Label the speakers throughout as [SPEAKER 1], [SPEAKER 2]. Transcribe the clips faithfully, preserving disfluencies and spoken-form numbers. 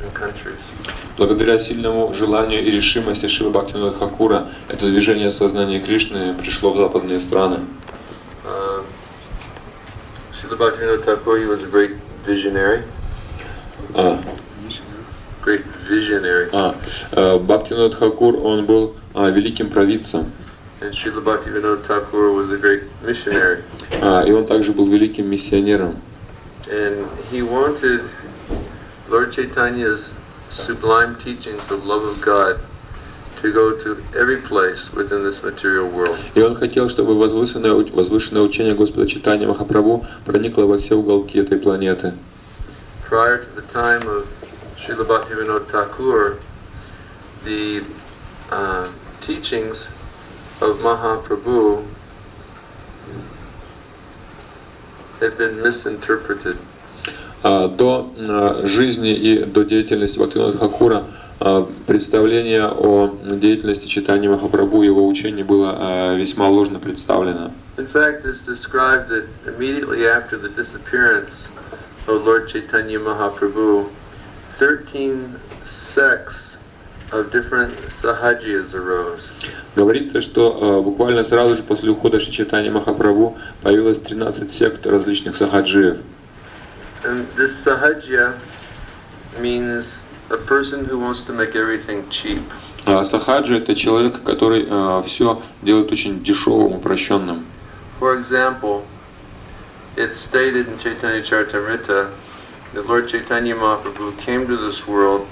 [SPEAKER 1] different countries.
[SPEAKER 2] Благодаря сильному желанию и решимости Шрилы Бхактивинода Тхакура это движение сознания Кришны пришло в западные страны.
[SPEAKER 1] Uh, Srila Bhaktivinoda Thakur, he was a great visionary.
[SPEAKER 2] А,
[SPEAKER 1] Great visionary.
[SPEAKER 2] а, э, Бхактивинод Тхакур, он был а, великим провидцем.
[SPEAKER 1] And Srila Bhaktivinoda Thakur was a great missionary.
[SPEAKER 2] А, и он также был великим миссионером.
[SPEAKER 1] And he wanted Lord Chaitanya's sublime teachings of love of God to go to every place within this material world.
[SPEAKER 2] И он хотел, чтобы возвышенное, возвышенное учение Господа Чайтаньи Махапрабху проникло во все уголки этой планеты.
[SPEAKER 1] Prior to the time of Srila Bhaktivinoda Thakur, the uh, teachings of Mahaprabhu had been misinterpreted.
[SPEAKER 2] А, до а, жизни и до деятельности Бхактивинода Тхакура а, представление о деятельности Чайтаньи Махапрабху и его учении было а, весьма ложно представлено.
[SPEAKER 1] In fact, it's described that immediately after the disappearance of Lord Chaitanya Mahaprabhu, thirteen sects of different sahajiyas arose.
[SPEAKER 2] Говорится, что а, буквально сразу же после ухода Шри Чайтаньи Махапрабху появилось тринадцать сект различных сахаджиев.
[SPEAKER 1] And this sahajiya means a person who wants to make everything cheap.
[SPEAKER 2] А сахаджи — это человек, который а, все делает очень дешевым, упрощенным.
[SPEAKER 1] For example, it's stated in Chaitanya Charitamrita that Lord Chaitanya Mahaprabhu came to this world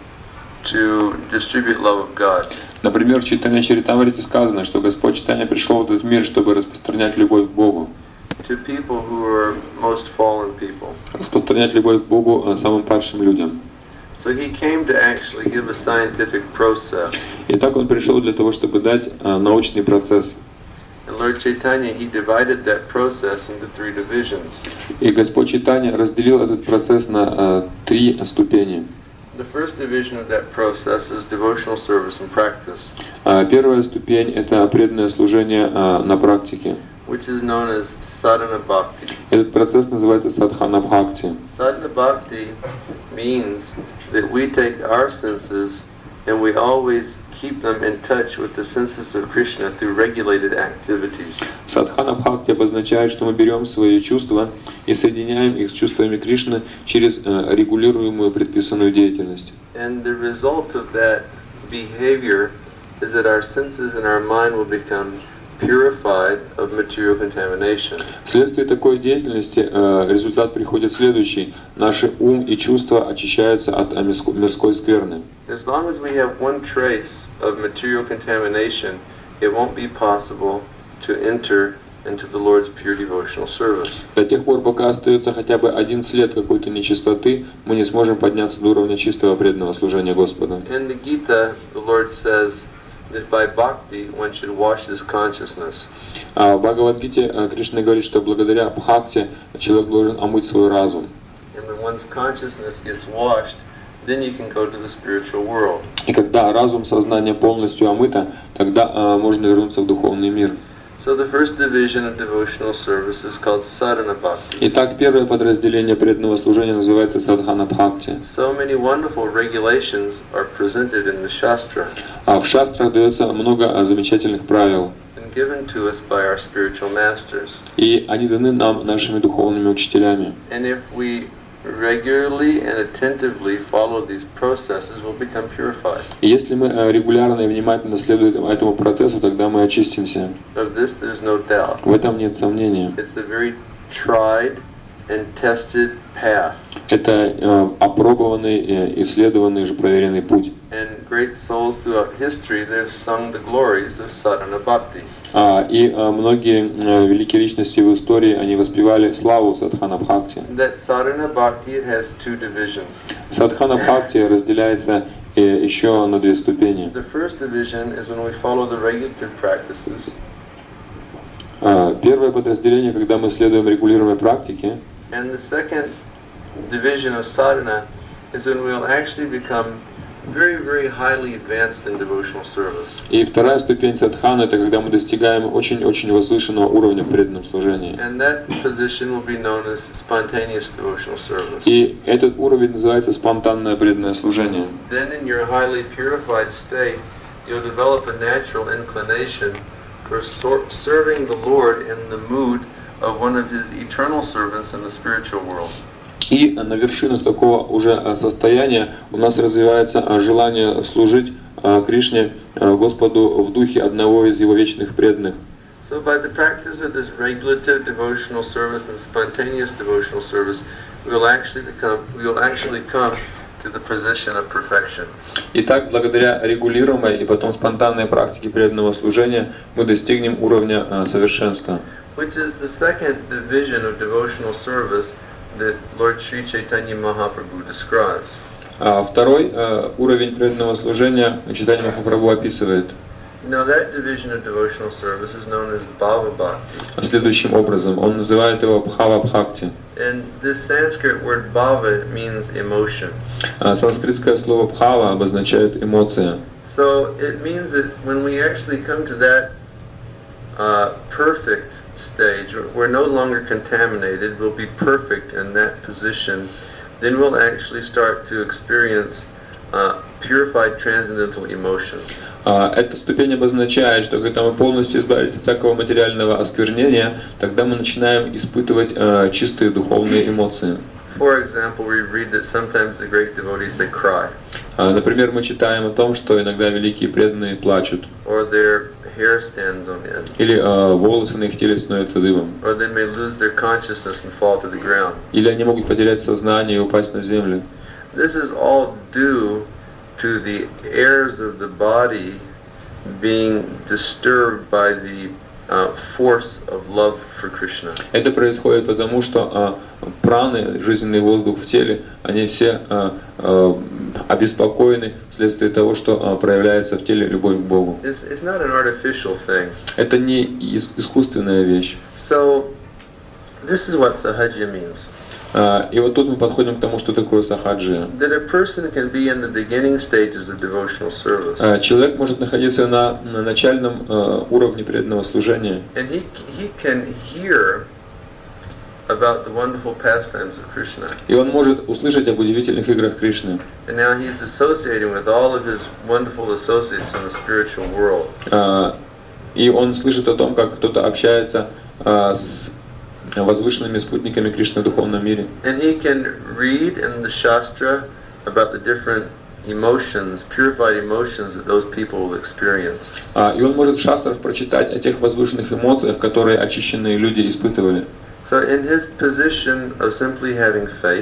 [SPEAKER 1] to distribute love of God.
[SPEAKER 2] Например, в Чайтанья Чаритамрите сказано, что Господь Чайтанья пришел в этот мир, чтобы распространять любовь к Богу.
[SPEAKER 1] To people who are most fallen people.
[SPEAKER 2] Распространять любовь к Богу а, самым падшим людям.
[SPEAKER 1] So he came to actually give a scientific process.
[SPEAKER 2] Итак, он пришел для того, чтобы дать а, научный процесс.
[SPEAKER 1] And Lord Chaitanya, he divided that process into three divisions.
[SPEAKER 2] И Господь Чайтанья разделил этот процесс на а, три ступени.
[SPEAKER 1] The first division of that process is devotional service and practice,
[SPEAKER 2] А, первая ступень — это преданное служение а, на практике.
[SPEAKER 1] which is known as sadhana bhakti.
[SPEAKER 2] Этот процесс называется садхана бхакти.
[SPEAKER 1] Sadhana bhakti means that we take our senses and we always keep them in touch with the senses of Krishna through regulated activities.
[SPEAKER 2] Садхана бхакти обозначает, что мы берем свои чувства и соединяем их с чувствами Кришны через э, регулируемую предписанную деятельность.
[SPEAKER 1] And the result of that behavior is that our senses and our mind will become purified of material contamination.
[SPEAKER 2] Вследствие такой деятельности э, результат приходит следующий. Наши ум и чувства очищаются от э, мирской скверны.
[SPEAKER 1] As long as we have one trace of material contamination, it won't be possible to enter into the Lord's pure devotional service.
[SPEAKER 2] До тех пор, пока остается хотя бы один след какой-то нечистоты, мы не сможем подняться до уровня чистого преданного служения Господу.
[SPEAKER 1] In the Gita, the Lord says that by bhakti one should wash his consciousness.
[SPEAKER 2] А в Бхагавад-гите э, Кришна говорит, что благодаря бхакти человек должен омыть свой разум.
[SPEAKER 1] And when one's consciousness gets washed, then you can go to the spiritual world.
[SPEAKER 2] И когда разум, сознание полностью омыто, тогда э, можно вернуться в духовный мир.
[SPEAKER 1] So the first division of devotional service is called sadhana bhakti.
[SPEAKER 2] Итак, первое подразделение преданного служения называется садхана бхакти.
[SPEAKER 1] So many wonderful regulations are presented in the Shastra
[SPEAKER 2] А в шастрах дается много а, замечательных правил.
[SPEAKER 1] and given to us by our spiritual masters.
[SPEAKER 2] И они даны нам нашими духовными учителями.
[SPEAKER 1] And if we regularly and attentively follow these processes, we'll become purified.
[SPEAKER 2] И если мы э, регулярно и внимательно следуем этому процессу, тогда мы очистимся.
[SPEAKER 1] Of this there's no doubt.
[SPEAKER 2] В этом нет сомнения.
[SPEAKER 1] It's a very tried and tested path.
[SPEAKER 2] Это э, опробованный, э, исследованный, же проверенный путь.
[SPEAKER 1] And great souls throughout history, they've sung the glories of sadhana bhakti.
[SPEAKER 2] А, и а, многие а, великие личности в истории, они воспевали славу садхана бхакти.
[SPEAKER 1] That sadhana bhakti, it has two divisions.
[SPEAKER 2] Садхана бхакти разделяется э, еще на две ступени.
[SPEAKER 1] The first division is when we follow the regulative practices.
[SPEAKER 2] А, первое подразделение, когда мы следуем регулируемой практике.
[SPEAKER 1] And the second division of sadhana is when we'll actually become very, very highly advanced in devotional service.
[SPEAKER 2] И вторая ступень садханы — это когда мы достигаем очень-очень возвышенного уровня в преданном служении.
[SPEAKER 1] And that position will be known as spontaneous devotional service.
[SPEAKER 2] И этот уровень называется спонтанное преданное служение.
[SPEAKER 1] Then in your highly purified state, you'll develop a natural inclination for sor- serving the Lord in the mood of one of His eternal servants in the spiritual world.
[SPEAKER 2] И на вершинах такого уже состояния у нас развивается желание служить Кришне, Господу, в духе одного из Его вечных преданных.
[SPEAKER 1] So by the practice of this regulative devotional service and spontaneous devotional service, we will actually become, we will actually come to the position of perfection.
[SPEAKER 2] Итак, благодаря регулируемой и потом спонтанной практике преданного служения мы достигнем уровня совершенства.
[SPEAKER 1] Which is the second division of devotional service that Lord Sri Chaitanya Mahaprabhu describes.
[SPEAKER 2] А второй э, уровень преданного служения Чайтанья Махапрабху описывает.
[SPEAKER 1] Now that division of devotional service is known as Bhava Bhakti.
[SPEAKER 2] Следующим образом, он называет его Бхава Бхакти.
[SPEAKER 1] And this Sanskrit word Bhava means emotion.
[SPEAKER 2] А санскритское слово Бхава обозначает эмоция.
[SPEAKER 1] So it means that when we actually come to that uh, perfect stage, we're no longer contaminated, we'll be perfect in that position, then we'll actually start to experience uh, purified transcendental emotions.
[SPEAKER 2] Эта ступень обозначает, что когда мы полностью избавились от всякого материального осквернения, тогда мы начинаем испытывать э, чистые духовные эмоции.
[SPEAKER 1] For example, we read that sometimes the great devotees, they cry.
[SPEAKER 2] Например, мы читаем о том, что иногда великие преданные плачут.
[SPEAKER 1] Or their hair stands on end.
[SPEAKER 2] Или э, волосы на их теле становятся дыбом.
[SPEAKER 1] Or they may lose their consciousness and fall to the ground.
[SPEAKER 2] Или они могут потерять сознание и упасть на землю.
[SPEAKER 1] This is all due to the airs of the body being disturbed by the uh, force of love for Krishna.
[SPEAKER 2] Это происходит потому, что э, праны, жизненный воздух в теле, они все э, э, обеспокоены вследствие того, что э, проявляется в теле любовь к Богу.
[SPEAKER 1] It's, it's not an artificial thing.
[SPEAKER 2] Это не ис- искусственная вещь.
[SPEAKER 1] So, this is what sahaja means.
[SPEAKER 2] Uh, и вот тут мы подходим к тому, что такое сахаджия.
[SPEAKER 1] That a person can be in the beginning stages of devotional service.
[SPEAKER 2] Uh, человек может находиться на, на начальном uh, уровне преданного служения.
[SPEAKER 1] And he he can hear about the wonderful pastimes of Krishna.
[SPEAKER 2] И он может услышать об удивительных играх Кришны.
[SPEAKER 1] And now he's associating with all of his wonderful associates in the spiritual world.
[SPEAKER 2] Uh, и он слышит о том, как кто-то общается uh, с возвышенными спутниками Кришны в духовном мире.
[SPEAKER 1] And he can read in the Shastra about the different emotions, purified emotions that those people will experience.
[SPEAKER 2] Uh, и он может в шастрах прочитать о тех возвышенных эмоциях, которые очищенные люди испытывали.
[SPEAKER 1] So in his position of simply having faith,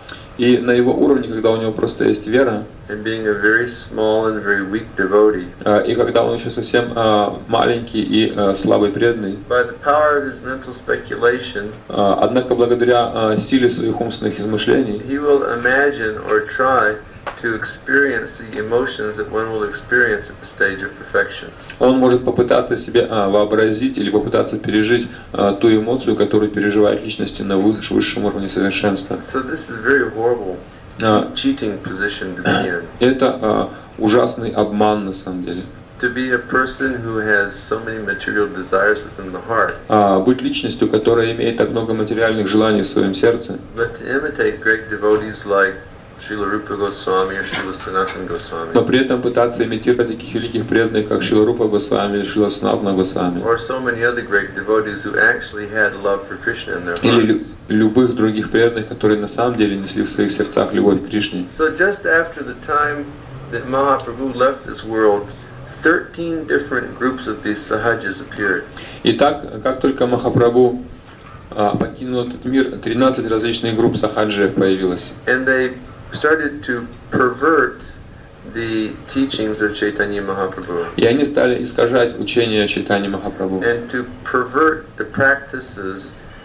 [SPEAKER 2] и на его уровне, когда у него просто есть вера,
[SPEAKER 1] and being a very small and very weak devotee,
[SPEAKER 2] uh, и когда он еще совсем uh, маленький и uh, слабый преданный,
[SPEAKER 1] by the power of his mental speculation,
[SPEAKER 2] uh, однако благодаря uh, силе своих умственных измышлений,
[SPEAKER 1] he will imagine or try to experience the emotions that one will experience at the stage of perfection.
[SPEAKER 2] Он может попытаться себе а, вообразить или попытаться пережить а, ту эмоцию, которую переживают личности на выш, высшем уровне совершенства.
[SPEAKER 1] So this is a very horrible
[SPEAKER 2] А,
[SPEAKER 1] cheating position to be in.
[SPEAKER 2] это а, ужасный обман на самом деле.
[SPEAKER 1] To be a person who has so many material desires within the heart,
[SPEAKER 2] А, быть личностью, которая имеет так много материальных желаний в своем сердце,
[SPEAKER 1] but to imitate great devotees like Srila Rupa Goswami or Srila Sanatana Goswami,
[SPEAKER 2] но при этом пытаться имитировать таких великих преданных, как Шрила Рупа Госвами или Шрила Санатана Госвами,
[SPEAKER 1] or so many other great devotees who actually had love for Krishna in their
[SPEAKER 2] или лю-
[SPEAKER 1] hearts.
[SPEAKER 2] любых других преданных, которые на самом деле несли в своих сердцах любовь к Кришне.
[SPEAKER 1] So just after the time that Mahaprabhu left this world, thirteen different groups of these sahajas appeared.
[SPEAKER 2] Итак, как только Махапрабху а, покинул этот мир, тринадцать различных групп сахаджиев появилось.
[SPEAKER 1] And they started to pervert the teachings of Chaitanya Mahaprabhu.
[SPEAKER 2] И они стали искажать учение Чайтаньи Махапрабху.
[SPEAKER 1] And to pervert the practices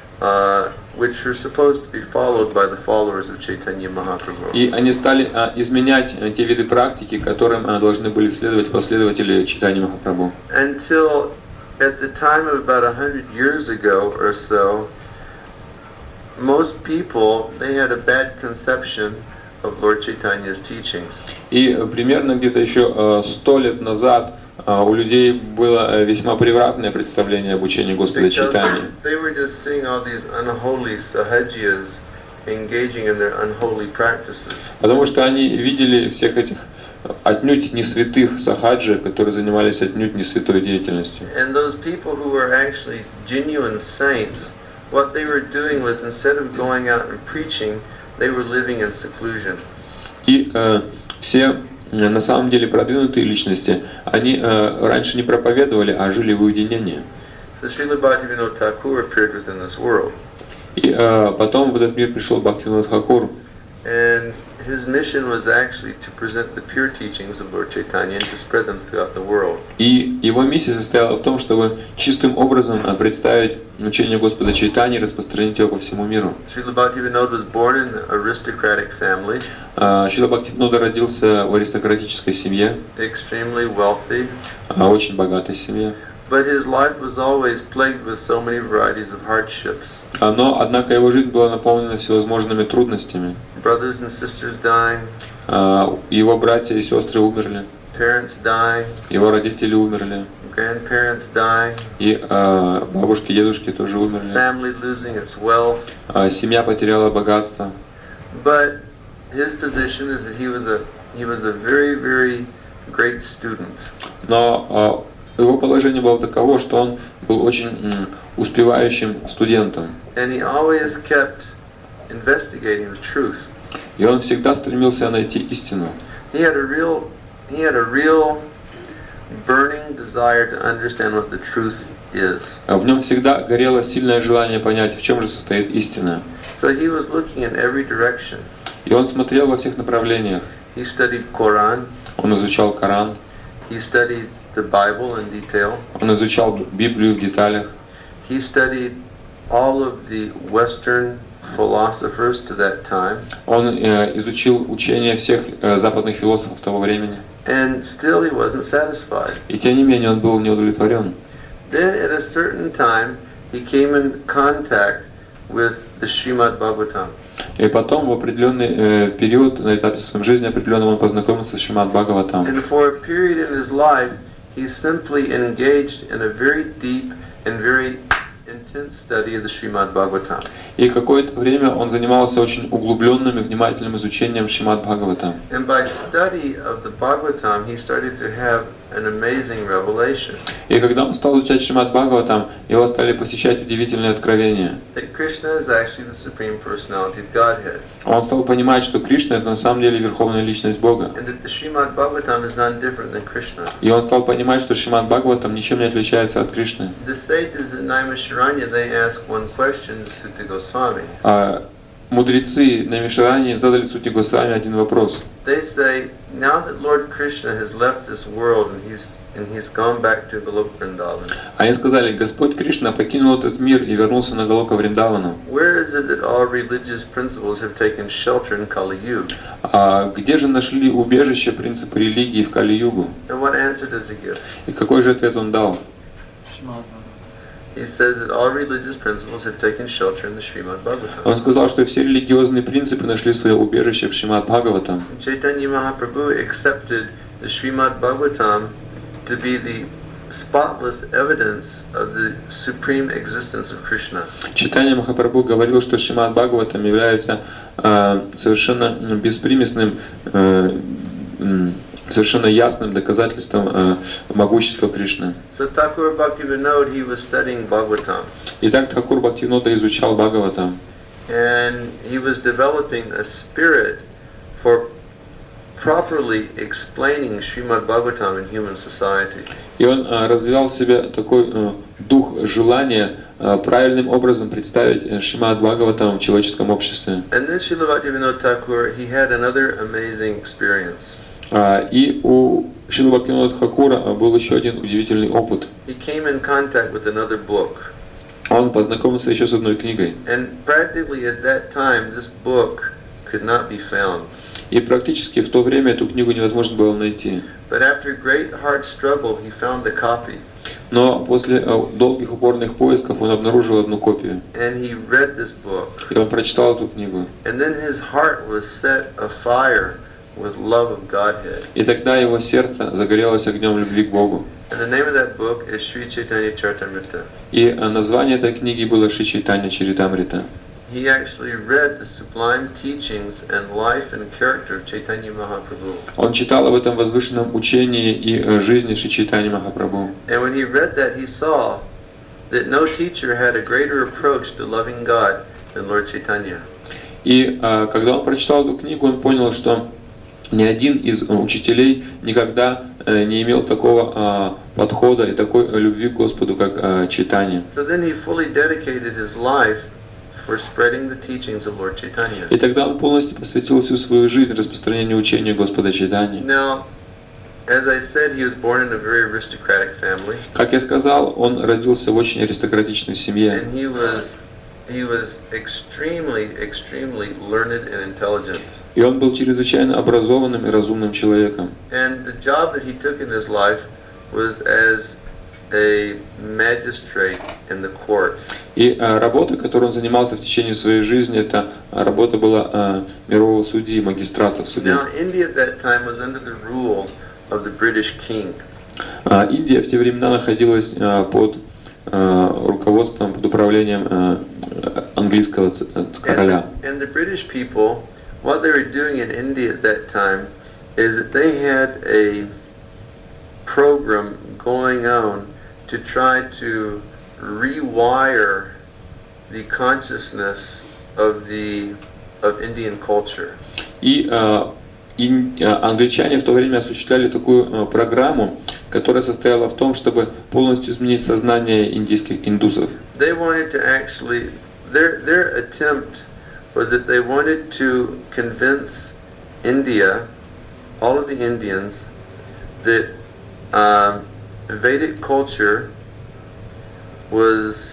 [SPEAKER 1] uh, which are supposed to be followed by the followers of Chaitanya Mahaprabhu.
[SPEAKER 2] И они стали а, изменять а, те виды практики, которым а, должны были следовать последователи Чайтаньи Махапрабху.
[SPEAKER 1] Until at the time of about a hundred years ago or so, most people, they had a bad conception of Lord Chaitanya's teachings.
[SPEAKER 2] И примерно где-то еще сто лет назад у людей было весьма превратное представление об учении Господа
[SPEAKER 1] Because
[SPEAKER 2] Чайтаньи.
[SPEAKER 1] they were just seeing all these unholy sahajiyas engaging in their unholy practices.
[SPEAKER 2] Потому что они видели всех этих отнюдь не святых сахаджи, которые занимались отнюдь не святой деятельностью.
[SPEAKER 1] And those people who were actually genuine saints, what they were doing was instead of going out and preaching, they were living in seclusion.
[SPEAKER 2] И э, все э, на самом деле продвинутые личности, они э, раньше не проповедовали, а жили в уединении.
[SPEAKER 1] So Srila Bhaktivinoda Thakur appeared within this world.
[SPEAKER 2] И э, потом в этот мир пришел Бхактивинода Тхакур.
[SPEAKER 1] And his mission was actually to present the pure teachings of Lord Chaitanya and to spread them throughout the world.
[SPEAKER 2] И его миссия состояла в том, чтобы чистым образом представить учение Господа Чайтаньи и распространить его по всему миру.
[SPEAKER 1] Srila Bhaktivinoda was born in an aristocratic family,
[SPEAKER 2] Шрила Бхактивинода родился в аристократической семье,
[SPEAKER 1] extremely wealthy,
[SPEAKER 2] очень богатой семье.
[SPEAKER 1] but his life was always plagued with so many varieties of hardships.
[SPEAKER 2] Но, однако, его жизнь была наполнена всевозможными трудностями.
[SPEAKER 1] Brothers and sisters dying,
[SPEAKER 2] Его братья и сестры умерли,
[SPEAKER 1] parents dying,
[SPEAKER 2] его родители умерли,
[SPEAKER 1] grandparents dying,
[SPEAKER 2] и бабушки, дедушки тоже умерли.
[SPEAKER 1] family losing its wealth.
[SPEAKER 2] Семья потеряла богатство.
[SPEAKER 1] But his position is that he was a he was a very very great student.
[SPEAKER 2] Но его положение было таково, что он был очень успевающим студентом.
[SPEAKER 1] And he always kept investigating the truth.
[SPEAKER 2] И он всегда стремился найти истину.
[SPEAKER 1] He had a real he had a real burning desire to understand what the truth is.
[SPEAKER 2] В нем всегда горело сильное желание понять, в чем же состоит истина.
[SPEAKER 1] So he was looking in every direction.
[SPEAKER 2] И он смотрел во всех направлениях.
[SPEAKER 1] He studied Quran.
[SPEAKER 2] Он изучал Коран.
[SPEAKER 1] He studied the Bible in detail.
[SPEAKER 2] Он изучал Библию в деталях.
[SPEAKER 1] He studied all of the Western philosophers to that time.
[SPEAKER 2] Он э, изучил учения всех э, западных философов того времени.
[SPEAKER 1] And still he wasn't satisfied.
[SPEAKER 2] И тем не менее он был не удовлетворен.
[SPEAKER 1] Then at a certain time he came in contact with the Srimad Bhagavatam.
[SPEAKER 2] И потом в определенный э, период на этапе своей жизни определенном он познакомился с Шримад Бхагаватам.
[SPEAKER 1] And for a period in his life he simply engaged in a very deep and very intense study of the Srimad Bhagavatam.
[SPEAKER 2] И какое-то время он занимался очень углубленным и внимательным изучением Шримад Бхагаватам.
[SPEAKER 1] And by study of the Bhagavatam he started to have an amazing revelation.
[SPEAKER 2] И когда он стал изучать Шримад Бхагаватам, его стали посещать удивительные откровения.
[SPEAKER 1] That Krishna is actually the Supreme Personality of Godhead.
[SPEAKER 2] Он стал понимать, что Кришна это на самом деле Верховная Личность Бога.
[SPEAKER 1] And that the Srimad Bhagavatam is none different than Krishna.
[SPEAKER 2] И он стал понимать, что Шримад Бхагаватам ничем не отличается от Кришны.
[SPEAKER 1] The sages in Naimisharanya, they ask one question to Sutta Goswami.
[SPEAKER 2] А мудрецы на Мишаране задали Сути Госвами один вопрос.
[SPEAKER 1] They say, now that Lord Krishna has left this world and he's and he's gone back to Goloka Vrindavan.
[SPEAKER 2] Они сказали, Господь Кришна покинул этот мир и вернулся на Галока Вриндавану.
[SPEAKER 1] Where is it that all religious principles have taken shelter in Kali Yuga?
[SPEAKER 2] А где же нашли убежище принципы религии в Кали-югу?
[SPEAKER 1] And what answer does he give?
[SPEAKER 2] И какой же ответ он дал?
[SPEAKER 1] He says that all religious principles have taken shelter in the Srimad Bhagavatam.
[SPEAKER 2] Он сказал, что все религиозные принципы нашли свое убежище в Шримад Бхагаватам.
[SPEAKER 1] Chaitanya Mahaprabhu accepted the Srimad Bhagavatam to be the spotless evidence of the supreme existence of Krishna.
[SPEAKER 2] Чайтанья Махапрабху говорил, что Шримад Бхагаватам является э, совершенно беспримесным, э, совершенно ясным доказательством э, могущества Кришны.
[SPEAKER 1] So Thakur Bhaktivinoda, he was studying Bhagavatam.
[SPEAKER 2] Итак, Тхакур Бхактивинода изучал Бхагаватам.
[SPEAKER 1] And he was developing a spirit for properly explaining Srimad Bhagavatam in human society.
[SPEAKER 2] И он э, развивал в себе такой э, дух желания э, правильным образом представить э, Шримад Бхагаватам в человеческом обществе.
[SPEAKER 1] And then Srila Bhaktivinoda Thakur, he had another amazing experience.
[SPEAKER 2] Uh, и у Шрилы Бхактивинода Тхакура был еще один удивительный опыт.
[SPEAKER 1] He came in contact with another book.
[SPEAKER 2] Он познакомился еще с одной книгой.
[SPEAKER 1] And practically at that time, this book could not be found.
[SPEAKER 2] И практически в то время эту книгу невозможно было найти.
[SPEAKER 1] But after great hard struggle, he found a copy.
[SPEAKER 2] Но после долгих упорных поисков он обнаружил одну копию.
[SPEAKER 1] And he read this book.
[SPEAKER 2] И он прочитал эту книгу.
[SPEAKER 1] And then his heart was set afire with love of Godhead.
[SPEAKER 2] И тогда его сердце загорелось огнем любви к Богу.
[SPEAKER 1] And the name of that book is Sri Chaitanya Charitamrita.
[SPEAKER 2] И название этой книги было Шри Чайтанья Чаритамрита.
[SPEAKER 1] He actually read the sublime teachings and life and character of Chaitanya Mahaprabhu.
[SPEAKER 2] Он читал об этом возвышенном учении и жизни Шри Чайтаньи Махапрабху.
[SPEAKER 1] And when he read that, he saw that no teacher had a greater approach to loving God than Lord Chaitanya.
[SPEAKER 2] И а, когда он прочитал эту книгу, он понял, что ни один из учителей никогда э, не имел такого а, подхода и такой любви к Господу, как а, Чайтанья.
[SPEAKER 1] So then he fully dedicated his life for spreading the teachings of Lord Chaitanya.
[SPEAKER 2] И тогда он полностью посвятил всю свою жизнь распространению учения Господа Чайтаньи.
[SPEAKER 1] Now, as I said, he was born in a very aristocratic family.
[SPEAKER 2] Как я сказал, он родился в очень аристократичной семье.
[SPEAKER 1] And he was he was extremely, extremely learned and intelligent.
[SPEAKER 2] И он был чрезвычайно образованным и разумным человеком.
[SPEAKER 1] And the job that he took in his life was as a magistrate in the court.
[SPEAKER 2] И а, работа, которой он занимался в течение своей жизни, это а, работа была а, мирового судьи, магистрата в суде.
[SPEAKER 1] Now, India at that time was under the rule of the British king.
[SPEAKER 2] А, Индия в те времена находилась а, под а, руководством, под управлением а, английского ц- короля.
[SPEAKER 1] And, and the British people, what they were doing in India at that time is that they had a program going on to try to rewire the consciousness of the of Indian culture.
[SPEAKER 2] И а, ин- а, англичане в то время осуществляли такую а, программу, которая состояла в том, чтобы полностью изменить сознание индийских индусов.
[SPEAKER 1] They wanted to actually their their attempt was that they wanted to convince India, all of the Indians, that um, Vedic culture was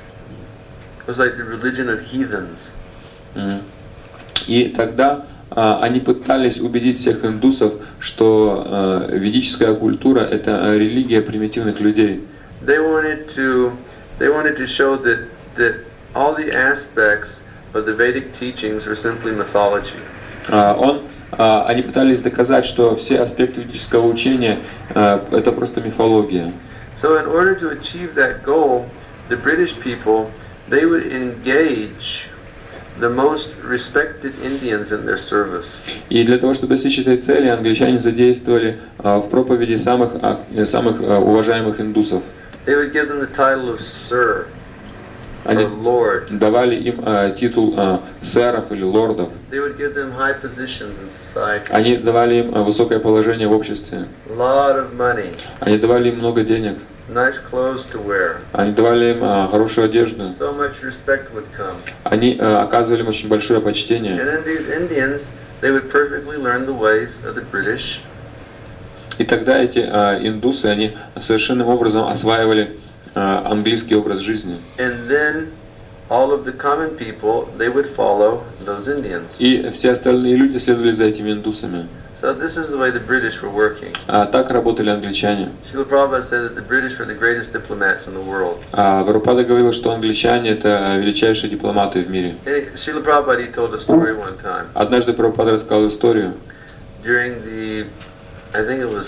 [SPEAKER 1] was like the religion of heathens.
[SPEAKER 2] Мгм. И тогда а, они пытались убедить всех индусов, что а, ведическая культура – это а, религия примитивных людей.
[SPEAKER 1] They wanted to they wanted to show that that all the aspects of the Vedic teachings were simply mythology.
[SPEAKER 2] А, он, а, они пытались доказать, что все аспекты ведического учения а, – это просто мифология.
[SPEAKER 1] So in order to achieve that goal, the British people, they would engage the most respected Indians in their service.
[SPEAKER 2] И для того, чтобы достичь этой цели, англичане задействовали а, в проповеди самых, а, самых а, уважаемых индусов.
[SPEAKER 1] They would give them the title of Sir
[SPEAKER 2] Они
[SPEAKER 1] or Lord.
[SPEAKER 2] давали им а, титул а, сэров или лордов.
[SPEAKER 1] They would give them high positions in society.
[SPEAKER 2] Они давали им а, высокое положение в обществе.
[SPEAKER 1] A lot of money,
[SPEAKER 2] Они давали им много денег.
[SPEAKER 1] nice clothes to wear.
[SPEAKER 2] Они давали им а, хорошую одежду.
[SPEAKER 1] So much respect would come.
[SPEAKER 2] Они а, оказывали им очень большое почтение.
[SPEAKER 1] And then these Indians, they would perfectly learn the ways of the British.
[SPEAKER 2] И тогда эти а, индусы, они совершенным образом осваивали а, английский образ жизни.
[SPEAKER 1] And then all of the common people, they would follow those Indians.
[SPEAKER 2] И все остальные люди следовали за этими индусами.
[SPEAKER 1] So this is the way the British were working.
[SPEAKER 2] А так работали англичане.
[SPEAKER 1] Srila Prabhupada said that the British were the greatest diplomats in the world.
[SPEAKER 2] А Прабхупада говорил, что англичане это величайшие дипломаты в мире.
[SPEAKER 1] And Srila Prabhupada, he told a story one time.
[SPEAKER 2] Однажды Прабхупада рассказал историю.
[SPEAKER 1] During the, I think it was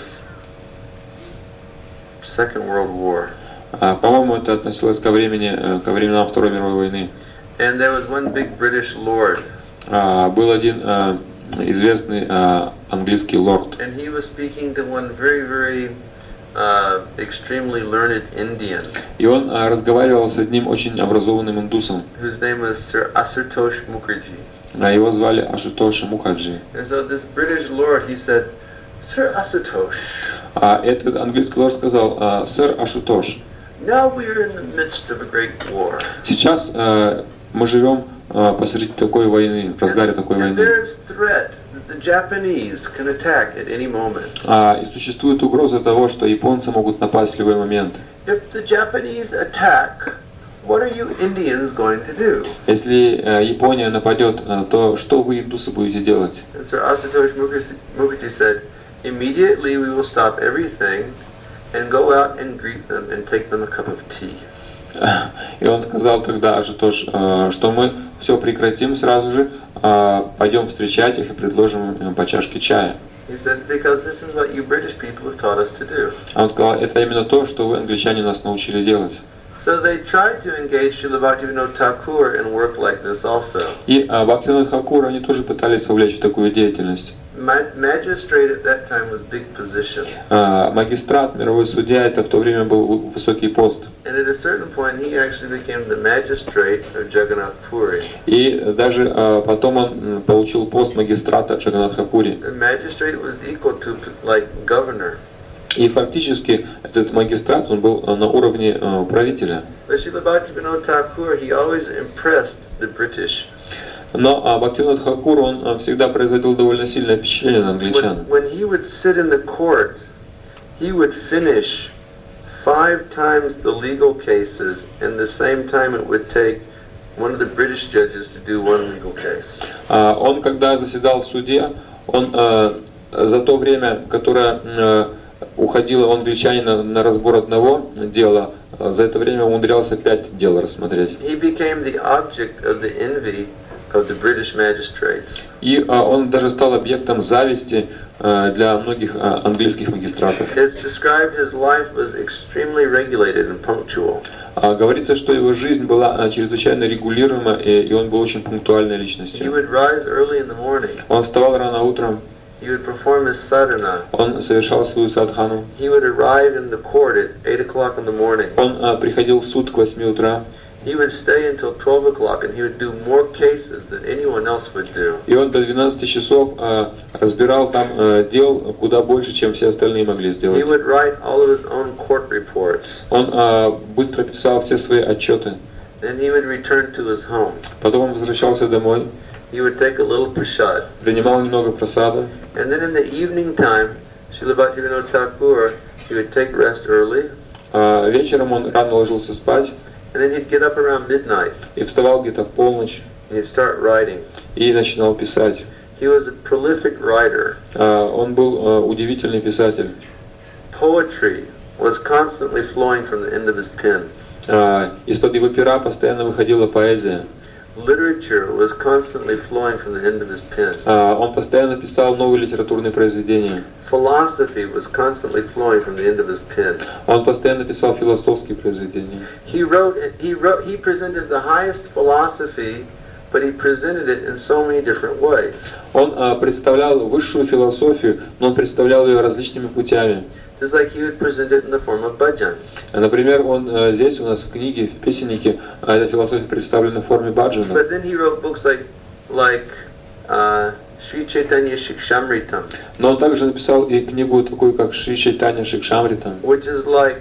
[SPEAKER 1] Second World War.
[SPEAKER 2] А, по-моему, это относилось ко времени, э, ко временам Второй мировой войны.
[SPEAKER 1] And there was one big British lord.
[SPEAKER 2] А, был один а, известный а, английский лорд.
[SPEAKER 1] And he was speaking to one very, very uh, extremely learned Indian,
[SPEAKER 2] И он а, разговаривал с одним очень образованным индусом.
[SPEAKER 1] whose name was Sir Asutosh Mukherjee.
[SPEAKER 2] А его звали Ашутош Мукherjee.
[SPEAKER 1] And so this British lord, he said, Sir Asutosh,
[SPEAKER 2] А этот английский лорд сказал: а, сэр Ашутош,
[SPEAKER 1] now we are in the midst of a great war.
[SPEAKER 2] сейчас а, мы живем а, посреди такой войны, в разгаре такой
[SPEAKER 1] And
[SPEAKER 2] войны.
[SPEAKER 1] there's threat that the Japanese can attack at any moment.
[SPEAKER 2] А, и существует угроза того, что японцы могут напасть в любой момент.
[SPEAKER 1] If the Japanese attack, what are you Indians going to do?
[SPEAKER 2] Если э, Япония нападет, э, то что вы, индусы, будете делать?
[SPEAKER 1] And Sir Asatoshi Mukherjee Mukherjee said, immediately we will stop everything and go out and greet them and take them a cup of tea.
[SPEAKER 2] И он сказал тогда же тоже, э, что мы все прекратим сразу же, э, пойдем встречать их и предложим им по чашке чая.
[SPEAKER 1] He said, because this is what you British people have taught us to do.
[SPEAKER 2] А он сказал, это именно то, что вы, англичане, нас научили делать.
[SPEAKER 1] So they tried to engage Srila Bhaktivinoda Thakur in work like this also.
[SPEAKER 2] И э, Бхактивинода Тхакура они тоже пытались вовлечь в такую деятельность.
[SPEAKER 1] Ma- magistrate at that time was big position.
[SPEAKER 2] Э, магистрат, мировой судья, это в то время был высокий пост.
[SPEAKER 1] And at a certain point he actually became the magistrate of Jagannath Puri.
[SPEAKER 2] И даже э, потом он получил пост магистрата Джаганнатха-Пури.
[SPEAKER 1] The magistrate was equal to like governor.
[SPEAKER 2] И фактически этот магистрат, он был на уровне э, правителя.
[SPEAKER 1] But Srila Bhaktivinoda Thakur, he always impressed the British.
[SPEAKER 2] Но а Бхактивинода Тхакур, он э, всегда производил довольно сильное впечатление на англичан.
[SPEAKER 1] When, when he would sit in the court, he would finish five times the legal cases in the same time it would take one of the British judges to do one legal case.
[SPEAKER 2] А он, когда заседал в суде, он э, за то время, которое э, уходило у англичанина на разбор одного дела, за это время умудрялся пять дел рассмотреть.
[SPEAKER 1] He became the object of the envy of the British magistrates.
[SPEAKER 2] И а, он даже стал объектом зависти а, для многих а, английских магистратов.
[SPEAKER 1] It's described his life was extremely regulated and punctual.
[SPEAKER 2] А, говорится, что его жизнь была а, чрезвычайно регулируема, и, и он был очень пунктуальной
[SPEAKER 1] He
[SPEAKER 2] личностью.
[SPEAKER 1] would rise early in the morning.
[SPEAKER 2] Он вставал рано утром,
[SPEAKER 1] He would perform his sadhana.
[SPEAKER 2] он совершал свою садхану,
[SPEAKER 1] He would arrive in the court at eight o'clock in the morning.
[SPEAKER 2] он а, приходил в суд к восьми утра,
[SPEAKER 1] He would stay until twelve o'clock and he would do more cases than anyone else would do.
[SPEAKER 2] и он до двенадцати часов а, разбирал там а, дел куда больше, чем все остальные могли
[SPEAKER 1] He
[SPEAKER 2] сделать.
[SPEAKER 1] would write all of his own court reports.
[SPEAKER 2] Он а, быстро писал все свои отчеты,
[SPEAKER 1] Then he would return to his home.
[SPEAKER 2] потом он возвращался домой,
[SPEAKER 1] He would take a little prasad.
[SPEAKER 2] принимал немного просада,
[SPEAKER 1] And then in the evening time, Srila Bhaktivinoda Thakur, he would take rest early.
[SPEAKER 2] а вечером он рано ложился спать
[SPEAKER 1] And then he'd get up around midnight
[SPEAKER 2] и вставал где-то в полночь
[SPEAKER 1] and he'd start writing.
[SPEAKER 2] и начинал писать.
[SPEAKER 1] He was a prolific writer.
[SPEAKER 2] А, он был а, удивительный писатель.
[SPEAKER 1] Poetry was constantly flowing from the end of his pen.
[SPEAKER 2] А, из-под его пера постоянно выходила поэзия.
[SPEAKER 1] Literature was constantly flowing from the end of his pen.
[SPEAKER 2] А, он постоянно писал новые литературные произведения.
[SPEAKER 1] Philosophy was constantly flowing from the end of his pen.
[SPEAKER 2] Он постоянно писал философские произведения.
[SPEAKER 1] He wrote, he wrote, he presented the highest philosophy, but he presented it in so many different ways.
[SPEAKER 2] Он а, представлял высшую философию, но он представлял ее различными путями.
[SPEAKER 1] Just like he would present it in the form of bhajans.
[SPEAKER 2] Например, он а, здесь у нас в книге, в песеннике, а, эта философия представлена в форме баджана.
[SPEAKER 1] But then he wrote books like, like uh, Sri Chaitanya Shikshamritam,
[SPEAKER 2] Но он также написал и книгу такую, как Шри Чайтанья Шикшамрита,
[SPEAKER 1] which is like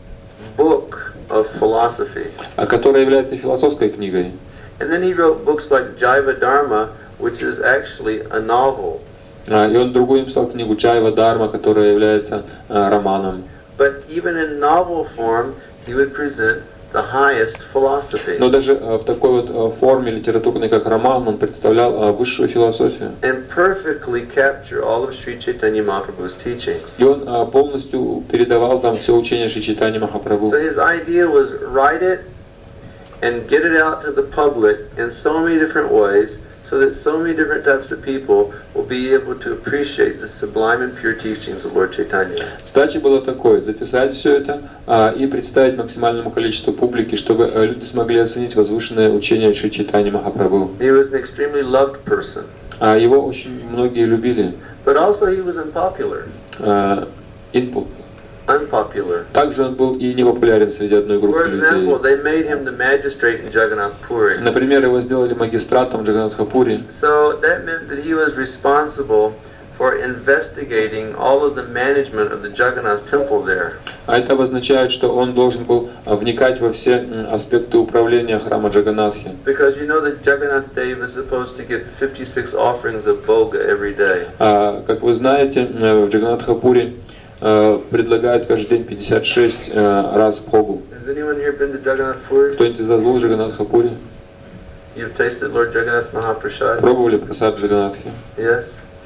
[SPEAKER 1] book of philosophy.
[SPEAKER 2] которая является философской книгой.
[SPEAKER 1] And then he wrote books like Jaiva Dharma, which is actually a novel.
[SPEAKER 2] А, И он другую написал книгу Джайва Дарма, которая является а, романом.
[SPEAKER 1] But even in novel form, he would present the highest philosophy.
[SPEAKER 2] Но даже а, в такой вот а, форме литературной, как роман, он представлял а, высшую философию.
[SPEAKER 1] And perfectly capture all of Sri Chaitanya Mahaprabhu's teachings.
[SPEAKER 2] И он а, полностью передавал там все учение Шри Чайтаньи Махапрабху.
[SPEAKER 1] So his idea was write it and get it out to the public in so many different ways, so that so many different types of people will be able to appreciate the sublime and pure teachings of Lord Chaitanya.
[SPEAKER 2] Задача была такой: записать все это а, и представить максимальному количеству публики, чтобы а, люди смогли оценить возвышенное учение Шри Чайтаньи Махапрабху.
[SPEAKER 1] He was an extremely loved person,
[SPEAKER 2] А его очень многие любили.
[SPEAKER 1] but also he was unpopular.
[SPEAKER 2] А, input.
[SPEAKER 1] Unpopular.
[SPEAKER 2] Также он был и непопулярен среди одной
[SPEAKER 1] For
[SPEAKER 2] группы
[SPEAKER 1] example,
[SPEAKER 2] людей.
[SPEAKER 1] they made him the magistrate in Jagannath Puri.
[SPEAKER 2] Например, его сделали магистратом Джаганнатха-Пури.
[SPEAKER 1] So that meant that he was responsible for investigating all of the management of the Jagannath temple there.
[SPEAKER 2] А это обозначает, что он должен был а, вникать во все м, аспекты управления храма Джаганнатхи.
[SPEAKER 1] Because you know that Jagannath Dev is supposed to get fifty-six offerings of bhoga every day.
[SPEAKER 2] А, как вы знаете, э, в Джаганнатха-Пури э, предлагают каждый день пятьдесят шесть э, раз бхогу.
[SPEAKER 1] As anyone here been to Jagannath Puri?
[SPEAKER 2] Кто-нибудь из вас был в Джаганнатхапуре?
[SPEAKER 1] You've tasted Lord Jagannath Mahaprasad?
[SPEAKER 2] Пробовали прасад Джаганнатхи?
[SPEAKER 1] Yes.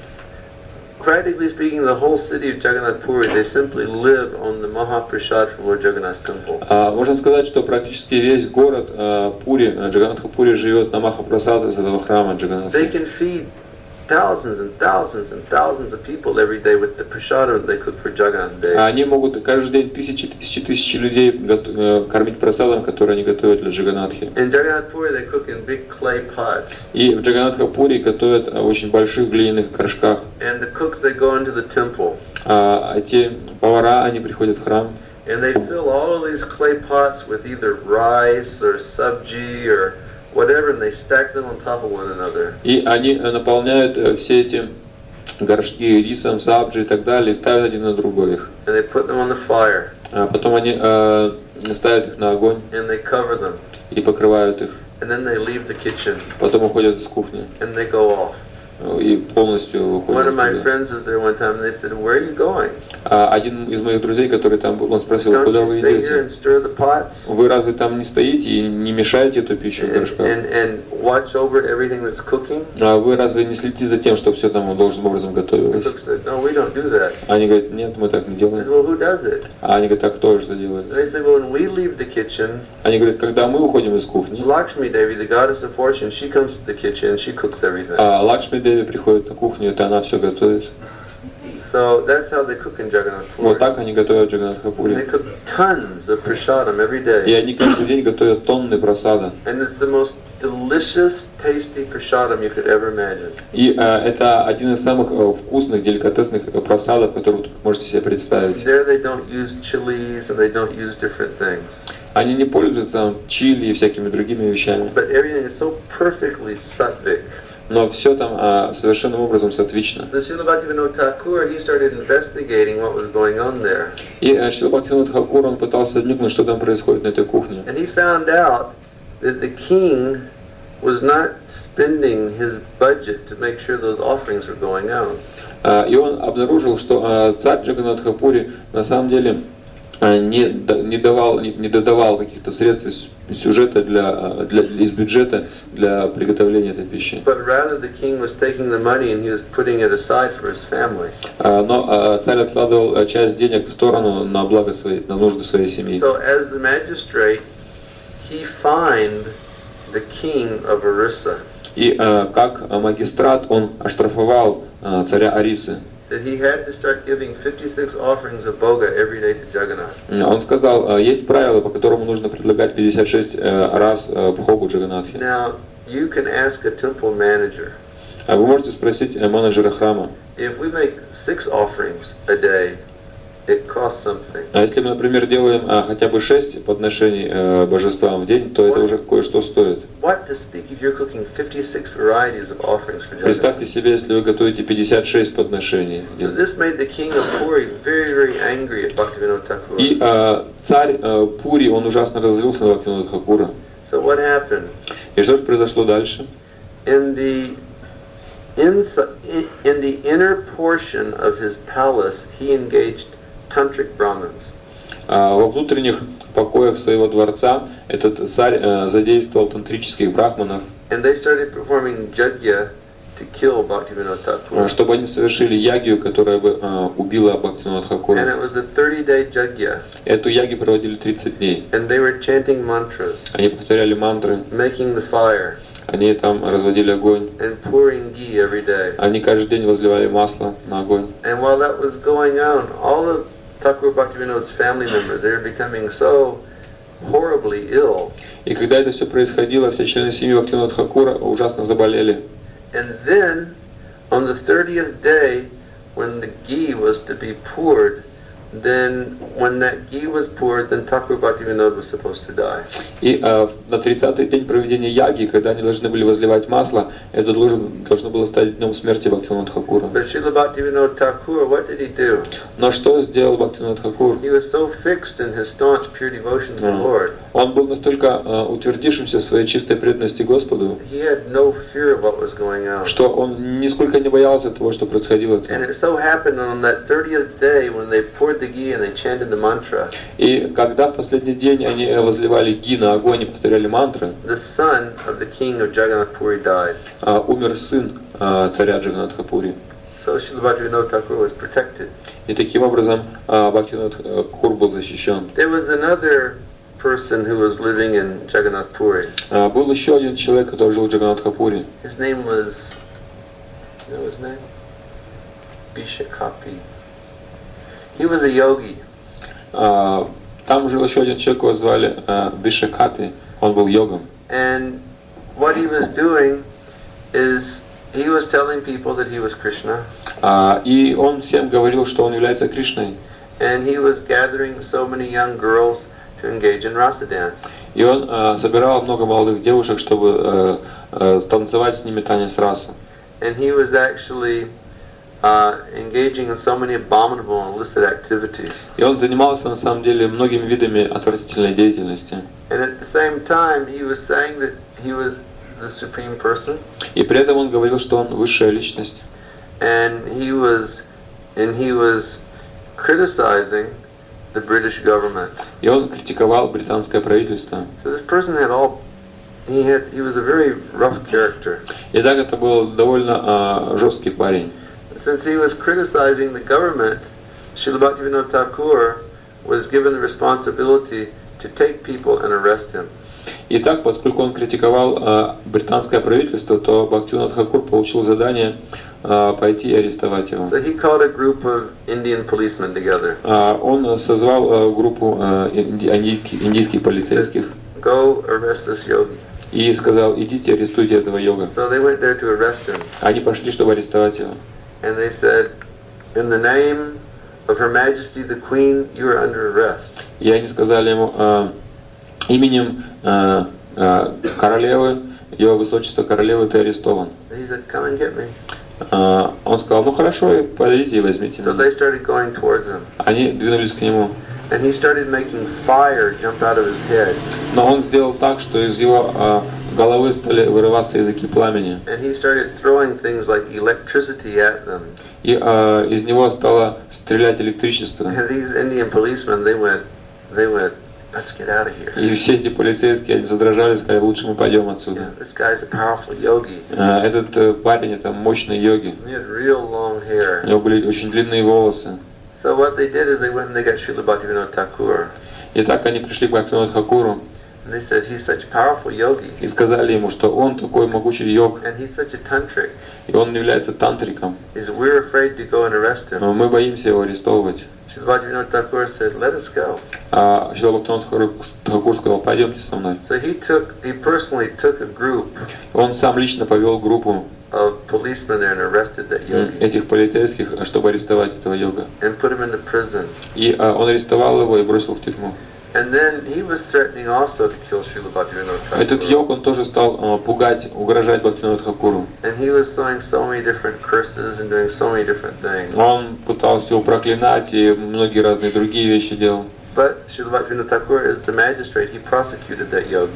[SPEAKER 1] Practically speaking, the whole city of Jagannath Puri, they simply live on the Mahaprasad from Lord Jagannath's temple.
[SPEAKER 2] А, можно сказать, что практически весь город а, Пури, Джаганнатхапури живет на Махапрасад из этого храма
[SPEAKER 1] They
[SPEAKER 2] Джаганнатхи.
[SPEAKER 1] can feed thousands and thousands and thousands of people every day with the prasadam they cook for Jagannath Day.
[SPEAKER 2] Они могут каждый день тысячи, тысячи, тысячи людей гот- э, кормить прасадом, который они готовят для Джаганнатхи.
[SPEAKER 1] In Jagannath Puri, they cook in big clay pots.
[SPEAKER 2] И в Джаганнатхапури готовят в очень больших глиняных горшках.
[SPEAKER 1] And the cooks, they go into the temple.
[SPEAKER 2] А эти повара, они приходят в храм,
[SPEAKER 1] And they fill all of these clay pots with either rice or sabji or whatever, and they stack them on top of one another.
[SPEAKER 2] и они э, наполняют э, все эти горшки рисом, сабджи и так далее, и ставят один на другой их.
[SPEAKER 1] And they put them on the fire,
[SPEAKER 2] А потом они э, ставят их на огонь
[SPEAKER 1] and they cover them.
[SPEAKER 2] и покрывают их.
[SPEAKER 1] And then they leave the kitchen,
[SPEAKER 2] Потом уходят из кухни
[SPEAKER 1] and they go off.
[SPEAKER 2] э, и полностью
[SPEAKER 1] One
[SPEAKER 2] выходят
[SPEAKER 1] of my
[SPEAKER 2] оттуда.
[SPEAKER 1] friends was there one time, and they said, "Where are you going?
[SPEAKER 2] А один из моих друзей, который там был, он спросил,
[SPEAKER 1] Don't
[SPEAKER 2] куда
[SPEAKER 1] you
[SPEAKER 2] вы
[SPEAKER 1] stay here
[SPEAKER 2] идете?
[SPEAKER 1] and stir the pots
[SPEAKER 2] Вы разве там не стоите и не мешаете эту пищу в
[SPEAKER 1] and,
[SPEAKER 2] горшках?
[SPEAKER 1] and, and watch over everything that's cooking?"
[SPEAKER 2] А вы разве не следите за тем, чтобы все там должным образом
[SPEAKER 1] The
[SPEAKER 2] готовилось?
[SPEAKER 1] cook said, "No, we don't do that."
[SPEAKER 2] Они говорят, нет, мы так не
[SPEAKER 1] I said,
[SPEAKER 2] делаем.
[SPEAKER 1] "Well, who does it?"
[SPEAKER 2] А они говорят, а кто же это делает?
[SPEAKER 1] And they said, "Well, when we leave the kitchen,
[SPEAKER 2] Они говорят, когда мы уходим из кухни,
[SPEAKER 1] Lakshmi Devi, the goddess of fortune, she comes to the kitchen and she cooks everything."
[SPEAKER 2] а Лакшми Деви приходит на кухню, это она все готовит.
[SPEAKER 1] So that's how they cook in Jagannath
[SPEAKER 2] Вот
[SPEAKER 1] Puri.
[SPEAKER 2] так они готовят
[SPEAKER 1] They
[SPEAKER 2] Джаганнатхапури.
[SPEAKER 1] cook tons of prasadam every
[SPEAKER 2] И
[SPEAKER 1] day.
[SPEAKER 2] они каждый день готовят тонны прасада.
[SPEAKER 1] And it's the most delicious, tasty prasadam you could ever imagine.
[SPEAKER 2] И э, это один из самых э, вкусных, деликатесных э, прасадов, которые вы можете себе представить.
[SPEAKER 1] There they don't use chilies and they don't use different things.
[SPEAKER 2] Они не пользуются там чили и всякими другими вещами.
[SPEAKER 1] But everything is so perfectly sattvic.
[SPEAKER 2] Но все там а, совершенным образом сатвично.
[SPEAKER 1] So Srila Bhaktivinoda Thakur, he started investigating what was going on there.
[SPEAKER 2] И э, Шрила Бхактивинода Тхакур, он пытался вникнуть, что там происходит на этой кухне.
[SPEAKER 1] And he found out that the king was not spending his budget to make sure those offerings were going out.
[SPEAKER 2] А, и он обнаружил, что а, царь Джаганнатхапури на самом деле а, не, да- не, давал, не, не додавал каких-то средств из сюжета для, а, для, из бюджета для приготовления этой пищи.
[SPEAKER 1] But rather the king was taking the money and he was putting it aside for his family.
[SPEAKER 2] А, но а, царь откладывал а, часть денег в сторону на благо своей, на нужды своей семьи.
[SPEAKER 1] So as the magistrate, he fined the king of Orissa
[SPEAKER 2] И а, как а, магистрат он оштрафовал а, царя Арисы.
[SPEAKER 1] that he had to start giving fifty-six offerings of boga every day to Jagannath.
[SPEAKER 2] Он сказал, а, есть правило, по которому нужно предлагать пятьдесят шесть э, раз э, бхогу Джаганнатхи.
[SPEAKER 1] Now, you can ask a temple manager,
[SPEAKER 2] А вы можете спросить э, менеджера храма,
[SPEAKER 1] if we make six offerings a day, it costs something.
[SPEAKER 2] а если мы, например, делаем а, хотя бы шесть подношений э, божествам в день, то это уже кое-что стоит.
[SPEAKER 1] What to speak if you're cooking fifty-six varieties of offerings for Jagannath?
[SPEAKER 2] Представьте себе, если вы готовите пятьдесят шесть подношений в
[SPEAKER 1] So
[SPEAKER 2] день.
[SPEAKER 1] this made the king of Puri very, very angry at Bhaktivinoda Thakur.
[SPEAKER 2] И э, царь э, Пури, он ужасно разозлился на Бхактивинода Тхакура.
[SPEAKER 1] So what happened?
[SPEAKER 2] И что же произошло дальше?
[SPEAKER 1] In the insi- in, in the inner portion of his palace, he engaged tantric brahmins.
[SPEAKER 2] А, во внутренних покоях своего дворца этот царь э, задействовал тантрических брахманов,
[SPEAKER 1] And they started performing jagya to kill Bhaktivinoda
[SPEAKER 2] э,
[SPEAKER 1] Thakur.
[SPEAKER 2] чтобы они совершили ягью, которая бы э, убила Бхактивинода
[SPEAKER 1] And
[SPEAKER 2] Тхакура.
[SPEAKER 1] it was a thirty-day jagya.
[SPEAKER 2] Эту ягью проводили тридцать дней.
[SPEAKER 1] And they were chanting mantras,
[SPEAKER 2] Они повторяли мантры,
[SPEAKER 1] making the fire,
[SPEAKER 2] они там разводили огонь,
[SPEAKER 1] and pouring ghee every day.
[SPEAKER 2] они каждый день возливали масло на огонь.
[SPEAKER 1] And while that was going on, all of Thakur Bhaktivinoda's family members, they were becoming so horribly ill.
[SPEAKER 2] И когда это все происходило, все члены семьи Бхактивинода Тхакура ужасно заболели.
[SPEAKER 1] And then, on the thirtieth day, when the ghee was to be poured, then when that ghee was poured, then Thakur Bhaktivinoda was supposed to die.
[SPEAKER 2] И э, на тридцатый день проведения яги, когда они должны были возливать масло, это должен, должно было стать днем смерти Бхактивинода Тхакура.
[SPEAKER 1] But Srila Bhaktivinoda Thakur, what did he do?
[SPEAKER 2] Но что сделал Бхактивинода Тхакур?
[SPEAKER 1] He was so fixed in his staunch pure devotion to the
[SPEAKER 2] Mm.
[SPEAKER 1] Lord,
[SPEAKER 2] Он был настолько э, утвердившимся в своей чистой преданности Господу,
[SPEAKER 1] he had no fear of what was going on.
[SPEAKER 2] что он нисколько не боялся того, что происходило
[SPEAKER 1] And
[SPEAKER 2] там.
[SPEAKER 1] it so happened on that thirtieth day when they poured poured the ghee and they chanted the mantra,
[SPEAKER 2] И когда в последний день они возливали ги на огонь и повторяли мантры,
[SPEAKER 1] the son of the king of Jagannath Puri died.
[SPEAKER 2] а, умер сын а, царя Джаганнатха-Пури.
[SPEAKER 1] So Srila Bhaktivinoda Thakur was protected.
[SPEAKER 2] И таким образом а, Бхактивинода Тхакур был защищен.
[SPEAKER 1] There was another person who was living in Jagannath Puri.
[SPEAKER 2] А, был еще один человек, который жил в Джаганнатха-Пури.
[SPEAKER 1] His name was, you know his name? Bishakapi. He was a yogi.
[SPEAKER 2] А, там жил еще один человек, его звали а, Бишакапи, он был йогом.
[SPEAKER 1] And what he was doing is he was telling people that he was Krishna.
[SPEAKER 2] А, и он всем говорил, что он является Кришной.
[SPEAKER 1] And he was gathering so many young girls to engage in rasa dance.
[SPEAKER 2] И он а, собирал много молодых девушек, чтобы а, а, танцевать с ними танец раса.
[SPEAKER 1] And he was actually uh, engaging in so many abominable and illicit activities.
[SPEAKER 2] И он занимался на самом деле многими видами отвратительной деятельности.
[SPEAKER 1] And at the same time, he was saying that he was the supreme person.
[SPEAKER 2] И при этом он говорил, что он высшая личность.
[SPEAKER 1] And he was, and he was criticizing the British government.
[SPEAKER 2] И он критиковал британское правительство.
[SPEAKER 1] So this person had all, he had, he was a very rough character.
[SPEAKER 2] И так это был довольно а, жесткий парень.
[SPEAKER 1] Since he was criticizing the government, Srila Bhaktivinoda Thakur was given the responsibility to take people and arrest him.
[SPEAKER 2] И так, поскольку он критиковал а, британское правительство, то Бхактивинода Тхакур получил задание а, пойти и арестовать его.
[SPEAKER 1] So he called a group of Indian policemen together.
[SPEAKER 2] А, он созвал а, группу а, инди- индийских, индийских полицейских
[SPEAKER 1] Go arrest this yogi.
[SPEAKER 2] и сказал: идите, арестуйте этого йога.
[SPEAKER 1] So they went there to arrest him.
[SPEAKER 2] Они пошли, чтобы арестовать его.
[SPEAKER 1] And they said, in the name of Her Majesty the Queen, you are under arrest.
[SPEAKER 2] И они сказали ему: а, именем а, а, королевы, его высочество королевы, ты арестован.
[SPEAKER 1] And he said, come and get me.
[SPEAKER 2] А, он сказал: ну хорошо, и подойдите и возьмите
[SPEAKER 1] So
[SPEAKER 2] меня.
[SPEAKER 1] they started going towards him.
[SPEAKER 2] Они двинулись к нему.
[SPEAKER 1] And he started making fire jump out of his head.
[SPEAKER 2] Но он сделал так, что из его а, головы стали вырываться языки пламени.
[SPEAKER 1] And he started throwing things like electricity at them.
[SPEAKER 2] И а, из него стало стрелять электричество.
[SPEAKER 1] And these Indian policemen, they went, they went, let's get out of here.
[SPEAKER 2] И все эти полицейские, они задрожали и сказали: лучше мы пойдем отсюда.
[SPEAKER 1] Yeah, this guy's a powerful yogi.
[SPEAKER 2] А, этот э, парень, это мощный йоги.
[SPEAKER 1] He had real long
[SPEAKER 2] У
[SPEAKER 1] hair.
[SPEAKER 2] него были очень длинные волосы.
[SPEAKER 1] So what they did is they went and they got Srila Bhaktivinoda Thakur.
[SPEAKER 2] И так они пришли к Бхактивиноду Тхакуру
[SPEAKER 1] And they said, he's such a powerful yogi.
[SPEAKER 2] и сказали ему, что он такой могучий йог,
[SPEAKER 1] And he's such a tantric.
[SPEAKER 2] и он является тантриком.
[SPEAKER 1] He said, we're afraid to go and arrest him.
[SPEAKER 2] Но мы боимся его арестовывать.
[SPEAKER 1] Srila Bhaktivinoda Thakur said, let us go.
[SPEAKER 2] А Шрила Бхактивинода Тхакур сказал: пойдемте со мной.
[SPEAKER 1] So he took, he personally took a group
[SPEAKER 2] Он сам лично повел группу
[SPEAKER 1] of policemen there and arrested that
[SPEAKER 2] м,
[SPEAKER 1] yogi
[SPEAKER 2] этих полицейских, чтобы арестовать этого йога.
[SPEAKER 1] and put him into prison.
[SPEAKER 2] И а, он арестовал его и бросил в тюрьму.
[SPEAKER 1] And then he was threatening also to kill Srila Bhaktivinoda
[SPEAKER 2] Этот
[SPEAKER 1] Thakur.
[SPEAKER 2] йог, он тоже стал а, пугать, угрожать Бхактивиноду Тхакуру.
[SPEAKER 1] And he was throwing so many different curses and doing so many different things.
[SPEAKER 2] Он пытался его проклинать и многие разные другие вещи делал.
[SPEAKER 1] But Srila Bhaktivinoda Thakur, as the magistrate, he prosecuted that yogi.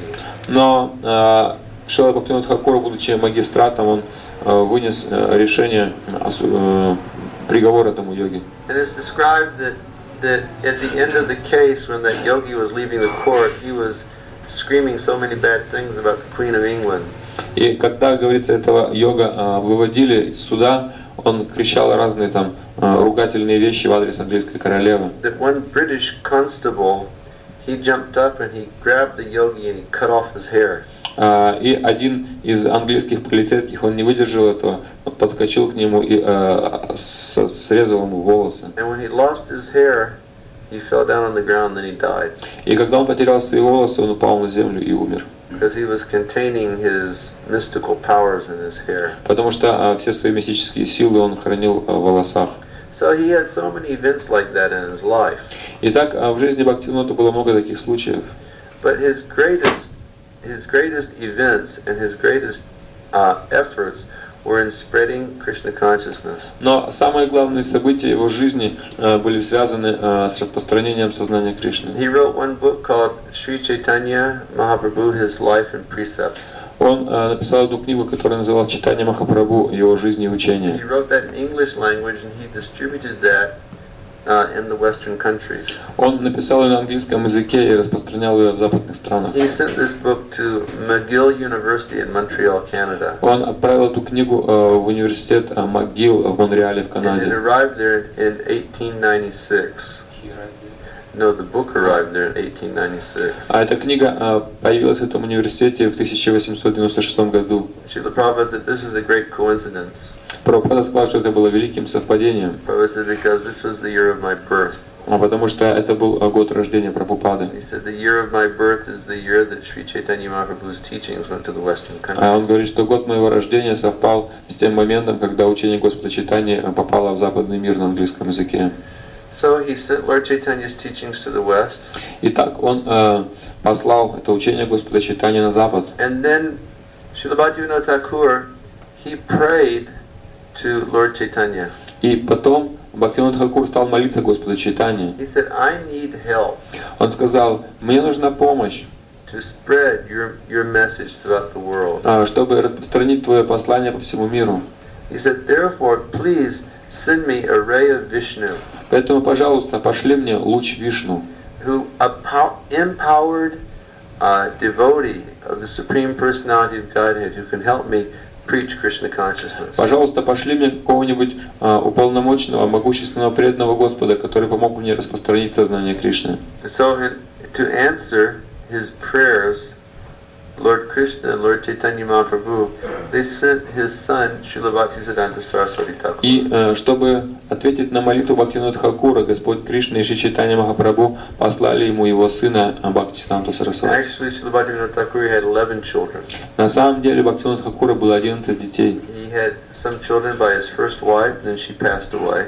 [SPEAKER 2] Но а, Шрила Бхактивинода Тхакур, будучи магистратом, он а, вынес а, решение, осу- а, приговор этому йоге.
[SPEAKER 1] And it's described that, that at the end of the case, when that yogi was leaving the court, he was screaming so many bad things about the Queen of England.
[SPEAKER 2] И когда, говорится, этого йога а, выводили из суда, он кричал разные там а, ругательные вещи в адрес английской королевы.
[SPEAKER 1] That one British constable, he jumped up and he grabbed the yogi and he cut off his hair.
[SPEAKER 2] А, и один из английских полицейских, он не выдержал этого, он подскочил к нему и а, с- срезал ему волосы.
[SPEAKER 1] And when he lost his hair, he fell down on the ground and he died.
[SPEAKER 2] И когда он потерял свои волосы, он упал на землю и умер.
[SPEAKER 1] Because he was containing his mystical powers in his hair.
[SPEAKER 2] Потому что а, все свои мистические силы он хранил а, в волосах.
[SPEAKER 1] So he had so many events like that in his life.
[SPEAKER 2] Итак, а, в жизни Бхактивинода было много таких случаев.
[SPEAKER 1] But his greatest, his greatest events and his greatest uh, efforts were in spreading Krishna consciousness.
[SPEAKER 2] Но самые главные события его жизни а, были связаны а, с распространением сознания Кришны.
[SPEAKER 1] He wrote one book called Sri Chaitanya Mahaprabhu, His Life and Precepts.
[SPEAKER 2] Он а, написал одну книгу, которая называлась «Читание Махапрабху. Его жизнь и
[SPEAKER 1] He
[SPEAKER 2] учение».
[SPEAKER 1] wrote that in English language and he distributed that uh, in the Western countries.
[SPEAKER 2] Он написал ее на английском языке и распространял ее в западных странах.
[SPEAKER 1] He sent this book to McGill University in Montreal, Canada.
[SPEAKER 2] Он отправил эту книгу э, в университет э, МcGill в Монреале, в
[SPEAKER 1] And it
[SPEAKER 2] Канаде.
[SPEAKER 1] arrived there in eighteen ninety-six. No, the book arrived there in eighteen ninety-six.
[SPEAKER 2] А эта книга э, появилась в этом университете в тысяча восемьсот девяносто шестом году.
[SPEAKER 1] Srila Prabhupada said this was a great coincidence.
[SPEAKER 2] Прабхупада сказал, что это было великим совпадением,
[SPEAKER 1] Prabhupada said because this was the year of my birth.
[SPEAKER 2] а потому что это был э, год рождения Прабхупады.
[SPEAKER 1] He said the year of my birth is the year that Sri Chaitanya Mahaprabhu's teachings went to the Western
[SPEAKER 2] А он
[SPEAKER 1] countries.
[SPEAKER 2] говорит, что год моего рождения совпал с тем моментом, когда учение Господа Чайтаньи попало в западный мир на английском языке.
[SPEAKER 1] So he sent Lord Chaitanya's teachings to the West,
[SPEAKER 2] Итак, он э, послал это учение Господа Чайтаньи на запад.
[SPEAKER 1] and then Srila Bhaktivinoda Thakur, he prayed to Lord Chaitanya.
[SPEAKER 2] И потом Бхактивинода Тхакур стал молиться Господу Чайтаньи.
[SPEAKER 1] He said, I need help
[SPEAKER 2] Он сказал, мне нужна помощь,
[SPEAKER 1] to spread your, your message throughout the world.
[SPEAKER 2] э, чтобы распространить твое послание по всему миру.
[SPEAKER 1] He said, therefore, please send me a ray of Vishnu,
[SPEAKER 2] Поэтому, пожалуйста, пошли мне луч Вишну,
[SPEAKER 1] who a pow- empowered uh, devotee of the Supreme Personality of Godhead who can help me preach Krishna consciousness.
[SPEAKER 2] Пожалуйста, пошли мне какого-нибудь э, уполномоченного, могущественного преданного Господа, который помог мне распространить сознание Кришны.
[SPEAKER 1] And so in- to answer his prayers, Lord Krishna and Lord Chaitanya Mahaprabhu, they sent his son, Srila Bhaktisiddhanta Saraswati Thakur.
[SPEAKER 2] И э, чтобы ответить на молитву Бхактивинода Тхакура, Господь Кришна и Шри Чайтанья Махапрабху послали ему его сына Бхактисиддханту Сарасвати.
[SPEAKER 1] Actually, Srila Bhaktivinoda Thakur had eleven children.
[SPEAKER 2] На самом деле Бхактивинода Тхакура было одиннадцать детей.
[SPEAKER 1] He had some children by his first wife, then she passed away.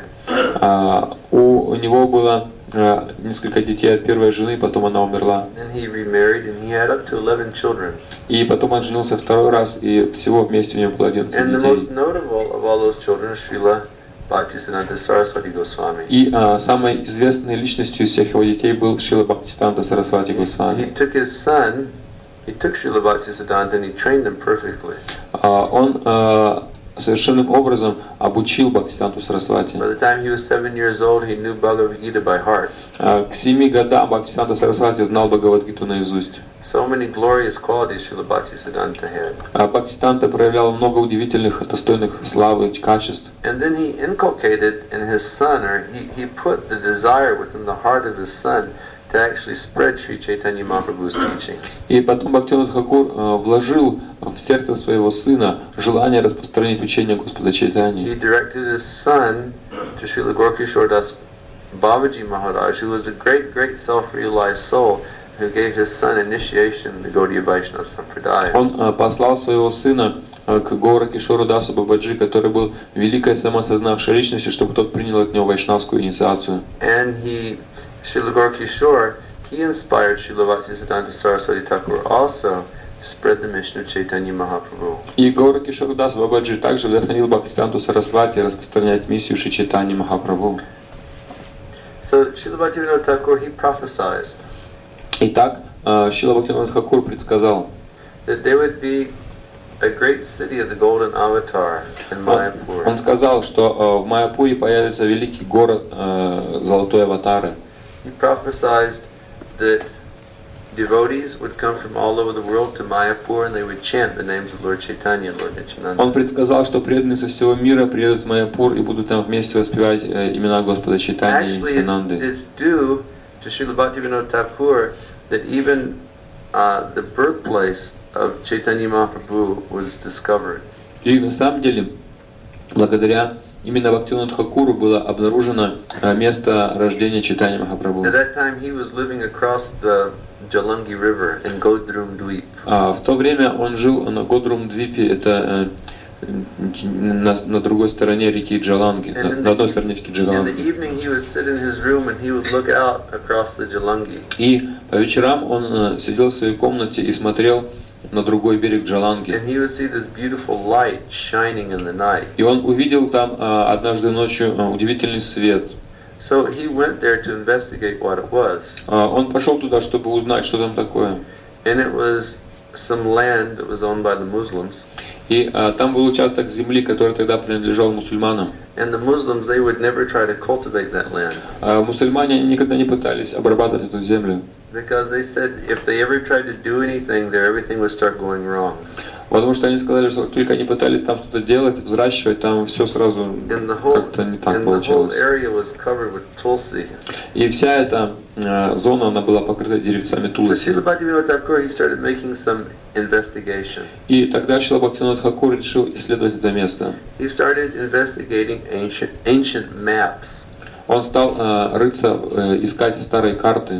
[SPEAKER 2] А, у, у него было э, несколько детей от первой жены, потом она умерла.
[SPEAKER 1] Then he remarried, and he had up to eleven children.
[SPEAKER 2] И потом он женился второй раз, и всего вместе у него было одиннадцать
[SPEAKER 1] And the
[SPEAKER 2] детей.
[SPEAKER 1] most notable of all those children is Srila Bhaktisiddhanta Saraswati Goswami.
[SPEAKER 2] И а, самой известной личностью из всех его детей был Шрила Бхактисиддханта Сарасвати
[SPEAKER 1] He
[SPEAKER 2] Госвами.
[SPEAKER 1] took his son, he took Srila Bhaktisiddhanta, and he trained him perfectly.
[SPEAKER 2] А, он а, совершенным образом обучил Бхактисиддханту Сарасвати.
[SPEAKER 1] By the time he was seven years old, he knew Bhagavad Gita by heart.
[SPEAKER 2] А, К семи годам Бхактисиддханта Сарасвати знал Бхагавад-гиту наизусть.
[SPEAKER 1] So many glorious qualities Srila Bhaktisiddhanta had.
[SPEAKER 2] А Бхактисиддханта проявлял много удивительных, достойных славы качеств.
[SPEAKER 1] And then he inculcated in his son, or he, he put the desire within the heart of his son to actually spread Sri Chaitanya Mahaprabhu's teachings.
[SPEAKER 2] И потом Бхактивинода Тхакур а, вложил в сердце своего сына желание распространить учение Господа
[SPEAKER 1] He
[SPEAKER 2] Чайтаньи.
[SPEAKER 1] directed his son to Srila Gorkishore Das Babaji Maharaj, who was a great, great self-realized soul, who gave his son initiation in the Gaudiya Vaishnava Sampradaya.
[SPEAKER 2] Он а, послал своего сына а, к Гаура Кишору Дасу Бабаджи, который был великой самосознавшей личностью, чтобы тот принял от него вайшнавскую инициацию.
[SPEAKER 1] And he, Srila Gorkishore, he inspired Srila Bhaktisiddhanta Saraswati Thakur also to spread the mission of Chaitanya Mahaprabhu.
[SPEAKER 2] И Гаура Кишору Дас Бабаджи также вдохновил Бхактисиддханту Сарасвати распространять миссию Шри Чайтаньи Махапрабху.
[SPEAKER 1] So Srila Bhaktivinoda Thakur, he prophesied
[SPEAKER 2] Итак, а, Шрила Бхактивинода Тхакур предсказал,
[SPEAKER 1] that there would be a great city of the golden avatar in
[SPEAKER 2] он,
[SPEAKER 1] Mayapur.
[SPEAKER 2] он сказал, что а, в Майяпуре появится великий город а, Золотой Аватары.
[SPEAKER 1] He prophesied that devotees would come from all over the world to Mayapur and they would chant the names of Lord Chaitanya and Lord Nityananda.
[SPEAKER 2] Он предсказал, что преданные со всего мира приедут в Майяпур и будут там вместе воспевать э, имена Господа Чайтаньи и
[SPEAKER 1] Actually, it's,
[SPEAKER 2] Нитянанды.
[SPEAKER 1] it's due to Srila Bhaktivinoda Thakur that even uh, the birthplace of Chaitanya Mahaprabhu was discovered.
[SPEAKER 2] И на самом деле, благодаря именно Бхактивиноду Тхакуру было обнаружено э, место рождения Чайтаньи Махапрабху.
[SPEAKER 1] At that time, he was living across the Jalangi River in Godrum Dweep.
[SPEAKER 2] А в то время он жил на Годрум-двипе, это э, на, на другой стороне реки Джаланги, на, на одной стороне реки
[SPEAKER 1] In the
[SPEAKER 2] Джаланги.
[SPEAKER 1] evening, he would sit in his room and he would look out across the Jalangi.
[SPEAKER 2] И по вечерам он э, сидел в своей комнате и смотрел на другой берег Джаланги.
[SPEAKER 1] And he would see this beautiful light shining in the night.
[SPEAKER 2] И он увидел там э, однажды ночью э, удивительный свет.
[SPEAKER 1] So he went there to investigate what it was.
[SPEAKER 2] А, Он пошел туда, чтобы узнать, что там такое.
[SPEAKER 1] And it was some land that was owned by the Muslims.
[SPEAKER 2] И а, там был участок земли, который тогда принадлежал мусульманам.
[SPEAKER 1] And the Muslims, they would never try to cultivate that land.
[SPEAKER 2] А мусульмане они никогда не пытались обрабатывать эту землю.
[SPEAKER 1] Because they said if they ever tried to do anything there, everything would start going wrong.
[SPEAKER 2] Потому что они сказали, что как только они пытались там что-то делать, взращивать, там все сразу как-то не так получилось. И вся эта э, зона, она была покрыта деревцами туласи. И тогда Шрила Бхактивинода Тхакур решил исследовать это место. Он стал э, рыться, э, искать старые карты.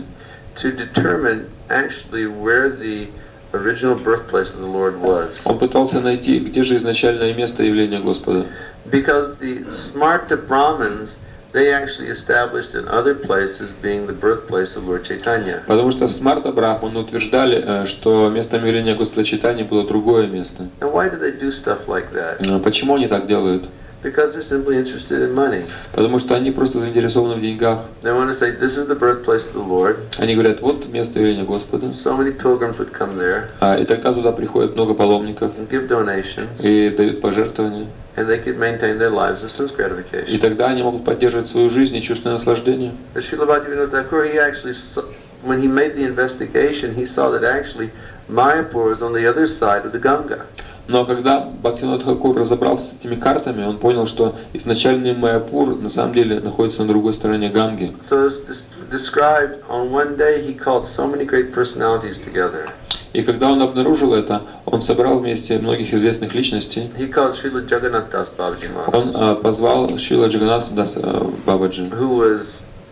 [SPEAKER 2] Original birthplace of the Lord was. Он пытался найти, где же изначальное место явления Господа.
[SPEAKER 1] Because the Smarta Brahmins, they actually established in other places being the birthplace of Lord Chaitanya.
[SPEAKER 2] Потому что Смарта Брахманы утверждали, что местом явления Господа Чайтаньи было другое место.
[SPEAKER 1] And why do they do stuff like that?
[SPEAKER 2] Почему они так делают?
[SPEAKER 1] Because they're simply interested in money.
[SPEAKER 2] Потому что они просто заинтересованы в деньгах.
[SPEAKER 1] They want to say, this is the birthplace of the Lord.
[SPEAKER 2] Они говорят, вот место явления Господа.
[SPEAKER 1] So many pilgrims would come there.
[SPEAKER 2] А, и тогда туда приходит много паломников.
[SPEAKER 1] And give donations.
[SPEAKER 2] И дают пожертвования.
[SPEAKER 1] And they could maintain their lives of sense gratification.
[SPEAKER 2] И тогда они могут поддерживать свою жизнь и чувственное наслаждение.
[SPEAKER 1] But Srila Bhaktivinoda Thakur, he actually, saw, when he made the investigation, he saw that actually Mayapur was on the other side of the Ganga.
[SPEAKER 2] Но когда Бхактивинода Тхакур разобрался с этими картами, он понял, что изначальный Майяпур на самом деле находится на другой стороне Ганги.
[SPEAKER 1] So described on one day he called so many great personalities together.
[SPEAKER 2] И когда он обнаружил это, он собрал вместе многих известных личностей.
[SPEAKER 1] He called Srila Jagannath Das Babaji Maharaj.
[SPEAKER 2] Он а, позвал Шрила Джаганнатха Дас Бабаджи,
[SPEAKER 1] who was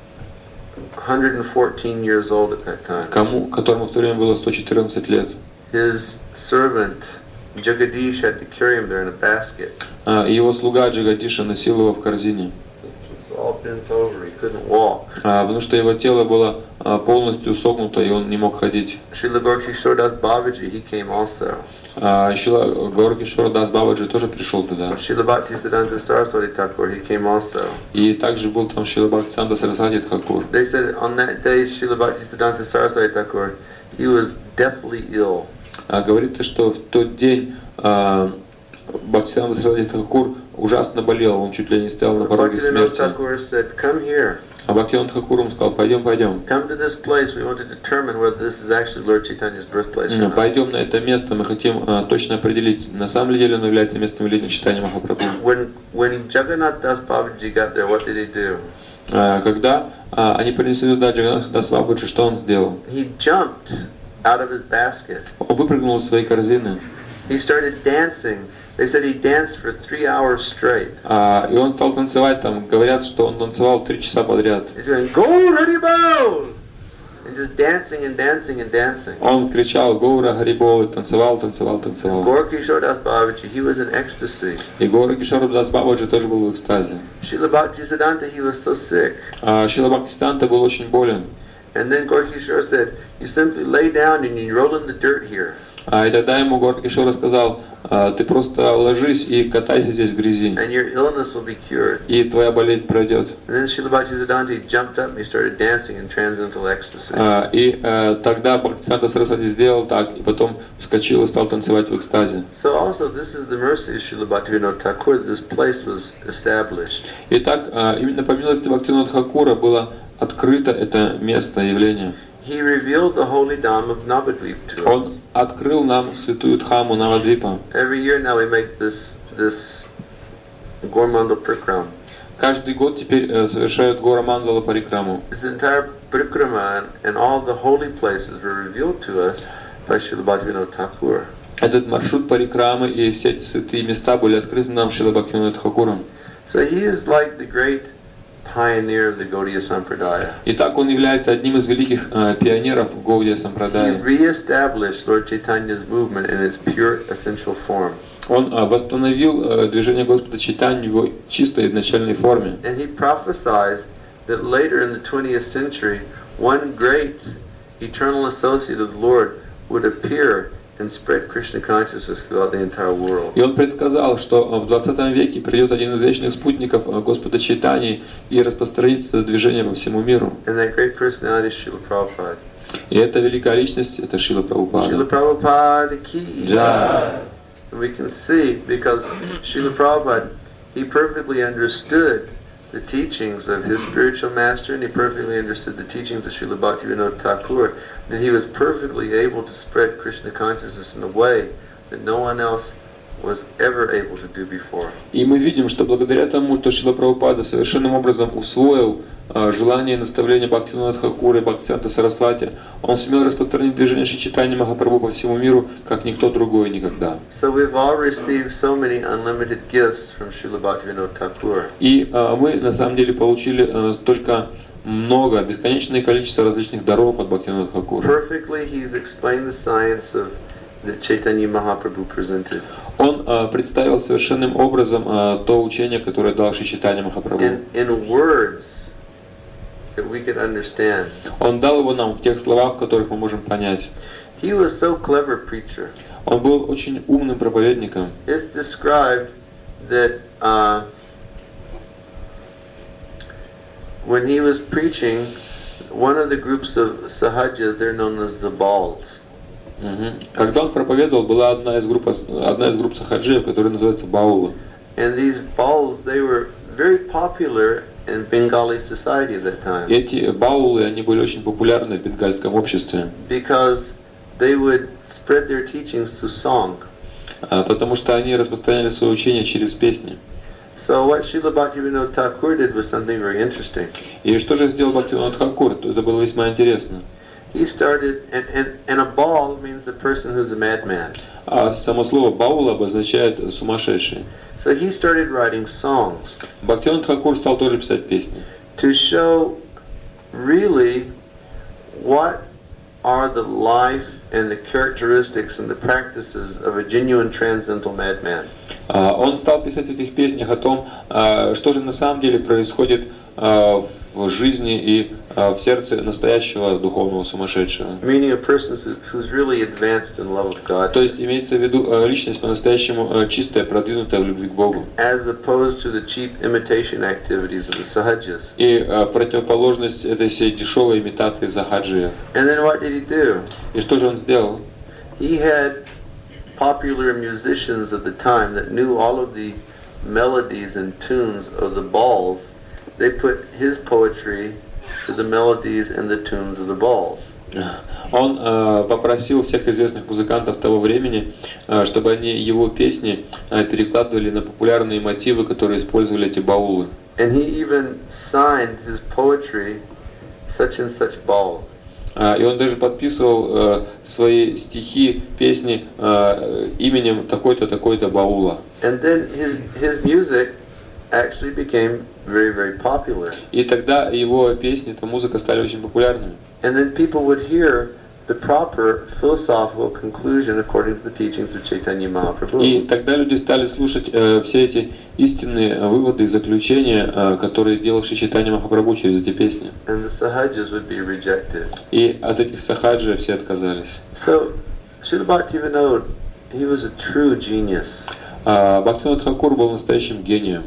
[SPEAKER 1] one hundred fourteen years old at that time.
[SPEAKER 2] Кому, которому в то время было сто четырнадцать лет.
[SPEAKER 1] His servant Jagadish had to carry him there in a basket.
[SPEAKER 2] А, его слуга Джагадиша носил его в корзине.
[SPEAKER 1] All bent over, he couldn't walk.
[SPEAKER 2] А, потому что его тело было а, полностью согнуто, и он не мог ходить.
[SPEAKER 1] Srila Gaurkishore Das Babaji, he came also.
[SPEAKER 2] А, Шрила Гауракишора Дас Бабаджи тоже пришел туда.
[SPEAKER 1] Srila Bhaktisiddhanta Saraswati Thakur, he came also.
[SPEAKER 2] И также был там Шрила Бхактисиданта Сарасвати Тхакур.
[SPEAKER 1] They said on that day Srila Bhaktisiddhanta Saraswati Thakur, he was deathly ill.
[SPEAKER 2] А, говорится, что в тот день а, Бхактисиданта Сарасвати Тхакур ужасно болел, он чуть ли не стоял на пороге смерти.
[SPEAKER 1] Said, come here.
[SPEAKER 2] А Бхактивинода Тхакур ему сказал, пойдем, пойдем.
[SPEAKER 1] Come to this place. We want to determine whether this is actually Lord Chaitanya's birthplace or not.
[SPEAKER 2] Пойдем на это место, мы хотим а, точно определить, на самом деле оно является местом явления Чайтаньи Махапрабху.
[SPEAKER 1] When when Jagannath Das Babaji got there, what did he do?
[SPEAKER 2] А, когда а, они принесли туда Джаганнатха Дас Бабаджи, что он сделал?
[SPEAKER 1] He jumped out of his basket.
[SPEAKER 2] Он выпрыгнул из своей корзины.
[SPEAKER 1] He started dancing. They said he danced for three hours straight.
[SPEAKER 2] А, и он стал танцевать там. Говорят, что он танцевал три часа подряд.
[SPEAKER 1] He's doing Gaur Haribol, and just dancing and dancing and dancing.
[SPEAKER 2] Он кричал Гаура Харибол, танцевал, танцевал, танцевал.
[SPEAKER 1] Gaurkishore Das Babaji, he was in ecstasy.
[SPEAKER 2] И Gaurакишора Дас Бабаджи тоже был в экстазе.
[SPEAKER 1] Srila Bhaktisiddhanta, he was so sick.
[SPEAKER 2] А Шрила Бхактисиданта был очень болен.
[SPEAKER 1] And then Gaurkishore said, you simply lay down and you roll in the dirt here.
[SPEAKER 2] А, и тогда ему Gaurакишора сказал, а, ты просто ложись и катайся здесь в грязи.
[SPEAKER 1] And your illness will be cured.
[SPEAKER 2] И твоя болезнь пройдет.
[SPEAKER 1] And then Srila Bhaktisiddhanta jumped up and he started dancing in transcendental ecstasy.
[SPEAKER 2] А, и а, тогда Бхактисиданта Сарасвати сделал так, и потом вскочил и стал танцевать в экстазе.
[SPEAKER 1] So also this is the mercy of Srila Bhaktivinoda Thakur that this place was established.
[SPEAKER 2] Итак, а, именно по милости Бхактивинода Тхакура было открыто это место явления.
[SPEAKER 1] He revealed the holy Dham of Navadvip to us.
[SPEAKER 2] Он открыл нам святую Дхаму Навадвипа.
[SPEAKER 1] Every year now we make this this Gaur-Mandal Parikram.
[SPEAKER 2] Каждый год теперь э, совершают Гора Мандала Парикраму.
[SPEAKER 1] This entire Parikrama and all the holy places were revealed to us by Srila Bhaktivinoda Thakur.
[SPEAKER 2] Этот маршрут Парикрамы и все эти святые места были открыты нам Шрила Бхактивинода Тхакуром.
[SPEAKER 1] So he is like the great pioneer of the Gaudiya Sampradaya.
[SPEAKER 2] Итак, он является одним из великих э, пионеров Гаудия
[SPEAKER 1] He
[SPEAKER 2] Сампрадая.
[SPEAKER 1] re-established Lord Chaitanya's movement in its pure essential form.
[SPEAKER 2] Он э, восстановил э, движение Господа Чайтаньи в его чистой изначальной форме.
[SPEAKER 1] And he prophesied that later in the twentieth century, one great eternal associate of the Lord would appear and spread Krishna consciousness throughout the entire world.
[SPEAKER 2] И он предсказал, что в двадцатом веке придет один из вечных спутников Господа Чайтаньи и распространит это движение по всему миру.
[SPEAKER 1] And that great personality is Srila Prabhupada.
[SPEAKER 2] И эта великая личность, это Шрила Прабхупада.
[SPEAKER 1] Srila Prabhupada ki
[SPEAKER 2] Джай.
[SPEAKER 1] And we can see, because Srila Prabhupada, he perfectly understood the teachings of his spiritual master, and he perfectly understood the teachings of Srila Bhaktivinoda Thakur, and he was perfectly able to spread Krishna consciousness in a way that no one else was ever able to do before.
[SPEAKER 2] И мы видим, что благодаря тому, что Шрила Прабхупада совершенным образом усвоил э, желание и наставления Бхактивинода Тхакура и Бхактисиданта Сарасвати, он сумел распространить движение Шри Чайтаньи Махапрабху по всему миру, как никто другой никогда.
[SPEAKER 1] So we've all received so many unlimited gifts from Srila Bhaktivinoda Thakur.
[SPEAKER 2] И э, мы на самом деле получили э, столько много, бесконечное количество различных даров от Бхактивинода Тхакура.
[SPEAKER 1] Perfectly, he's explained the science of that Chaitanya Mahaprabhu presented.
[SPEAKER 2] Он э, представил совершенным образом э, то учение, которое дал Шри Чайтанья Махапрабху.
[SPEAKER 1] In, in words that we could understand.
[SPEAKER 2] Он дал его нам в тех словах, которых мы можем понять.
[SPEAKER 1] He was so clever preacher.
[SPEAKER 2] Он был очень умным проповедником.
[SPEAKER 1] It's described that uh, when he was preaching, one of the groups of sahajas, they're known as the balls.
[SPEAKER 2] Угу. Когда он проповедовал, была одна из групп, одна из групп сахаджиев, которая называется баулы.
[SPEAKER 1] And these balls, they were very popular in Bengali society at that time.
[SPEAKER 2] Эти баулы, они были очень популярны в бенгальском обществе.
[SPEAKER 1] Because they would spread their teachings through song.
[SPEAKER 2] Потому что они распространяли свое учение через песни.
[SPEAKER 1] So what Srila Bhaktivinoda Thakur did was something very interesting.
[SPEAKER 2] И что же сделал Бхактивинода Тхакур? Это было весьма интересно.
[SPEAKER 1] He started, and, and, and a ball means a person who's a madman.
[SPEAKER 2] А само слово баула обозначает сумасшедший.
[SPEAKER 1] So he started writing songs.
[SPEAKER 2] Бхактивинода Тхакур стал тоже писать песни.
[SPEAKER 1] To show really what are the life and the characteristics and the practices of a genuine transcendental madman.
[SPEAKER 2] Он стал писать в этих песнях о том, что же на самом деле происходит в жизни и в сердце настоящего духовного сумасшедшего.
[SPEAKER 1] Meaning a person who's really advanced in love of God.
[SPEAKER 2] То есть имеется в виду личность по-настоящему чистая, продвинутая в любви к Богу.
[SPEAKER 1] As opposed to the cheap imitation activities of the sahajas.
[SPEAKER 2] И противоположность этой всей дешевой имитации сахаджиев.
[SPEAKER 1] And then what did he do?
[SPEAKER 2] И что же он сделал?
[SPEAKER 1] He had popular musicians of the time that knew all of the melodies and tunes of the balls. They put his poetry to the melodies and the tunes of the balls.
[SPEAKER 2] Он э, попросил всех известных музыкантов того времени, э, чтобы они его песни э, перекладывали на популярные мотивы, которые использовали эти баулы.
[SPEAKER 1] And he even signed his poetry such and such ball.
[SPEAKER 2] Uh, и он даже подписывал uh, свои стихи, песни uh, именем такой-то, такой-то баула.
[SPEAKER 1] And then his his music actually became very, very popular.
[SPEAKER 2] И тогда его песни, эта музыка стали очень популярными.
[SPEAKER 1] And then people would hear the proper philosophical conclusion according to the teachings of Chaitanya Mahaprabhu.
[SPEAKER 2] И тогда люди стали слушать uh, все эти истинные uh, выводы и заключения, uh, которые делал Шри Чайтанья Махапрабху через эти песни.
[SPEAKER 1] And the sahajas would be rejected.
[SPEAKER 2] И от этих сахаджи все отказались.
[SPEAKER 1] So, Srila Bhaktivinoda, he was a true genius.
[SPEAKER 2] Uh, Бхактивинода Тхакур был настоящим гением.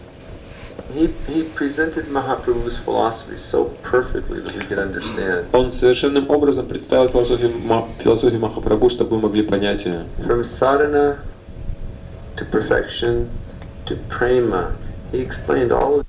[SPEAKER 1] He, he presented Mahaprabhu's philosophy so perfectly that we could understand.
[SPEAKER 2] Он совершенным образом представил философию, философию Махапрабху, чтобы мы могли понять ее.
[SPEAKER 1] From sadhana to perfection to prema, he explained all of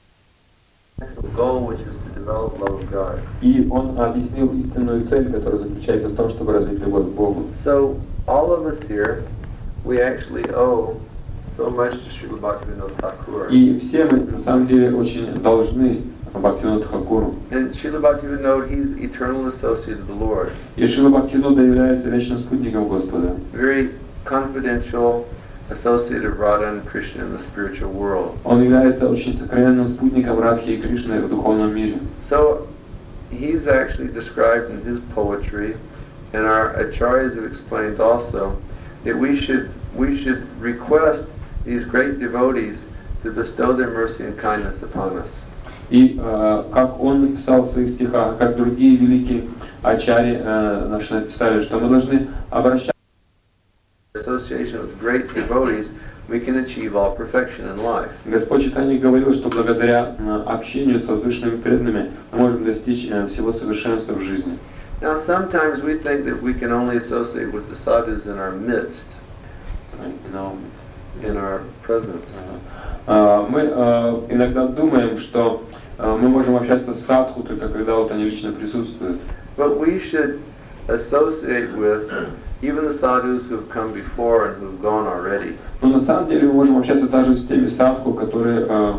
[SPEAKER 1] the goal, which is to develop love of God.
[SPEAKER 2] И он объяснил истинную цель, которая заключается в том, чтобы развить любовь к Богу.
[SPEAKER 1] So all of us here, we actually owe so much to Srila Bhaktivinoda Thakur.
[SPEAKER 2] И все мы на самом деле очень должны Бхактивиноду Тхакуру.
[SPEAKER 1] And Srila Bhaktivinoda, he's eternal associate of the Lord.
[SPEAKER 2] И Шрила Бхактивинода является вечным спутником Господа.
[SPEAKER 1] Very confidential associate of Radha and Krishna in the spiritual world.
[SPEAKER 2] Он является очень сокровенным спутником Радхи и Кришны в духовном мире.
[SPEAKER 1] So he's actually described in his poetry, and our acharyas have explained also, that we should we should request these great devotees to bestow their mercy and kindness upon us.
[SPEAKER 2] И э, как он написал в своих стихах, как другие великие ачари э, наши написали, что мы должны обращаться
[SPEAKER 1] In association with great devotees, we can achieve all perfection in life.
[SPEAKER 2] Господь Чайтанья говорил, что благодаря э, общению с возвышенными преданными мы можем достичь э, всего совершенства в жизни.
[SPEAKER 1] Now sometimes we think that we can only associate with the sadhus in our midst. you know, in our presence.
[SPEAKER 2] Uh, мы uh, иногда думаем, что uh, мы можем общаться с садху только когда вот они лично присутствуют.
[SPEAKER 1] But we should associate with even the sadhus who have come before and who've gone already.
[SPEAKER 2] Но на самом деле мы можем общаться даже с теми садху, которые uh,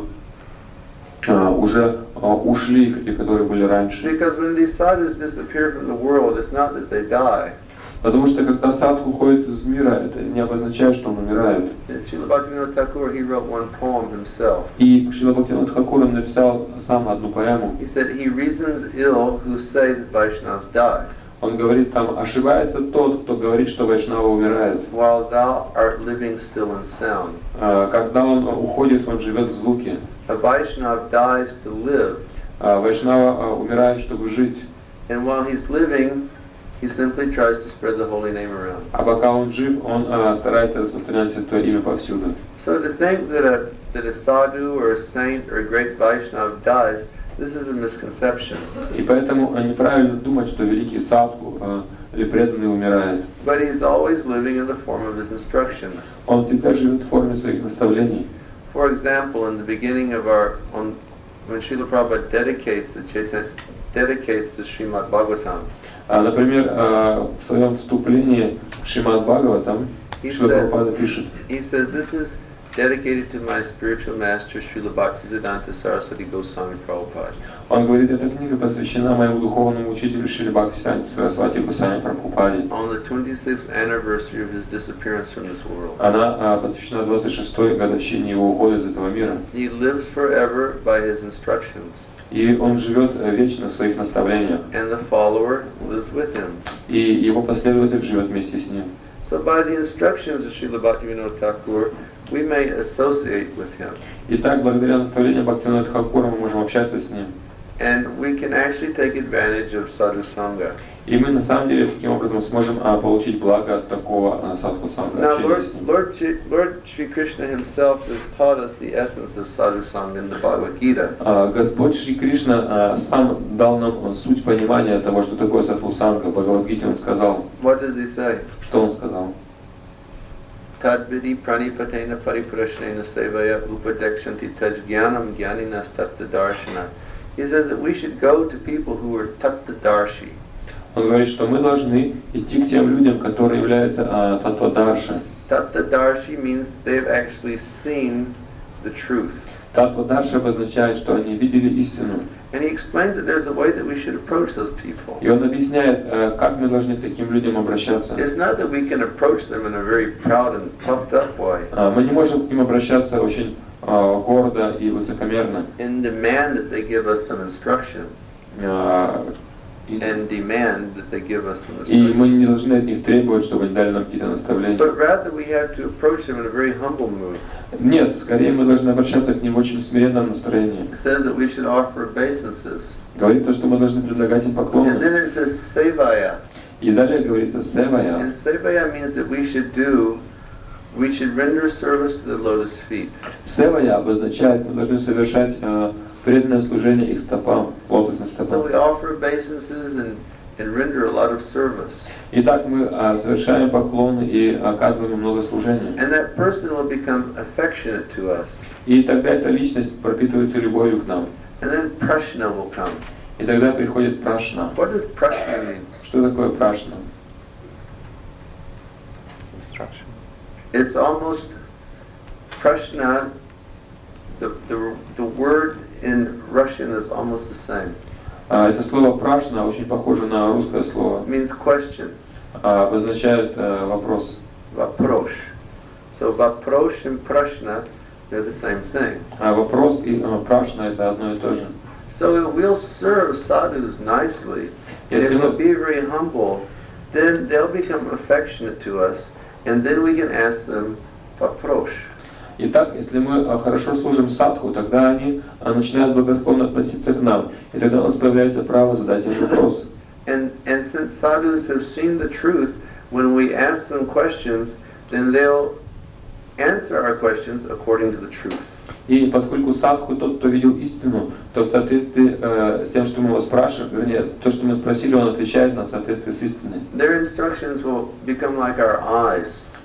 [SPEAKER 2] uh, уже uh, ушли и которые были раньше.
[SPEAKER 1] Because when these sadhus disappear from the world, it's not that they die.
[SPEAKER 2] Потому что когда садху уходит из мира, это не обозначает, что он умирает.
[SPEAKER 1] Srila Bhaktivinoda Thakur, he wrote one poem himself.
[SPEAKER 2] И Шрила Бхактивинода Тхакур написал сам одну поэму.
[SPEAKER 1] He said, he reasons ill who say that Vaishnavas die,
[SPEAKER 2] Он говорит там, ошибается тот, кто говорит, что Вайшнава умирает.
[SPEAKER 1] while thou art living still and sound.
[SPEAKER 2] А, когда он уходит, он живет в звуке.
[SPEAKER 1] A Vaishnav dies to live,
[SPEAKER 2] А Вайшнава а, умирает, чтобы жить.
[SPEAKER 1] and while he's living, he simply tries to spread the holy name around.
[SPEAKER 2] А пока он жив, он а, старается распространять святое имя повсюду.
[SPEAKER 1] So to think that a, that a sadhu or a saint or a great Vaishnav dies, this is a misconception.
[SPEAKER 2] И поэтому а, неправильно думать, что великий садху а, или преданный умирает.
[SPEAKER 1] But he's always living in the form of his instructions.
[SPEAKER 2] Он всегда живет в форме своих наставлений.
[SPEAKER 1] For example, in the beginning of our, on, when Srila Prabhupada dedicates the Chaitanya, dedicates the Srimad Bhagavatam,
[SPEAKER 2] А, например, а, в своем вступлении в Шримад Бхагаватам Шрила Прабхупада пишет:
[SPEAKER 1] he says, this is dedicated to my spiritual master, Srila Bhaktisiddhanta Saraswati Goswami Prabhupada.
[SPEAKER 2] Он говорит, эта книга посвящена моему духовному учителю Шриле Бхактисиданте Сарасвати Госвами Прабхупаде.
[SPEAKER 1] On the twenty-sixth anniversary of his disappearance from this world.
[SPEAKER 2] Она а, посвящена двадцать шестой годовщине его ухода из этого мира.
[SPEAKER 1] He lives forever by his instructions.
[SPEAKER 2] И он живет вечно в своих наставлениях.
[SPEAKER 1] And the follower lives with him.
[SPEAKER 2] И его последователь живет вместе с ним.
[SPEAKER 1] So by the instructions of Srila Bhaktivinoda Thakur, we may associate with him.
[SPEAKER 2] Итак, благодаря наставлению Бхактивинода Тхакура мы можем общаться с ним.
[SPEAKER 1] And we can actually take advantage of sadhu sangha.
[SPEAKER 2] И мы на самом деле таким образом сможем а, получить благо от такого а, садху санга.
[SPEAKER 1] Now, Lord, Lord, Lord Shri Krishna himself has taught us the essence of sadhu sangha in the Bhagavad Gita.
[SPEAKER 2] А, Господь Шри Кришна а, сам дал нам суть понимания того, что такое садху санга. В Бхагавад-гите он сказал.
[SPEAKER 1] What does he say?
[SPEAKER 2] Что он сказал?
[SPEAKER 1] Tadvidi pranipatena paripurashnena sevaya upadekshanti tajgyanam gyaninas tattadarshana. He says that we should go to people who are tattadarshi.
[SPEAKER 2] Он говорит, что мы должны идти к тем людям, которые являются а, татвадарши.
[SPEAKER 1] Tattadarshi means they've actually seen the truth.
[SPEAKER 2] Татвадарши обозначает, что они видели истину.
[SPEAKER 1] And he explains that there's a way that we should approach those people.
[SPEAKER 2] И он объясняет, а, как мы должны к таким людям обращаться.
[SPEAKER 1] It's not that we can approach them in a very proud and puffed up way.
[SPEAKER 2] А, мы не можем к ним обращаться очень а, гордо и высокомерно.
[SPEAKER 1] And demand that they give us some instruction.
[SPEAKER 2] А, и,
[SPEAKER 1] And demand that they give us some
[SPEAKER 2] и
[SPEAKER 1] instruction.
[SPEAKER 2] мы не должны от них требовать, чтобы они дали нам какие-то наставления.
[SPEAKER 1] But rather we have to approach them in a very humble mood.
[SPEAKER 2] Нет, скорее мы должны обращаться к ним в очень смиренном настроении.
[SPEAKER 1] It says that we should offer obeisances.
[SPEAKER 2] Говорится, что мы должны предлагать им
[SPEAKER 1] And
[SPEAKER 2] поклоны.
[SPEAKER 1] then it says sevaya.
[SPEAKER 2] И далее говорится севая.
[SPEAKER 1] And sevaya means that we should do, we should render service to the lotus feet.
[SPEAKER 2] Севая обозначает, мы должны совершать э, преданное служение их стопам, лотосным
[SPEAKER 1] So
[SPEAKER 2] стопам.
[SPEAKER 1] we offer obeisances and, and render a lot of service.
[SPEAKER 2] Итак, мы э, совершаем поклоны и оказываем много служения.
[SPEAKER 1] And that person will become affectionate to us.
[SPEAKER 2] И тогда эта личность пропитывается любовью к нам.
[SPEAKER 1] And then prashna will come.
[SPEAKER 2] И тогда приходит прашна.
[SPEAKER 1] What does prashna mean?
[SPEAKER 2] Что такое прашна?
[SPEAKER 3] Instruction.
[SPEAKER 1] It's almost prashna, the, the, the word in Russian is almost the same.
[SPEAKER 2] А, это слово прашна очень похоже на русское слово.
[SPEAKER 1] It means question,
[SPEAKER 2] А, обозначает э, вопрос.
[SPEAKER 1] vaprosh. So vaprosh and prashna, they're the same thing.
[SPEAKER 2] А вопрос и э, прашна это одно и то же.
[SPEAKER 1] So if we'll serve sadhus nicely, and if
[SPEAKER 2] Если
[SPEAKER 1] we'll
[SPEAKER 2] мы,
[SPEAKER 1] be very humble, then they'll become affectionate to us, and then we can ask them vaprosh.
[SPEAKER 2] Итак, если мы э, хорошо служим садху, тогда они э, начинают благосклонно относиться к нам, и тогда у нас появляется право задать им вопрос.
[SPEAKER 1] And and since sadhus have seen the truth, when we ask them questions, then they'll answer our questions according to the truth.
[SPEAKER 2] И поскольку садху тот, кто видел истину, то в соответствии э, с тем, что мы его спрашиваем, вернее, то, что мы спросили, он отвечает нам в соответствии с истиной.
[SPEAKER 1] Their instructions will become like our eyes.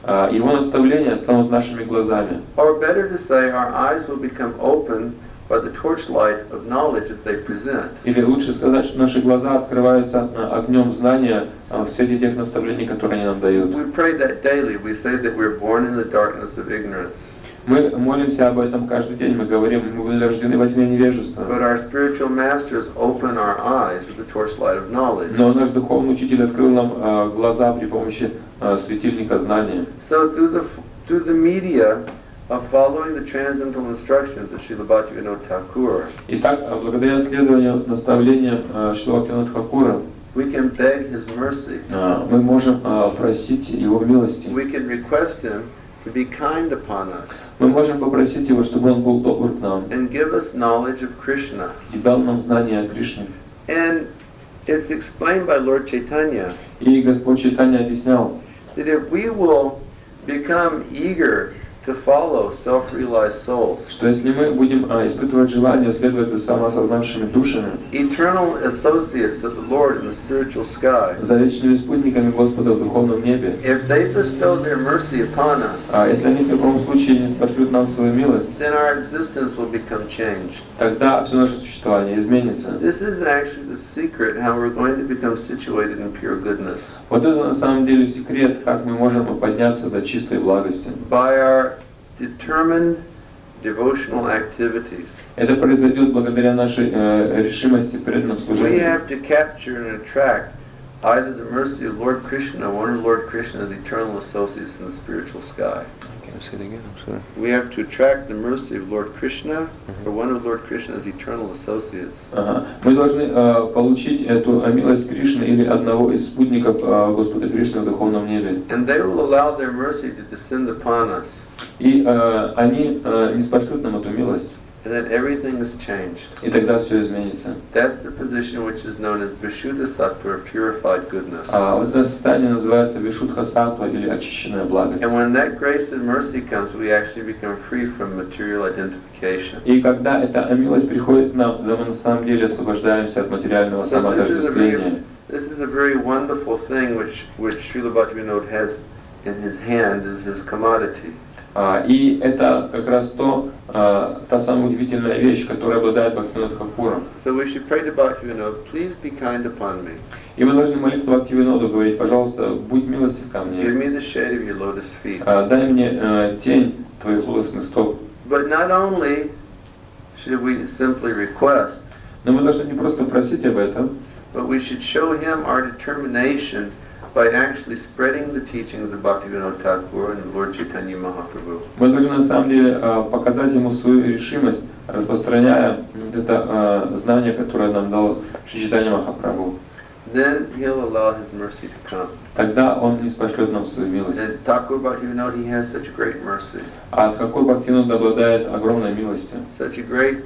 [SPEAKER 2] а, Его наставления станут нашими глазами.
[SPEAKER 1] Or better to say, our eyes will become open by the torchlight of knowledge that they present.
[SPEAKER 2] Или лучше сказать, что наши глаза открываются а, огнем знания а, в свете тех наставлений, которые они нам дают.
[SPEAKER 1] We pray that daily. We say that we're born in the darkness of ignorance.
[SPEAKER 2] Мы молимся об этом каждый день, мы говорим, мы были рождены во тьме невежества.
[SPEAKER 1] But our spiritual masters open our eyes with the torchlight of knowledge.
[SPEAKER 2] Но наш духовный учитель открыл нам а, глаза при помощи а, светильника знания.
[SPEAKER 1] So through the through the media of following the transcendental instructions of Srila Bhaktivinoda Thakur,
[SPEAKER 2] Итак, благодаря следованию наставлениям Шрила Бхактивинода Тхакура,
[SPEAKER 1] we can beg his mercy.
[SPEAKER 2] мы можем а, просить Его милости.
[SPEAKER 1] We can request him to be kind upon us
[SPEAKER 2] Мы можем попросить Его, чтобы Он был добр к нам
[SPEAKER 1] and give us knowledge of Krishna.
[SPEAKER 2] и дал нам знания о Кришне.
[SPEAKER 1] And it's explained by Lord Chaitanya
[SPEAKER 2] И Господь Чайтанья объяснял,
[SPEAKER 1] that if we will become eager to follow self-realized souls,
[SPEAKER 2] что если мы будем а, испытывать желание следовать за самоосознавшими душами,
[SPEAKER 1] eternal associates of the Lord in the spiritual sky,
[SPEAKER 2] за вечными спутниками Господа в духовном небе,
[SPEAKER 1] if they bestow their mercy upon us,
[SPEAKER 2] а если они в каком случае не спошлют нам свою милость,
[SPEAKER 1] then our existence will become changed.
[SPEAKER 2] тогда все наше существование изменится.
[SPEAKER 1] This is actually the secret how we're going to become situated in pure goodness.
[SPEAKER 2] Вот это на самом деле секрет, как мы можем подняться до чистой благости.
[SPEAKER 1] By our determined devotional activities.
[SPEAKER 2] Это произойдет благодаря нашей э, решимости преданным
[SPEAKER 1] We
[SPEAKER 2] служению.
[SPEAKER 1] have to capture and attract either the mercy of Lord Krishna or one of Lord Krishna's eternal associates in the spiritual sky.
[SPEAKER 2] Can you say it again? I'm sorry.
[SPEAKER 1] We have to attract the mercy of Lord Krishna or one of Lord Krishna's eternal associates.
[SPEAKER 2] Ага. Мы должны э, получить эту э, милость Кришны или одного из спутников э, Господа Кришны в духовном небе.
[SPEAKER 1] And they will allow their mercy to descend upon us.
[SPEAKER 2] И э, они э, не спошлют нам эту милость,
[SPEAKER 1] And then everything is changed.
[SPEAKER 2] и тогда все изменится.
[SPEAKER 1] That's the position which is known as Vishuddha Sattva, or purified goodness.
[SPEAKER 2] А вот это состояние называется Вишудха Саттва или очищенная благость.
[SPEAKER 1] And when that grace and mercy comes, we actually become free from material identification.
[SPEAKER 2] И когда эта милость приходит к нам, тогда мы на самом деле освобождаемся от материального
[SPEAKER 1] So this is a very,
[SPEAKER 2] самоотождествления.
[SPEAKER 1] this is a very wonderful thing which which Srila Bhaktivinoda has in his hand as his commodity.
[SPEAKER 2] А, и это как раз то, а, та самая удивительная вещь, которая обладает Бхактивинода Тхакуром.
[SPEAKER 1] So we should pray to Bhaktivinoda, please be kind upon me.
[SPEAKER 2] И мы должны молиться Бхактивиноду, говорить, пожалуйста, будь милостив ко
[SPEAKER 1] Give
[SPEAKER 2] мне,
[SPEAKER 1] me the shade of your lotus feet.
[SPEAKER 2] а, дай мне э, тень твоих лотосных стоп.
[SPEAKER 1] But not only should we simply request,
[SPEAKER 2] Но мы должны не просто просить об этом,
[SPEAKER 1] but we should show him our determination by actually spreading the teachings of Bhaktivinoda Thakur and Lord Chaitanya Mahaprabhu.
[SPEAKER 2] мы должны на самом деле э, показать ему свою решимость, распространяя вот это э, знание, которое нам дал Шри Чайтанья Махапрабху.
[SPEAKER 1] Then he'll allow his mercy to come.
[SPEAKER 2] Тогда он не спошлет нам свою милость.
[SPEAKER 1] And Thakur Bhaktivinoda, he has such great mercy,
[SPEAKER 2] А Тхакур Бхактивинода обладает огромной милостью.
[SPEAKER 1] such a great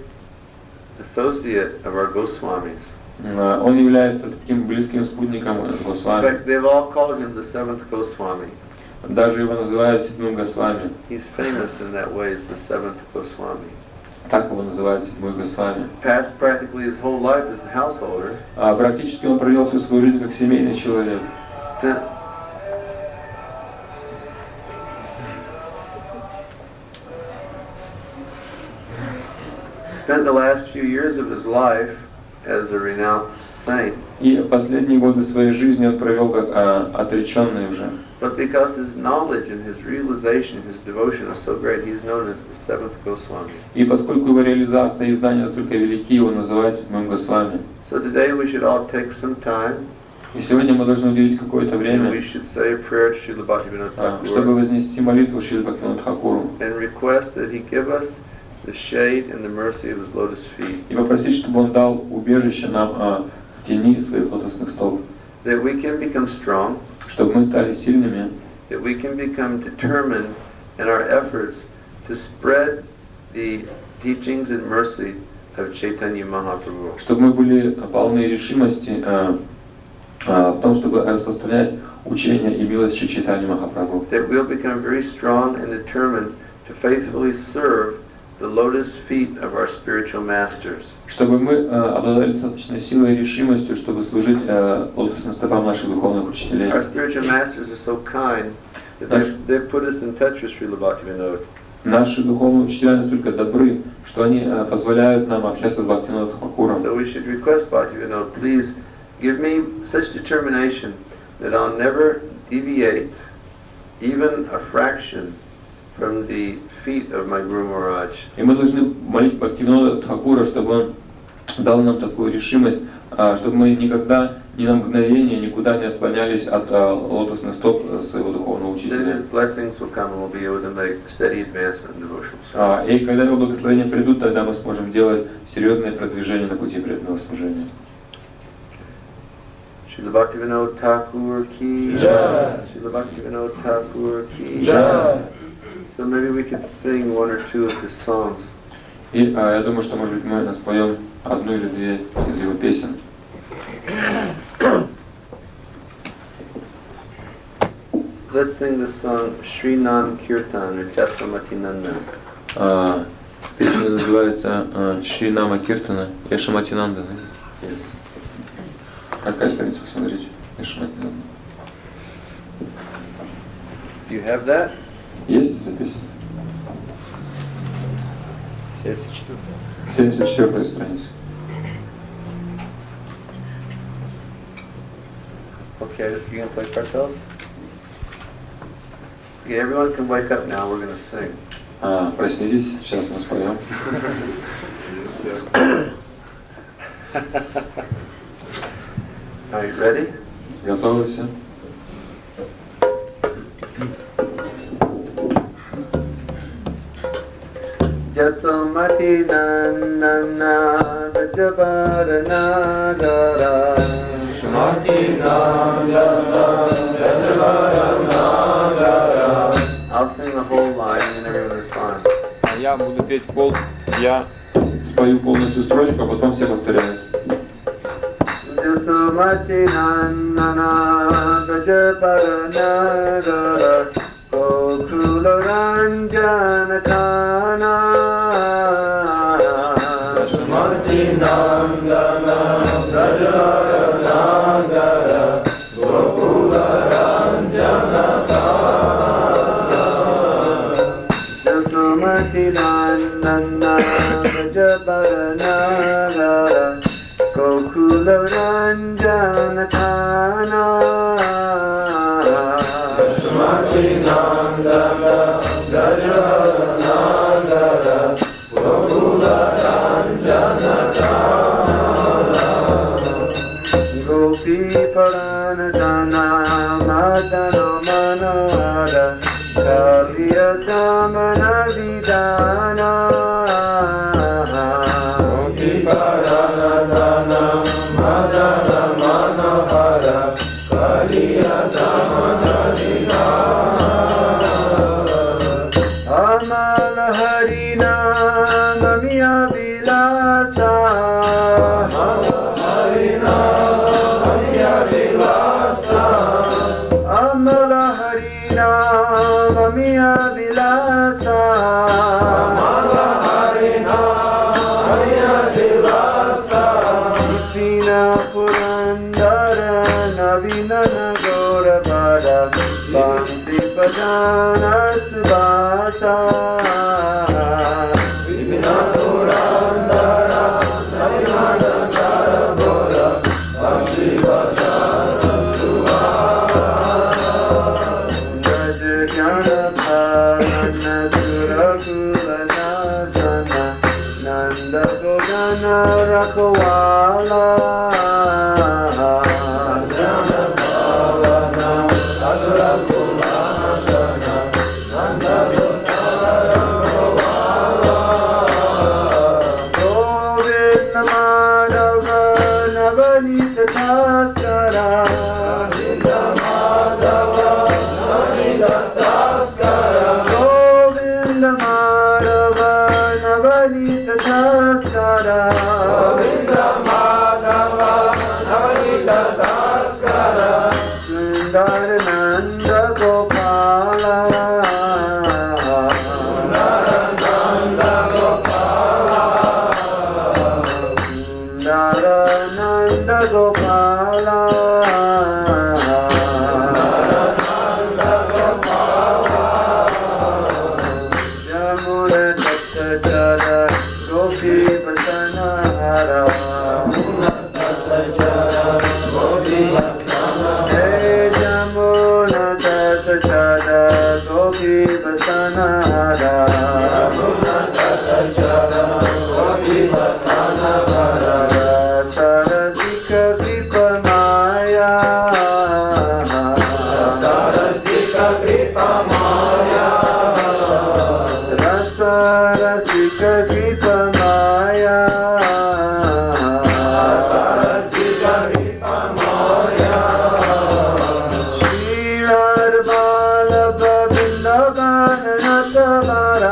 [SPEAKER 1] associate of our Goswamis.
[SPEAKER 2] Э, Он является таким близким спутником
[SPEAKER 1] In
[SPEAKER 2] Госвами.
[SPEAKER 1] fact, they've all called him the seventh Goswami.
[SPEAKER 2] Даже его называют седьмым Госвами.
[SPEAKER 1] He's famous in that way as the seventh Goswami.
[SPEAKER 2] Так его называют седьмой Госвами.
[SPEAKER 1] Passed practically his whole life as a householder.
[SPEAKER 2] А практически он провел всю свою жизнь как семейный человек.
[SPEAKER 1] Spent spent the last few years of his life as a renounced saint.
[SPEAKER 2] И последние годы своей жизни он провел как а, отреченный уже.
[SPEAKER 1] But because his knowledge and his realization, his devotion is so great, he's known as the seventh Goswami.
[SPEAKER 2] И поскольку его реализация и знания настолько велики, его называют седьмым Госвами.
[SPEAKER 1] So today we should all take some time
[SPEAKER 2] И сегодня мы должны уделить какое-то
[SPEAKER 1] and we
[SPEAKER 2] время,
[SPEAKER 1] should say a prayer to Srila Bhaktivinoda
[SPEAKER 2] а, чтобы
[SPEAKER 1] Thakur
[SPEAKER 2] вознести молитву Шри Бхактивинода Тхакуру
[SPEAKER 1] and request that he give us the shade and the mercy of his lotus feet,
[SPEAKER 2] и попросить, чтобы он дал убежище нам а, в тени своих лотосных стоп,
[SPEAKER 1] that we can become strong,
[SPEAKER 2] чтобы мы стали сильными,
[SPEAKER 1] that we can become determined in our efforts to spread the teachings and mercy of Chaitanya Mahaprabhu.
[SPEAKER 2] чтобы мы были полны решимости а, а, в том, чтобы распространять учение и милость Шри Чайтаньи Махапрабху.
[SPEAKER 1] That we'll become very strong and determined to faithfully serve the lotus feet of our spiritual masters.
[SPEAKER 2] Чтобы мы э, обладали достаточной силой и решимостью, чтобы служить э, лотосным стопам наших духовных учителей.
[SPEAKER 1] Our spiritual masters are so kind that they've, they've put us in touch with Srila Bhaktivinoda.
[SPEAKER 2] Наши духовные учителя настолько добры, что они э, позволяют нам общаться с Бхактивинода Тхакуром.
[SPEAKER 1] So we should request Bhaktivinoda, please give me such determination that I'll never deviate even a fraction from the feet of my Guru Maharaj.
[SPEAKER 2] И мы должны молить Бхактивинода Тхакура, чтобы он дал нам такую решимость, чтобы мы никогда, ни на мгновение, никуда не отклонялись от лотосных стоп своего духовного учителя. И когда его благословения придут, тогда мы сможем делать серьезные продвижения на пути преданного служения.
[SPEAKER 1] Srila Bhaktivinoda Thakur ki jai. Srila Bhaktivinoda Thakur ki jai. So maybe we could sing one or two of his songs.
[SPEAKER 2] И а, я думаю, что, может быть, мы споем одну или две из его песен.
[SPEAKER 1] Let's sing the song Shri Nam Kirtan or Jasamati Nanda.
[SPEAKER 2] А, песня называется а, Шри Нама Киртана Яшамати Нанда.
[SPEAKER 1] Yes.
[SPEAKER 2] Какая страница, посмотрите? Яшамати Нанда.
[SPEAKER 1] Do you have that?
[SPEAKER 2] Есть эта песня?
[SPEAKER 1] семьдесят четвёртая.
[SPEAKER 2] семьдесят четвёртая страница.
[SPEAKER 1] Okay, you gonna play cartels? Okay, everyone can wake up now. We're gonna sing.
[SPEAKER 2] А, проснитесь, сейчас мы споем.
[SPEAKER 1] Are you ready?
[SPEAKER 2] Готовы все?
[SPEAKER 1] Jasamati Nandana Rajabarana Gara Jasamati Nandana Rajabarana Gara. I'll sing the whole line and then everyone respond.
[SPEAKER 2] Я буду петь пол, я спою полностью строчку, а потом все повторяют.
[SPEAKER 1] Jasamati Nandana Rajabarana Gara Gokula Ranjana Kana Jasamati Nandana Rajabarana Gara Gokula Ranjana Kana Jasamati Nandana Rajabarana Gara Gokula Ranjana Kana Jasamati Nandana Rajabarana Gara Gokula Ranjana Kana Gopi Paranadana Madana Manohara Kaliyadamana Vidana Gopi Paranadana Madana Manohara Kaliyadamana Vidana Amala Harina Namiya Vilasa Amala Harina Namiya Vilasa Amala Harina Namiya Vilasa Amala Harina Namiya Vilasa Krishna Purandara Navinana Gaurabhara Bansi Padana Subhasa Krishna Purandara Navinana Gaurabhara Bansi Padana Subhasa Jajjana Bharana Surakula Nasana Nanda Godana Rakhwala Nanda Gopala Nanda
[SPEAKER 3] Nanda Gopala Nanda Gopala Jamuna Tattachara Gopi Vasanahara Jamuna Tattachara Gopi Vasanahara Hey Jamuna Tattachara Gopi Vasanahara Jamuna Tattachara Gopi Vasanahara Sarasika Kripa Maya Sarasika Kripa Maya Rasarasika Kripa Maya Rasarasika Kripa Maya Shri Radha Vallabha Vrindavana Natavara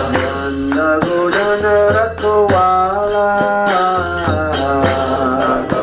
[SPEAKER 3] Nanda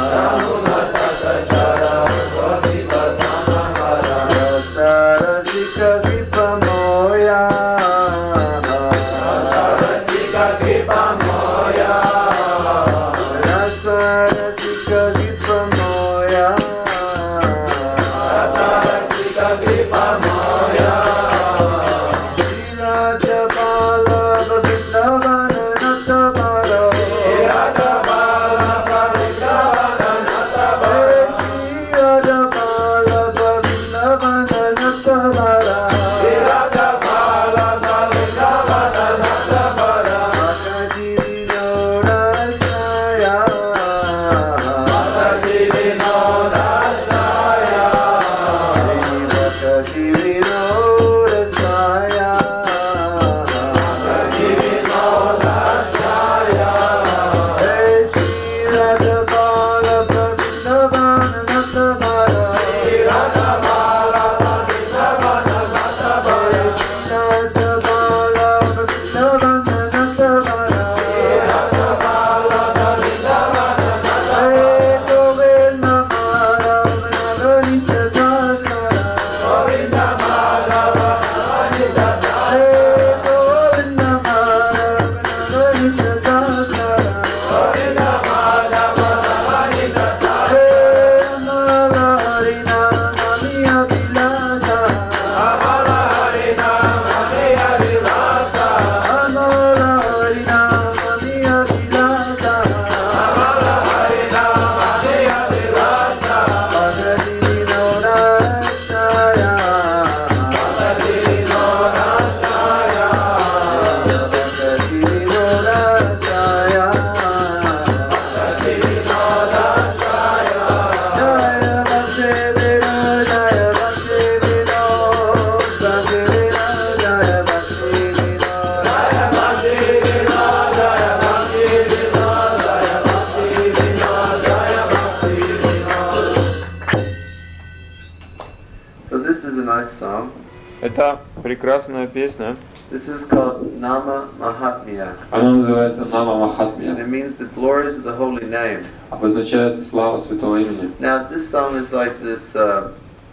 [SPEAKER 2] Это прекрасная песня.
[SPEAKER 1] This is called Nama Mahatmya.
[SPEAKER 2] Она называется Нама
[SPEAKER 1] And
[SPEAKER 2] Махатмия.
[SPEAKER 1] it means the glories of the holy name.
[SPEAKER 2] Обозначает слава святого имени.
[SPEAKER 1] Now this song is like this uh,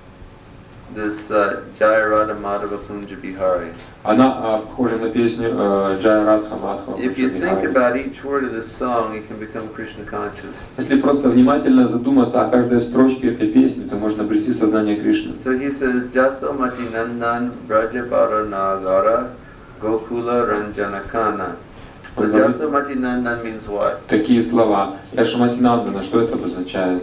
[SPEAKER 1] this uh, Jaya Radha Madhava Kunja Bihari.
[SPEAKER 2] Она а, похожа на песню э, Джая Радха Мадхава.
[SPEAKER 1] If you think about each word of this song, you can become Krishna conscious.
[SPEAKER 2] Если просто внимательно задуматься о каждой строчке этой песни, то можно обрести сознание Кришны.
[SPEAKER 1] So he says, Jasomati Nandan Brajabara Nagara Gokula Ranjanakana. So
[SPEAKER 2] Он говорит
[SPEAKER 1] Jasomati Nandan means what?
[SPEAKER 2] такие слова. Яшаматинандана, что это обозначает?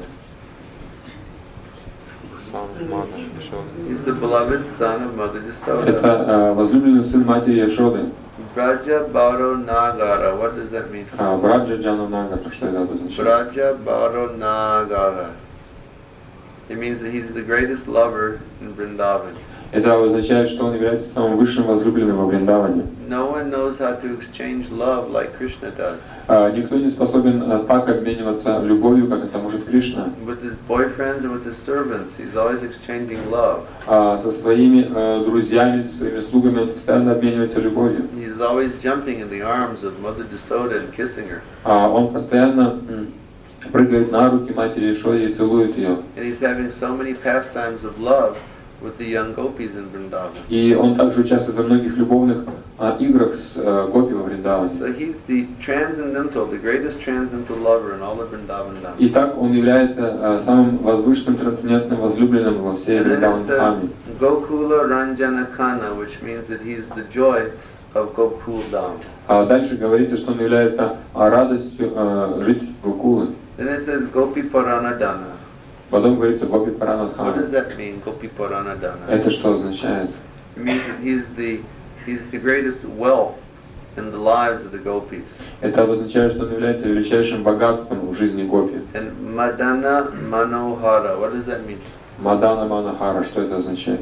[SPEAKER 1] He's the beloved son of Mother Yasoda.
[SPEAKER 2] Это э, возлюбленный сын матери Яшоды.
[SPEAKER 1] Braja Baro Nagara. What does that mean?
[SPEAKER 2] А, Браджа Джану Нагара, что это обозначает?
[SPEAKER 1] Braja Baro Nagara. It means that he's the greatest lover in Vrindavan.
[SPEAKER 2] Это означает, что он является самым высшим возлюбленным во Вриндаване.
[SPEAKER 1] No one knows how to exchange love like Krishna does.
[SPEAKER 2] А, никто не способен а, так обмениваться любовью, как это может Кришна.
[SPEAKER 1] With his boyfriends and with his servants, he's always exchanging love.
[SPEAKER 2] А, со своими э, друзьями, со своими слугами он постоянно обменивается любовью.
[SPEAKER 1] He's always jumping in the arms of Mother Yasoda and kissing her.
[SPEAKER 2] А, он постоянно м, прыгает на руки матери Яшоды и целует ее.
[SPEAKER 1] And he's having so many pastimes of love with the young gopis in Vrindavan.
[SPEAKER 2] И он также участвует во многих любовных а, играх с э, гопи во Вриндаване.
[SPEAKER 1] So he's the transcendental, the greatest transcendental lover in all of Vrindavan Dham.
[SPEAKER 2] И так он является э, самым возвышенным, трансцендентным возлюбленным во всей
[SPEAKER 1] And then
[SPEAKER 2] Вриндаван
[SPEAKER 1] it says
[SPEAKER 2] Dhаме.
[SPEAKER 1] Gokula Ranjanakana, which means that he's the joy of Gokul Dham.
[SPEAKER 2] А дальше говорится, что он является а, радостью э, жить в Гокуле.
[SPEAKER 1] Then it says Gopi Paranadana.
[SPEAKER 2] Потом говорится Гопи
[SPEAKER 1] What does
[SPEAKER 2] Паранадхана.
[SPEAKER 1] that mean, Gopi Paranadana?
[SPEAKER 2] Это что означает?
[SPEAKER 1] It means that he's the he's the greatest wealth in the lives of the gopis.
[SPEAKER 2] Это обозначает, что он является величайшим богатством в жизни Гопи.
[SPEAKER 1] And Madana Manohara, what does that mean?
[SPEAKER 2] Мадана Манахара, что это означает?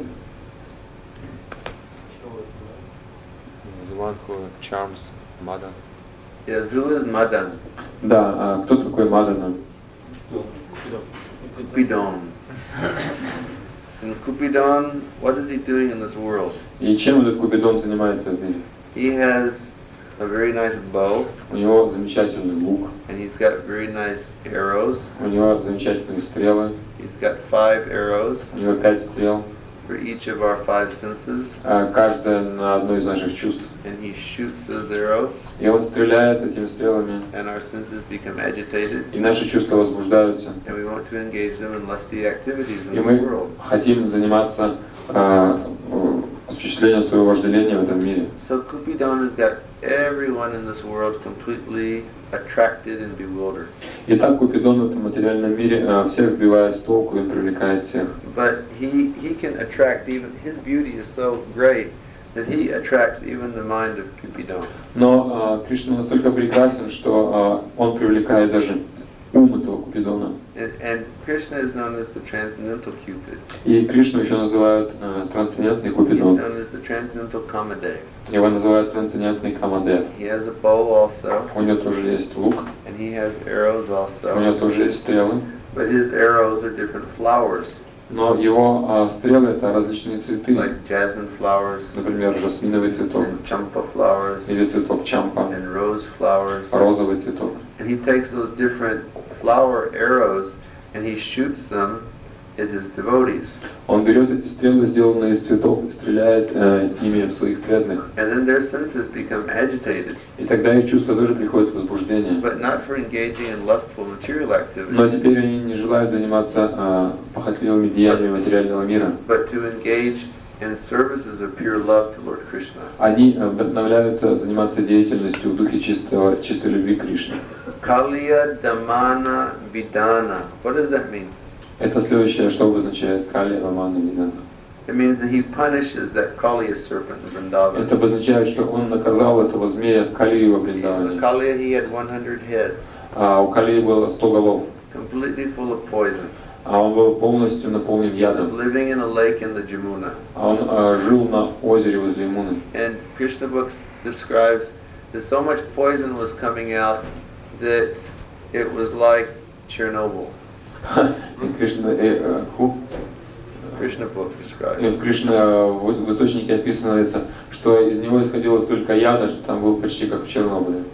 [SPEAKER 4] The one who charms Madan.
[SPEAKER 1] Yes, who is Madan?
[SPEAKER 2] Да, а кто такой Мадана?
[SPEAKER 1] Cupidon. And Cupidon, what is he doing in this world?
[SPEAKER 2] И чем этот Купидон занимается в мире?
[SPEAKER 1] He has a very nice bow,
[SPEAKER 2] у него замечательный лук,
[SPEAKER 1] and he's got very nice arrows.
[SPEAKER 2] у него замечательные стрелы,
[SPEAKER 1] He's got five arrows
[SPEAKER 2] у него пять стрел,
[SPEAKER 1] for each of our five senses,
[SPEAKER 2] а, каждая на одно из наших чувств.
[SPEAKER 1] and he shoots those arrows,
[SPEAKER 2] И он стреляет этими стрелами,
[SPEAKER 1] and our senses become agitated,
[SPEAKER 2] и наши чувства возбуждаются.
[SPEAKER 1] and we want to engage them in lusty activities in
[SPEAKER 2] И
[SPEAKER 1] this
[SPEAKER 2] мы
[SPEAKER 1] world.
[SPEAKER 2] хотим заниматься а, осуществлением своего вожделения в этом мире.
[SPEAKER 1] So Cupidon has got everyone in this world completely attracted and bewildered.
[SPEAKER 2] И так Купидон в этом материальном мире а, всех сбивает с толку и привлекает всех.
[SPEAKER 1] But he, he can attract even, his beauty is so great that he attracts even the mind of Cupidon.
[SPEAKER 2] Но а, Кришна настолько прекрасен, что а, он привлекает даже ум этого Купидона.
[SPEAKER 1] And, and Krishna is known as the transcendental Cupid.
[SPEAKER 2] И Кришну еще называют а, трансцендентный
[SPEAKER 1] He's
[SPEAKER 2] Купидон.
[SPEAKER 1] known as the transcendental Kamadev.
[SPEAKER 2] Его называют трансцендентный Камадев.
[SPEAKER 1] He has a bow also,
[SPEAKER 2] У него тоже есть лук,
[SPEAKER 1] and he has arrows
[SPEAKER 2] у него
[SPEAKER 1] also.
[SPEAKER 2] тоже есть стрелы.
[SPEAKER 1] But his arrows are different flowers,
[SPEAKER 2] Но его а, стрелы это различные цветы.
[SPEAKER 1] like jasmine flowers,
[SPEAKER 2] Например, жасминовый цветок,
[SPEAKER 1] and champa flowers,
[SPEAKER 2] или цветок чампа,
[SPEAKER 1] and rose flowers.
[SPEAKER 2] розовый цветок.
[SPEAKER 1] And he takes those different flower arrows and he shoots them at his devotees.
[SPEAKER 2] Он берет эти стрелы, сделанные из цветов, и стреляет э, ими в своих преданных.
[SPEAKER 1] And then their senses become agitated,
[SPEAKER 2] И тогда их чувства тоже приходят в возбуждение.
[SPEAKER 1] but not for engaging in lustful material
[SPEAKER 2] Но
[SPEAKER 1] activities,
[SPEAKER 2] теперь они не желают заниматься э, похотливыми деяниями материального мира.
[SPEAKER 1] but to engage in services of pure love to Lord Krishna.
[SPEAKER 2] Они э, вдохновляются заниматься деятельностью в духе чистого, чистой любви к Кришне.
[SPEAKER 1] Kaliya Damana Vidana. What does that mean?
[SPEAKER 2] Это следующее, что обозначает Кали Рамана Видана.
[SPEAKER 1] It means that he punishes that Kaliya serpent in
[SPEAKER 2] Это
[SPEAKER 1] Vrindavan.
[SPEAKER 2] обозначает, что он наказал этого змея Калию во
[SPEAKER 1] The
[SPEAKER 2] Вриндаване.
[SPEAKER 1] Kaliya, he had one hundred heads,
[SPEAKER 2] А у Калии было сто голов,
[SPEAKER 1] completely full of poison,
[SPEAKER 2] а он был полностью наполнен ядом.
[SPEAKER 1] living in a lake in the Jamuna.
[SPEAKER 2] А он а, жил на озере возле Ямуны.
[SPEAKER 1] And Krishna books describes that so much poison was coming out that it was like Chernobyl.
[SPEAKER 2] И Кришна, э, э, ху,
[SPEAKER 1] Krishna book
[SPEAKER 2] и
[SPEAKER 1] describes.
[SPEAKER 2] Кришна в, в источнике описывается, что из него исходило столько яда, что там был почти как в Чернобыле.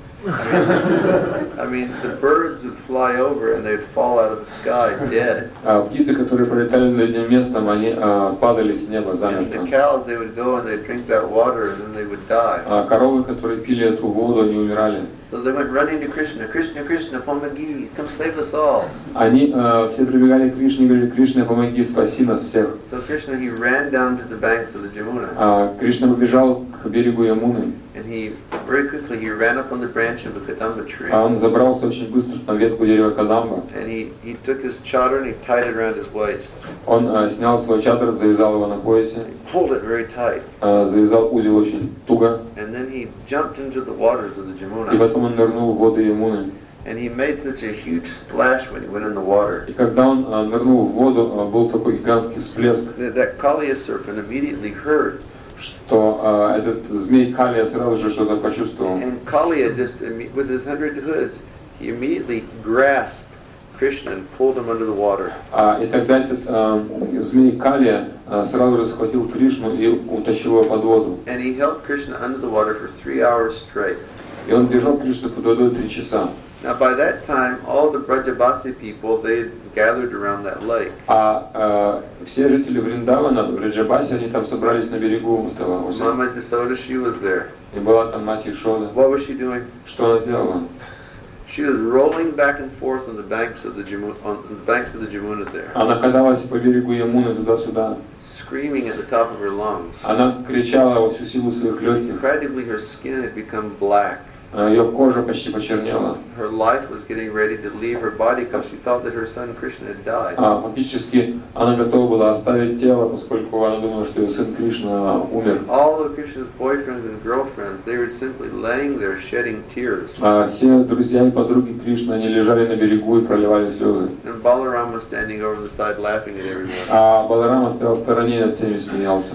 [SPEAKER 1] I mean, the birds would fly over and they'd fall out of the sky dead.
[SPEAKER 2] А птицы, которые пролетали над этим местом, они а, падали с неба
[SPEAKER 1] And
[SPEAKER 2] замертво.
[SPEAKER 1] the cows, they would go and they'd drink that water and then they would die.
[SPEAKER 2] А коровы, которые пили эту воду, они умирали.
[SPEAKER 1] So they went running to Krishna. Krishna, Krishna, Pomagi, come save us all.
[SPEAKER 2] Они а, все прибегали к Кришне и говорили: Кришна, помоги, спаси нас всех.
[SPEAKER 1] So Krishna, he ran down to the banks of the Jamuna.
[SPEAKER 2] А Кришна побежал к берегу Ямуны,
[SPEAKER 1] And he, very quickly, he ran up on the branch of a kadamba tree.
[SPEAKER 2] а он забрался очень быстро на ветку дерева Кадамба.
[SPEAKER 1] And he, he took his chadar and he tied it around his waist.
[SPEAKER 2] Он а, снял свой чадр, завязал его на поясе,
[SPEAKER 1] He pulled it very tight.
[SPEAKER 2] а, завязал узел очень туго,
[SPEAKER 1] And then he jumped into the waters of the
[SPEAKER 2] и
[SPEAKER 1] Jamuna.
[SPEAKER 2] потом он нырнул в воды Ямуны.
[SPEAKER 1] And he made such a huge splash when he went in the water.
[SPEAKER 2] И когда он а, нырнул в воду, а, был такой гигантский всплеск,
[SPEAKER 1] That, that Kaliya serpent immediately heard.
[SPEAKER 2] что а, этот змей Калия сразу же что-то почувствовал.
[SPEAKER 1] And Kaliya, just imme- with his hundred hoods, he immediately grasped Krishna and pulled him under the water.
[SPEAKER 2] А, и тогда этот а, змей Калия а, сразу же схватил Кришну и утащил его под воду.
[SPEAKER 1] And he held Krishna under the water for three hours straight.
[SPEAKER 2] И он держал Кришну под водой три часа.
[SPEAKER 1] Now by that time, all the Brajabasi people, they had gathered around that lake.
[SPEAKER 2] А, а все жители Вриндавана, в Раджабасе, они там собрались на берегу этого озера.
[SPEAKER 1] Mama Jasoda, she was there.
[SPEAKER 2] И была там мать Ишода.
[SPEAKER 1] What was she doing?
[SPEAKER 2] Что она делала?
[SPEAKER 1] She was rolling back and forth on the banks of the Jamuna, on the banks of the Jamuna there,
[SPEAKER 2] Она каталась по берегу Ямуны туда-сюда.
[SPEAKER 1] screaming at the top of her lungs.
[SPEAKER 2] Она кричала во всю силу своих легких.
[SPEAKER 1] Practically her skin had become black.
[SPEAKER 2] Ее кожа почти почернела.
[SPEAKER 1] Her life was getting ready to leave her body because she thought that her son Krishna had died.
[SPEAKER 2] А, фактически она готова была оставить тело, поскольку она думала, что ее сын Кришна умер.
[SPEAKER 1] All of Krishna's boyfriends and girlfriends, they were simply laying there shedding tears.
[SPEAKER 2] А все друзья и подруги Кришны, они лежали на берегу и проливали слезы.
[SPEAKER 1] And Balaram was standing over the side laughing at everyone.
[SPEAKER 2] А Баларама стоял в стороне и над всеми смеялся.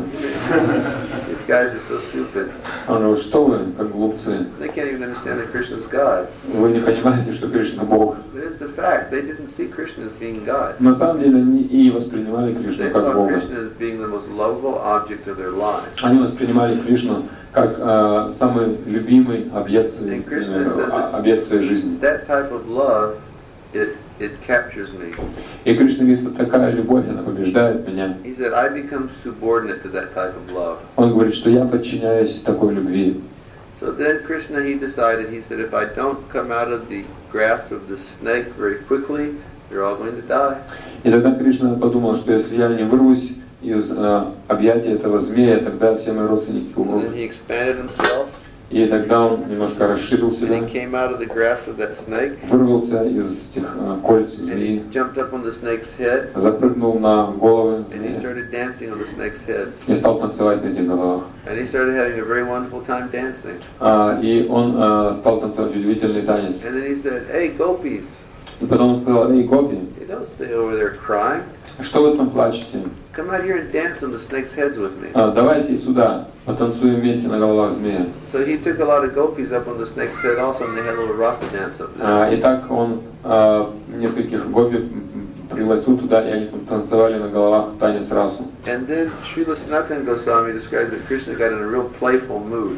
[SPEAKER 1] These guys are so stupid.
[SPEAKER 2] Он говорил: что вы, как глупцы,
[SPEAKER 1] They can't even understand that Krishna's God.
[SPEAKER 2] вы не понимаете, что Кришна Бог.
[SPEAKER 1] But it's a fact. They didn't see Krishna as being God.
[SPEAKER 2] На самом деле они и воспринимали Кришну
[SPEAKER 1] They
[SPEAKER 2] как
[SPEAKER 1] saw
[SPEAKER 2] Бога.
[SPEAKER 1] Krishna as being the most lovable object of their lives.
[SPEAKER 2] Они воспринимали Кришну как э, самый любимый объект, своей-
[SPEAKER 1] And Krishna
[SPEAKER 2] э,
[SPEAKER 1] says
[SPEAKER 2] а-
[SPEAKER 1] that-
[SPEAKER 2] объект своей жизни.
[SPEAKER 1] That type of love, it it captures me.
[SPEAKER 2] И Кришна говорит, вот такая любовь, она побеждает меня.
[SPEAKER 1] He said, I become subordinate to that type of love.
[SPEAKER 2] Он говорит, что я подчиняюсь такой любви.
[SPEAKER 1] So then Krishna, he decided, he said, if I don't come out of the grasp of the snake very quickly, they're all going to die.
[SPEAKER 2] И тогда Кришна подумал, что если я не вырвусь из э, объятия этого змея, тогда все мои родственники
[SPEAKER 1] So
[SPEAKER 2] умрут.
[SPEAKER 1] then he expanded himself,
[SPEAKER 2] И тогда он немножко расширил
[SPEAKER 1] and
[SPEAKER 2] себя,
[SPEAKER 1] he came out of the grasp of that snake,
[SPEAKER 2] вырвался из этих э, кольц
[SPEAKER 1] and
[SPEAKER 2] змеи,
[SPEAKER 1] he jumped up on the snake's head,
[SPEAKER 2] запрыгнул на головы
[SPEAKER 1] and he
[SPEAKER 2] змеи
[SPEAKER 1] started dancing on the snake's heads.
[SPEAKER 2] и стал танцевать на этих головах.
[SPEAKER 1] And he started having a very wonderful time dancing.
[SPEAKER 2] А, и он э, стал танцевать удивительный танец.
[SPEAKER 1] And then he said, hey, gopis,
[SPEAKER 2] И потом он сказал, эй, гопи,
[SPEAKER 1] you don't stay over there crying.
[SPEAKER 2] что вы там плачете?
[SPEAKER 1] Come out here and dance on the snake's heads with me.
[SPEAKER 2] А, давайте сюда, потанцуем вместе на головах змея.
[SPEAKER 1] So he took a lot of gopis up on the snake's head also, and they had a little rasa dance up there.
[SPEAKER 2] А, и так он а, нескольких гопи пригласил туда, и они там танцевали на головах танец расу.
[SPEAKER 1] And then Srila Sanatana Goswami describes that Krishna got in a real playful mood.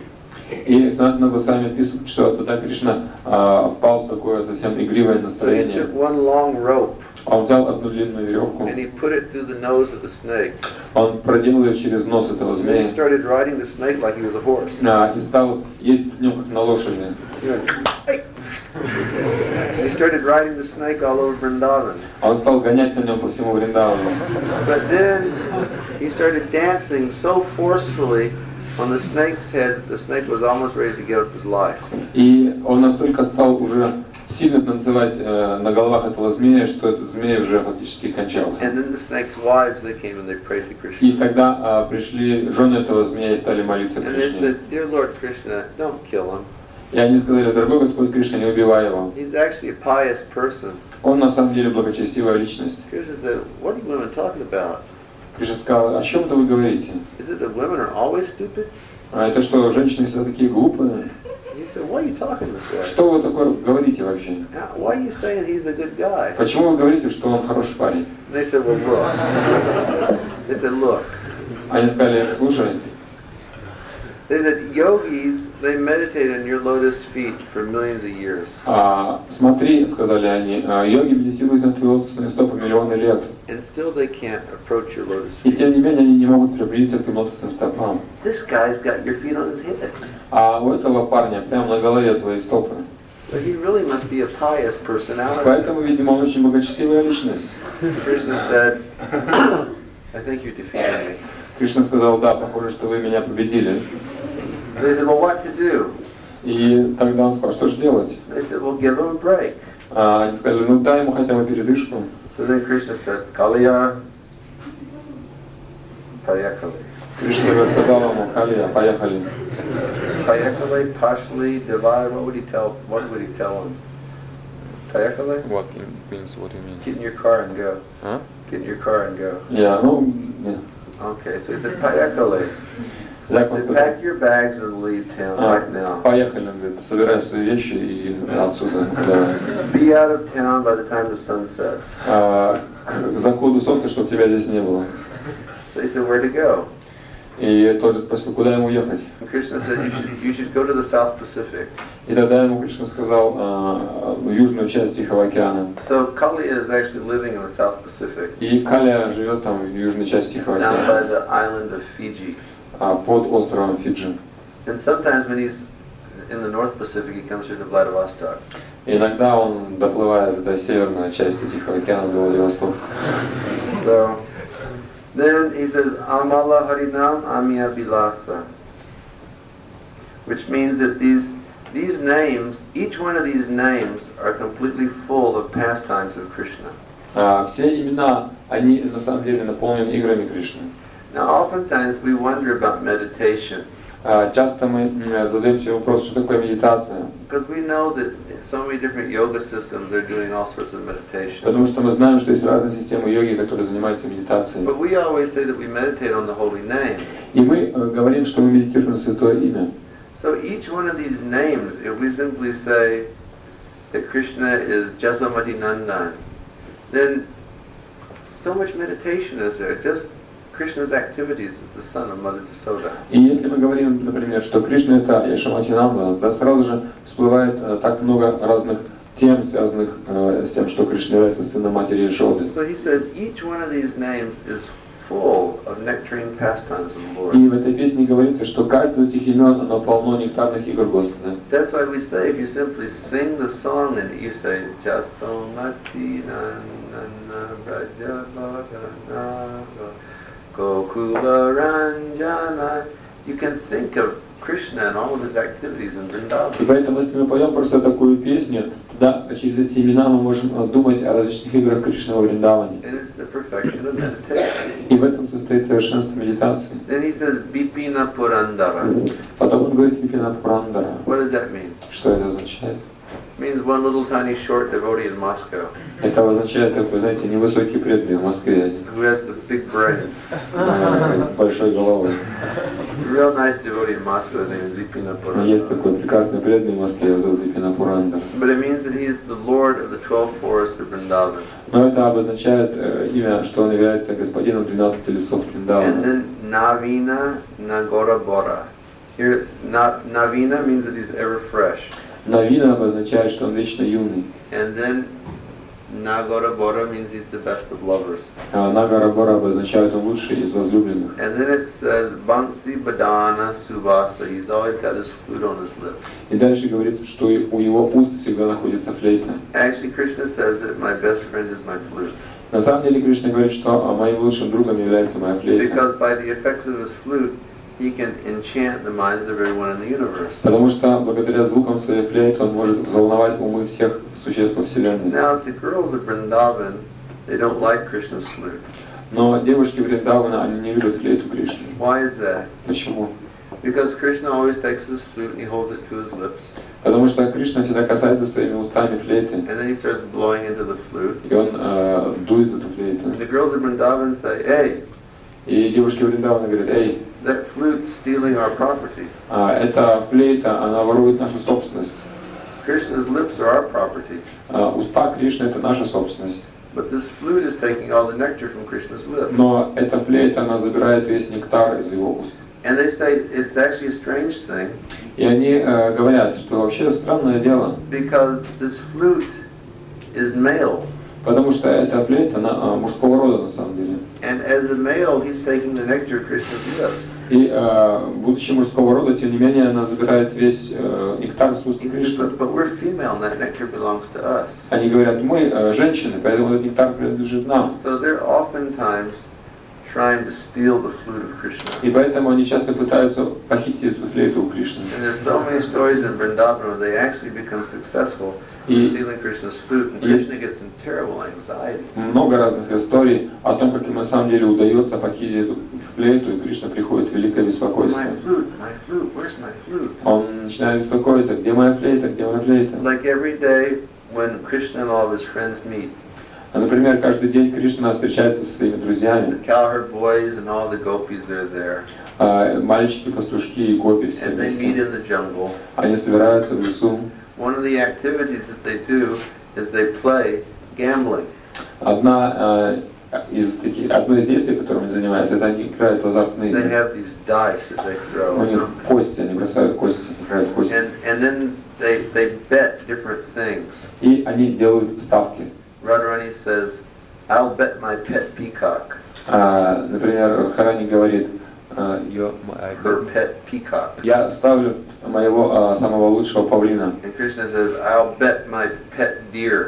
[SPEAKER 2] И Санатана Госвами описывает, что тогда Кришна а, впал в такое совсем игривое
[SPEAKER 1] So he
[SPEAKER 2] настроение.
[SPEAKER 1] took one long rope
[SPEAKER 2] Он взял одну длинную веревку,
[SPEAKER 1] and he put it through the nose of the snake.
[SPEAKER 2] он проделал ее через нос этого
[SPEAKER 1] And then he
[SPEAKER 2] змея
[SPEAKER 1] started riding the snake like he was a horse.
[SPEAKER 2] а, и стал ездить в нем как на лошади.
[SPEAKER 1] He went, "Hey!" And he started riding the snake all over Vrindavan.
[SPEAKER 2] Он стал гонять на нем по всему Вриндавану.
[SPEAKER 1] But then he started dancing so forcefully on the snake's head that the snake was almost ready to give up his life.
[SPEAKER 2] И он настолько стал уже сильно танцевать э, на головах этого змея, что этот змей уже фактически кончался.
[SPEAKER 1] And then the snake's wives, they came and they prayed to
[SPEAKER 2] И
[SPEAKER 1] Krishna.
[SPEAKER 2] тогда а, пришли жены этого змея и стали молиться
[SPEAKER 1] And they
[SPEAKER 2] Кришне.
[SPEAKER 1] said, Dear Lord Krishna, don't kill him.
[SPEAKER 2] И они сказали, дорогой Господь Кришна, не убивай его.
[SPEAKER 1] He's actually a pious person.
[SPEAKER 2] Он на самом деле благочестивая личность.
[SPEAKER 1] Krishna said, what are you women talking about?
[SPEAKER 2] Кришна сказал, о чем это вы говорите?
[SPEAKER 1] Is it that women are always stupid?
[SPEAKER 2] А это что, женщины все такие глупые?
[SPEAKER 1] He said, why are you talking this way?
[SPEAKER 2] Что вы такое говорите вообще?
[SPEAKER 1] Now, why are you saying he's a good guy?
[SPEAKER 2] Почему вы говорите, что он хороший парень?
[SPEAKER 1] They said, well, look. They said, look.
[SPEAKER 2] Они сказали, слушай,
[SPEAKER 1] They said, yogis, they meditate on your lotus feet for millions of years.
[SPEAKER 2] а, смотри, сказали они, а, йоги медитируют на твои лотосные стопы миллионы лет.
[SPEAKER 1] And still they can't approach your lotus
[SPEAKER 2] И
[SPEAKER 1] feet.
[SPEAKER 2] тем не менее они не могут приблизиться к твоим лотосным стопам.
[SPEAKER 1] This guy's got your feet on his head.
[SPEAKER 2] А у этого парня прямо на голове твои стопы.
[SPEAKER 1] So he really must be a pious personality.
[SPEAKER 2] Поэтому, видимо, он очень благочестивая личность.
[SPEAKER 1] Krishna said, I think you defeated me.
[SPEAKER 2] Кришна сказал, да, похоже, что вы меня победили.
[SPEAKER 1] They said, well, what to do?
[SPEAKER 2] И тогда он сказал, что же делать?
[SPEAKER 1] They said, well, give him a break.
[SPEAKER 2] А, они сказали, ну дай ему хотя бы передышку.
[SPEAKER 1] So then Krishna said, Kaliya, Payakali.
[SPEAKER 2] Кришна сказал ему, Калия, поехали.
[SPEAKER 1] Payakali, Pashli, Divai, what would he tell, what would he tell him? Payakali?
[SPEAKER 4] What it means, what do you mean?
[SPEAKER 1] Get in your car and go.
[SPEAKER 4] Huh?
[SPEAKER 1] Get in your car and go.
[SPEAKER 2] Я, ну, нет.
[SPEAKER 1] Okay, so he said, Payakali,
[SPEAKER 2] Як он сказал?
[SPEAKER 1] pack your bags and leave town
[SPEAKER 2] А,
[SPEAKER 1] right now.
[SPEAKER 2] поехали, он говорит, собирай свои вещи и отсюда. Да.
[SPEAKER 1] Be out of town by the time the sun sets.
[SPEAKER 2] А, к заходу солнца, чтобы тебя здесь не было.
[SPEAKER 1] They said, where to go?
[SPEAKER 2] И тот спросил, куда ему ехать?
[SPEAKER 1] And Krishna said, you should, you should go to the South Pacific.
[SPEAKER 2] И тогда ему Кришна сказал а, южную часть Тихого океана.
[SPEAKER 1] So Kaliya is actually living in the South Pacific,
[SPEAKER 2] И Калия живет там в южной части Тихого
[SPEAKER 1] down by
[SPEAKER 2] океана,
[SPEAKER 1] the island of Fiji.
[SPEAKER 2] а, под островом Фиджи.
[SPEAKER 1] And sometimes when he's in the North Pacific, he comes here to Vladivostok.
[SPEAKER 2] И иногда он доплывает до северной части Тихого океана, до Владивостока.
[SPEAKER 1] So then he says, Amala Harinam Amya Bilasa, which means that these these names, each one of these names are completely full of pastimes of Krishna.
[SPEAKER 2] А, все имена, они на самом деле наполнены играми Кришны.
[SPEAKER 1] Now oftentimes we wonder about meditation,
[SPEAKER 2] А, часто мы м, задаем себе вопрос, что такое медитация,
[SPEAKER 1] because we know that so many different yoga systems are doing all sorts of meditation.
[SPEAKER 2] потому что мы знаем, что есть разные системы йоги, которые занимаются медитацией.
[SPEAKER 1] But we always say that we meditate on the holy name.
[SPEAKER 2] И мы э, говорим, что мы медитируем на Святое Имя.
[SPEAKER 1] So each one of these names, if we simply say that Krishna is Jasamati Nandan, then so much meditation is there. Just Krishna's activities is the son of Mother Yasoda.
[SPEAKER 2] И если мы говорим, например, что Кришна это Яшомати-нандана, то сразу же всплывает э, так много разных тем, связанных э, с тем, что Кришна является сыном матери Яшоды.
[SPEAKER 1] So he said each one of these names is full of nectarine pastimes of the Lord.
[SPEAKER 2] И в этой песне говорится, что каждое из этих имен, оно полно нектарных игр Господа.
[SPEAKER 1] That's why we say, if you simply sing the song and you say, Jasomati Nandana Braja Bhagana Gokula Ranjana, you can think of Krishna and all of his activities in Vrindavan.
[SPEAKER 2] И поэтому, если мы поем просто такую песню, тогда через эти имена мы можем думать о различных играх Кришны во Вриндаване.
[SPEAKER 1] And it's the perfection of meditation.
[SPEAKER 2] И в этом состоит совершенство медитации.
[SPEAKER 1] Then he says, Bipina Purandara.
[SPEAKER 2] Потом он говорит Випина Пурандара.
[SPEAKER 1] What does that mean?
[SPEAKER 2] Что это означает?
[SPEAKER 1] It means one little tiny short devotee in Moscow
[SPEAKER 2] Это означает, как вы знаете, невысокий преданный в Москве,
[SPEAKER 1] who has the big brain.
[SPEAKER 2] с большой головой.
[SPEAKER 1] A real nice devotee in Moscow, his name is Vipina
[SPEAKER 2] Есть
[SPEAKER 1] Purandara.
[SPEAKER 2] такой прекрасный преданный в Москве, его зовут Випина Пурандара.
[SPEAKER 1] But it means that he is the Lord of the twelve forests of Vrindavan.
[SPEAKER 2] Но это обозначает э, имя, что он является господином двенадцати лесов
[SPEAKER 1] And
[SPEAKER 2] Вриндавана.
[SPEAKER 1] then Navina Nagora Bora. Here it's Na- Navina means that he's ever fresh.
[SPEAKER 2] Навина обозначает, что он вечно юный.
[SPEAKER 1] And then Nagora Bora means he's the best of lovers.
[SPEAKER 2] А Нагара Бора обозначает, он лучший из возлюбленных.
[SPEAKER 1] And then it says Bhansi Badana Subhasa. He's always got his flute on his lips.
[SPEAKER 2] И дальше говорится, что и у его уст всегда находится флейта.
[SPEAKER 1] Actually, Krishna says that my best friend is my flute.
[SPEAKER 2] На самом деле Кришна говорит, что моим лучшим другом является моя флейта.
[SPEAKER 1] Because by the effects of his flute, he can enchant the minds of everyone in the universe.
[SPEAKER 2] Потому что благодаря звукам своей флейты он может взволновать умы всех существ во Вселенной.
[SPEAKER 1] Now, the girls of Vrindavan, they don't like Krishna's flute.
[SPEAKER 2] Но девушки Вриндавана, они не любят флейту Кришны.
[SPEAKER 1] Why is that?
[SPEAKER 2] Почему?
[SPEAKER 1] Because Krishna always takes his flute and he holds it to his lips.
[SPEAKER 2] Потому что Кришна всегда касается своими устами флейты,
[SPEAKER 1] And then he starts blowing into the flute.
[SPEAKER 2] и он э, дует эту флейту.
[SPEAKER 1] And the girls of Vrindavan say, hey,
[SPEAKER 2] И девушки Вриндавана говорят: эй,
[SPEAKER 1] that flute's stealing our property.
[SPEAKER 2] а, эта флейта, она ворует нашу собственность.
[SPEAKER 1] Krishna's lips are our property.
[SPEAKER 2] А, уста Кришны — это наша собственность.
[SPEAKER 1] But this flute is taking all the nectar from Krishna's lips.
[SPEAKER 2] Но эта флейта, она забирает весь нектар из его уст.
[SPEAKER 1] And they say it's actually a strange thing
[SPEAKER 2] И они э, говорят, что вообще странное дело,
[SPEAKER 1] because this flute is male.
[SPEAKER 2] потому что эта флейта, она а, мужского рода на самом деле.
[SPEAKER 1] And as a male, he's taking the nectar of Krishna's lips.
[SPEAKER 2] И э, будучи мужского рода, тем не менее, она забирает весь э, нектар с уст
[SPEAKER 1] He says,
[SPEAKER 2] Кришны.
[SPEAKER 1] but, but we're female and that nectar belongs to us.
[SPEAKER 2] Они говорят: мы э, женщины, поэтому этот нектар принадлежит нам.
[SPEAKER 1] So they're oftentimes trying to steal the flute of Krishna.
[SPEAKER 2] И поэтому они часто пытаются похитить эту флейту у Кришны.
[SPEAKER 1] And there's so many stories in Vrindavan where they actually become successful in
[SPEAKER 2] И-
[SPEAKER 1] stealing Krishna's flute, and
[SPEAKER 2] и-
[SPEAKER 1] Krishna gets in terrible anxiety.
[SPEAKER 2] Много разных историй о том, как им на самом деле удается похитить эту флейту, и Кришна приходит в великое
[SPEAKER 1] My
[SPEAKER 2] беспокойство.
[SPEAKER 1] flute, my flute, where's my flute?
[SPEAKER 2] Он начинает беспокоиться: где моя флейта, где моя флейта?
[SPEAKER 1] Like every day when Krishna and all of his friends meet,
[SPEAKER 2] А, например, каждый день Кришна встречается со своими
[SPEAKER 1] the
[SPEAKER 2] друзьями,
[SPEAKER 1] cowherd boys and all the gopis are there,
[SPEAKER 2] а, мальчики, пастушки и гопи все
[SPEAKER 1] and they meet
[SPEAKER 2] вместе.
[SPEAKER 1] in the jungle.
[SPEAKER 2] Они собираются в лесу.
[SPEAKER 1] One of the activities that they do is they play gambling.
[SPEAKER 2] Одна а, из таких, одно из действий, которым они занимаются, это они играют в азартные
[SPEAKER 1] They
[SPEAKER 2] игры.
[SPEAKER 1] have these dice that they
[SPEAKER 2] У
[SPEAKER 1] throw,
[SPEAKER 2] них кости, они бросают кости, играют в кости.
[SPEAKER 1] and and then they they bet different things.
[SPEAKER 2] И они делают ставки.
[SPEAKER 1] Radharani says, "I'll bet my pet peacock."
[SPEAKER 2] А, например, Харани говорит: а, «Yo- I
[SPEAKER 1] Her
[SPEAKER 2] bet-
[SPEAKER 1] pet peacock.
[SPEAKER 2] я ставлю моего а, самого лучшего павлина.
[SPEAKER 1] And Krishna says, "I'll bet my pet deer."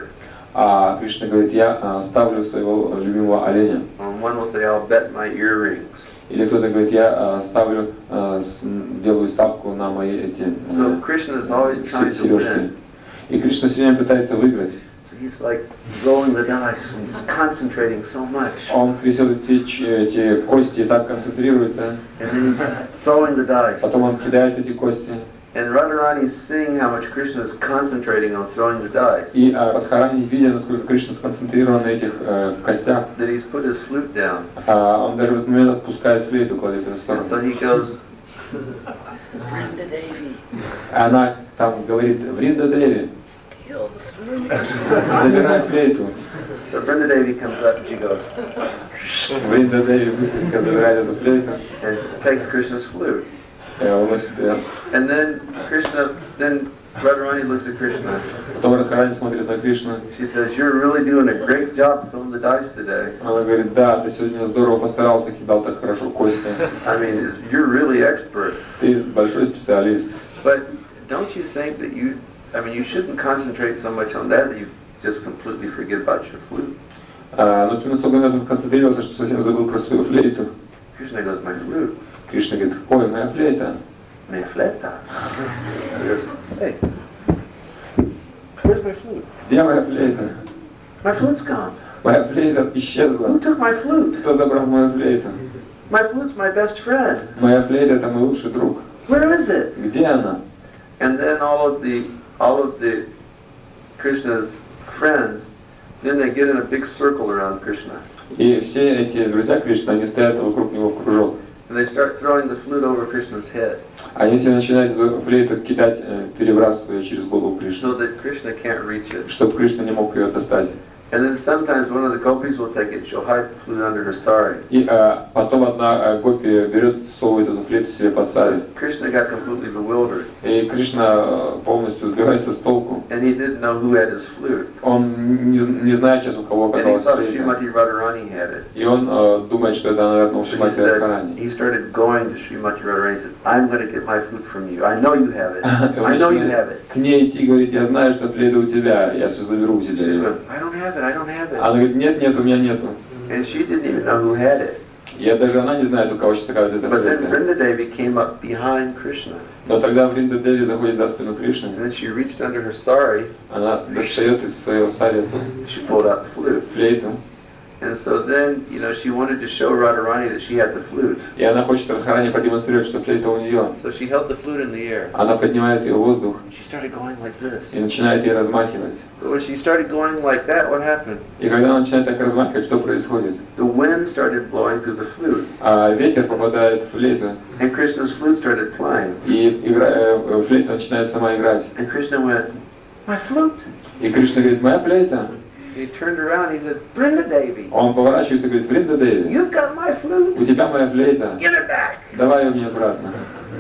[SPEAKER 2] А Кришна говорит: я а, ставлю своего любимого оленя.
[SPEAKER 1] And one will say, "I'll bet my earrings."
[SPEAKER 2] Или кто-то говорит: я а, ставлю, а, с- м, делаю ставку на мои эти
[SPEAKER 1] So Krishna is always trying to
[SPEAKER 2] сережки.
[SPEAKER 1] win.
[SPEAKER 2] И Кришна все время пытается выиграть.
[SPEAKER 1] So he's like rolling the dice and he's concentrating so much.
[SPEAKER 2] Он трясет эти, ч- эти кости и так концентрируется.
[SPEAKER 1] And then he's throwing the dice.
[SPEAKER 2] Потом он кидает эти кости.
[SPEAKER 1] And Radharani is seeing how much Krishna is concentrating on throwing the dice,
[SPEAKER 2] И а, Радхарани, видя, насколько Кришна сконцентрирован на этих э, костях,
[SPEAKER 1] that he's put his flute down.
[SPEAKER 2] а, он даже в этот момент отпускает флейту, кладет ее в
[SPEAKER 1] And so
[SPEAKER 2] сторону.
[SPEAKER 1] he goes,
[SPEAKER 5] Brenda Devi,
[SPEAKER 2] Она там говорит: Вринда Деви,
[SPEAKER 5] steal the flute.
[SPEAKER 2] забирай флейту.
[SPEAKER 1] So Brenda Devi comes up and she goes,
[SPEAKER 2] Вринда Деви быстренько забирает эту флейту
[SPEAKER 1] and takes Krishna's flute.
[SPEAKER 2] и уносит ее.
[SPEAKER 1] And then Krishna, then Radharani looks at Krishna.
[SPEAKER 2] Потом Радхарани смотрит на Кришну.
[SPEAKER 1] She says, "You're really doing a great job throwing the dice today.
[SPEAKER 2] Она говорит, да, ты сегодня здорово постарался, кидал так хорошо кости.
[SPEAKER 1] I mean, you're really expert.
[SPEAKER 2] Ты большой специалист.
[SPEAKER 1] But don't you think that you, I mean, you shouldn't concentrate so much on that that you just completely forget about your flute?"
[SPEAKER 2] А, но ты настолько на этом концентрировался, что совсем забыл про свою флейту.
[SPEAKER 1] Krishna goes, "My flute,
[SPEAKER 2] Кришна говорит, ой, моя флейта.
[SPEAKER 1] my fleta." He goes, "Hey, where's my flute?
[SPEAKER 2] Где моя флейта?
[SPEAKER 1] My flute's gone.
[SPEAKER 2] Моя флейта
[SPEAKER 1] Who
[SPEAKER 2] исчезла.
[SPEAKER 1] took my flute?
[SPEAKER 2] Кто забрал мою флейту?
[SPEAKER 1] My flute's my best friend.
[SPEAKER 2] Моя флейта это мой лучший друг.
[SPEAKER 1] Where is it?"
[SPEAKER 2] Где она?
[SPEAKER 1] And then all of the, all of the Krishna's friends, then they get in a big circle around Krishna.
[SPEAKER 2] И все эти друзья Кришны, они стоят вокруг него в кружок.
[SPEAKER 1] And they start throwing the flute over Krishna's head
[SPEAKER 2] Они все начинают эту флейту кидать, э, перебрасывая через голову Кришны,
[SPEAKER 1] so that Krishna can't reach it.
[SPEAKER 2] чтобы Кришна не мог ее достать.
[SPEAKER 1] And then sometimes one of the gopis will take it, she'll hide the flute under her sari.
[SPEAKER 2] И э, потом одна э, гопи берет, совывает эту флейту себе под сари.
[SPEAKER 1] Krishna got completely bewildered.
[SPEAKER 2] И Кришна э, полностью сбивается с толку.
[SPEAKER 1] And he didn't know who had his flute.
[SPEAKER 2] Он не, не знает сейчас, у кого
[SPEAKER 1] And he
[SPEAKER 2] оказалась
[SPEAKER 1] thought
[SPEAKER 2] флейта.
[SPEAKER 1] Srimati Radharani had it.
[SPEAKER 2] И он э, думает, что это, наверное, у
[SPEAKER 1] So he,
[SPEAKER 2] Шримати
[SPEAKER 1] said,
[SPEAKER 2] Радхарани.
[SPEAKER 1] he started going to Srimati Radharani and said, "I'm going to get my flute from you. I know you have it.
[SPEAKER 2] И он
[SPEAKER 1] I know you
[SPEAKER 2] начинает
[SPEAKER 1] have it."
[SPEAKER 2] к ней идти и говорит, я знаю, что флейта у тебя, я все заберу у тебя
[SPEAKER 1] She's
[SPEAKER 2] ее.
[SPEAKER 1] going, "I don't have it. I don't have it."
[SPEAKER 2] Она говорит, нет, нет, у меня нету.
[SPEAKER 1] And she didn't even know who had it.
[SPEAKER 2] И даже она не знает, у кого сейчас оказывается эта
[SPEAKER 1] But then
[SPEAKER 2] флейта.
[SPEAKER 1] Vrinda Devi came up behind Krishna.
[SPEAKER 2] Но тогда Вринда Деви заходит за спину Кришны.
[SPEAKER 1] And then she reached under her sari,
[SPEAKER 2] Она достает из своего сари эту
[SPEAKER 1] she pulled out the flute.
[SPEAKER 2] флейту.
[SPEAKER 1] And so then, you know, she wanted to show Radharani that she had the flute.
[SPEAKER 2] И она хочет Радхарани продемонстрировать, что флейта у нее.
[SPEAKER 1] So she held the flute in the air.
[SPEAKER 2] Она поднимает ее в воздух
[SPEAKER 1] She started going like this.
[SPEAKER 2] и начинает ей размахивать.
[SPEAKER 1] But when she started going like that, what happened?
[SPEAKER 2] И когда она начинает так размахивать, что происходит?
[SPEAKER 1] The wind started blowing through the flute.
[SPEAKER 2] А ветер попадает в флейту,
[SPEAKER 1] And Krishna's flute started playing.
[SPEAKER 2] и игра, э, флейта начинает сама играть.
[SPEAKER 1] And Krishna went, "My flute."
[SPEAKER 2] И Кришна говорит, моя флейта.
[SPEAKER 1] He turned around, he said, "Vrinda Devi,
[SPEAKER 2] Он поворачивается и говорит, Вринда Деви,
[SPEAKER 1] you've got my flute.
[SPEAKER 2] у тебя моя флейта,
[SPEAKER 1] Give it back."
[SPEAKER 2] давай ее мне обратно.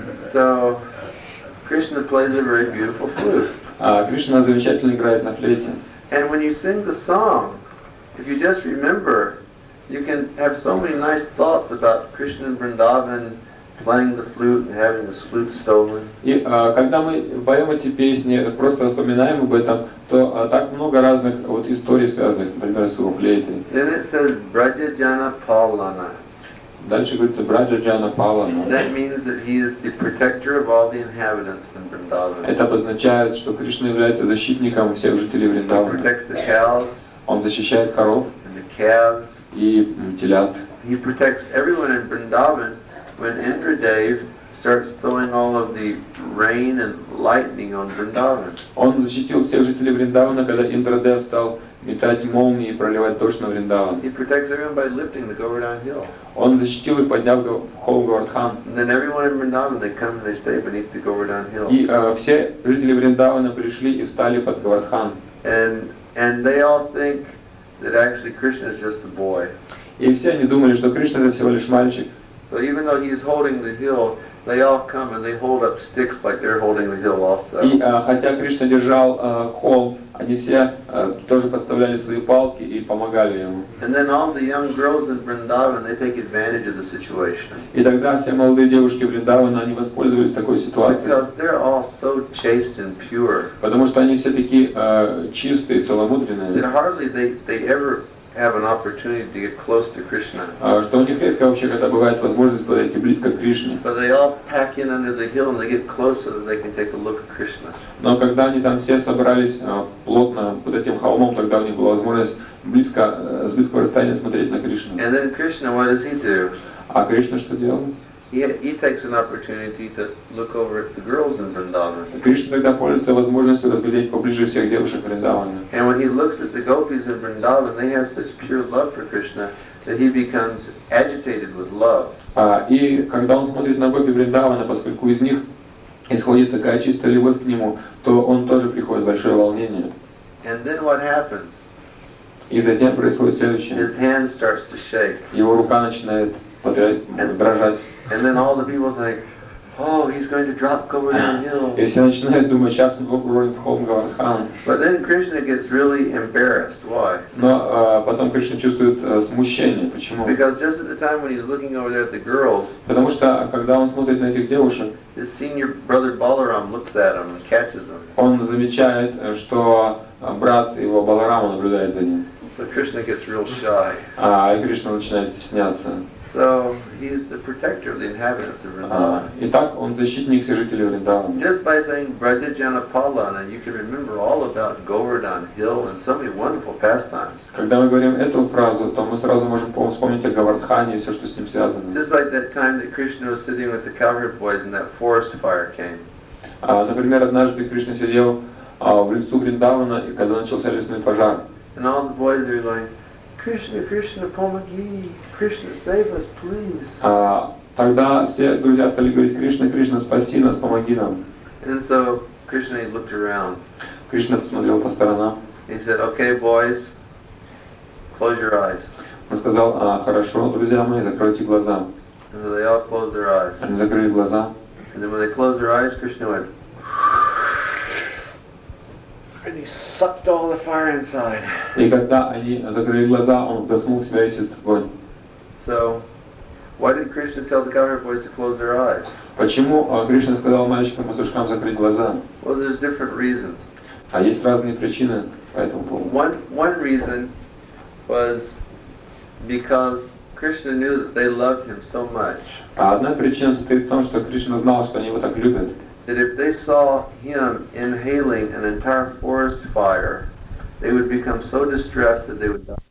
[SPEAKER 1] So Krishna plays a very beautiful flute.
[SPEAKER 2] А Кришна замечательно играет на флейте.
[SPEAKER 1] And when you sing the song, if you just remember, you can have so many nice thoughts about Krishna and Vrindavan playing the flute and having his flute stolen.
[SPEAKER 2] И а, когда мы поем эти песни, просто вспоминаем об этом, то а, так много разных вот историй связанных, например, с его флейтой.
[SPEAKER 1] Then it says Braja Jana Palana.
[SPEAKER 2] Дальше говорится Браджа Джана Палана.
[SPEAKER 1] That means that he is the protector of all the inhabitants in Vrindavan.
[SPEAKER 2] Это обозначает, что Кришна является защитником всех жителей
[SPEAKER 1] He
[SPEAKER 2] Вриндавана.
[SPEAKER 1] protects the cows
[SPEAKER 2] Он защищает коров
[SPEAKER 1] and the calves.
[SPEAKER 2] и м, телят.
[SPEAKER 1] He protects everyone in Vrindavan when Indradev starts throwing all of the rain and lightning on Vrindavan.
[SPEAKER 2] Он защитил всех жителей Вриндавана, когда Индрадев стал метать молнии и проливать дождь на Вриндаван.
[SPEAKER 1] He protects everyone by lifting the Govardhan hill.
[SPEAKER 2] Он защитил их, подняв го- в холм Говардхан.
[SPEAKER 1] And then everyone in Vrindavan, they come and they stay beneath the Govardhan hill.
[SPEAKER 2] И э, все жители Вриндавана пришли и встали под Говардхан.
[SPEAKER 1] And and they all think that actually Krishna is just a boy.
[SPEAKER 2] И все они думали, что Кришна это всего лишь мальчик.
[SPEAKER 1] So even though he's holding the hill, they all come and they hold up sticks like they're holding the hill also.
[SPEAKER 2] И э, хотя Кришна держал э, холм, они все э, тоже подставляли свои палки и помогали ему.
[SPEAKER 1] And then all the young girls in Vrindavan, they take advantage of the situation.
[SPEAKER 2] И тогда все молодые девушки Вриндавана, они воспользовались такой ситуацией.
[SPEAKER 1] Because they're all so chaste and pure
[SPEAKER 2] Потому что они все такие э, чистые,
[SPEAKER 1] that
[SPEAKER 2] целомудренные,
[SPEAKER 1] hardly they, they ever have an opportunity to get close to Krishna.
[SPEAKER 2] э, что у них редко вообще когда бывает возможность подойти близко к Кришне.
[SPEAKER 1] So they all pack in under the hill and they get close so that they can take a look at Krishna.
[SPEAKER 2] Но когда они там все собрались э, плотно под этим холмом, тогда у них была возможность близко, э, с близкого расстояния смотреть на Кришну.
[SPEAKER 1] And then Krishna, what does he do?
[SPEAKER 2] А Кришна что делал?
[SPEAKER 1] He, he takes an opportunity to look over at the girls in Vrindavan.
[SPEAKER 2] Кришна тогда пользуется возможностью разглядеть поближе всех девушек Вриндавана.
[SPEAKER 1] And when he looks at the gopis in Vrindavan, they have such pure love for Krishna that he becomes agitated with love.
[SPEAKER 2] А, и когда он смотрит на гопи Вриндавана, поскольку из них исходит такая чистая любовь к нему, то он тоже приходит в большое волнение.
[SPEAKER 1] And then what happens?
[SPEAKER 2] И затем происходит следующее.
[SPEAKER 1] His hand starts to shake.
[SPEAKER 2] Его рука начинает подрять, дрожать.
[SPEAKER 1] And then all the people think, oh, he's going to drop Govardhan Hill.
[SPEAKER 2] И все начинают думать, сейчас он уронит в холм Говардхан.
[SPEAKER 1] But then Krishna gets really embarrassed. Why?
[SPEAKER 2] Но э, потом Кришна чувствует э, смущение. Почему?
[SPEAKER 1] Because just at the time when he's looking over there at the girls,
[SPEAKER 2] Потому что, когда он смотрит на этих девушек,
[SPEAKER 1] his senior brother Balaram looks at him and catches him.
[SPEAKER 2] он замечает, что брат его Баларама наблюдает за ним.
[SPEAKER 1] So Krishna gets real shy.
[SPEAKER 2] А Кришна начинает стесняться.
[SPEAKER 1] So he's the protector of the inhabitants of
[SPEAKER 2] А,
[SPEAKER 1] Vrindavan.
[SPEAKER 2] Итак, он защитник всех жителей Вриндавана.
[SPEAKER 1] Just by saying Brajajana Palana, you can remember all about Govardhan Hill and so many wonderful pastimes.
[SPEAKER 2] Когда мы говорим эту фразу, то мы сразу можем вспомнить о Гавардхане и все, что с ним связано.
[SPEAKER 1] Just like that time that Krishna was sitting with the cowherd boys and that forest fire came.
[SPEAKER 2] А, например, однажды Кришна сидел а, в лесу Вриндавана, и когда начался лесной пожар,
[SPEAKER 1] And all the boys are going, Krishna, Krishna, Pomagi, Krishna, save us, please.
[SPEAKER 2] а, тогда все друзья стали говорить: Кришна, Кришна, спаси нас, помоги нам.
[SPEAKER 1] And so Krishna he looked around.
[SPEAKER 2] Кришна посмотрел по сторонам.
[SPEAKER 1] He said, okay, boys, close your eyes.
[SPEAKER 2] Он сказал: а, хорошо, друзья мои, закройте глаза.
[SPEAKER 1] And so they all closed their eyes.
[SPEAKER 2] Они закрыли глаза.
[SPEAKER 1] And then when they closed their eyes, Krishna went, and he sucked all the fire inside.
[SPEAKER 2] И когда они закрыли глаза, он вдохнул в себя весь этот огонь.
[SPEAKER 1] So, why did Krishna tell the cowherd boys to close their eyes?
[SPEAKER 2] Почему а, Кришна сказал мальчикам-пастушкам закрыть глаза?
[SPEAKER 1] Well, there's different reasons.
[SPEAKER 2] А есть разные причины по этому поводу.
[SPEAKER 1] One, one reason was because Krishna knew that they loved him so much
[SPEAKER 2] А одна причина состоит в том, что Кришна знал, что они его так любят,
[SPEAKER 1] that if they saw him inhaling an entire forest fire, they would become so distressed that they would die.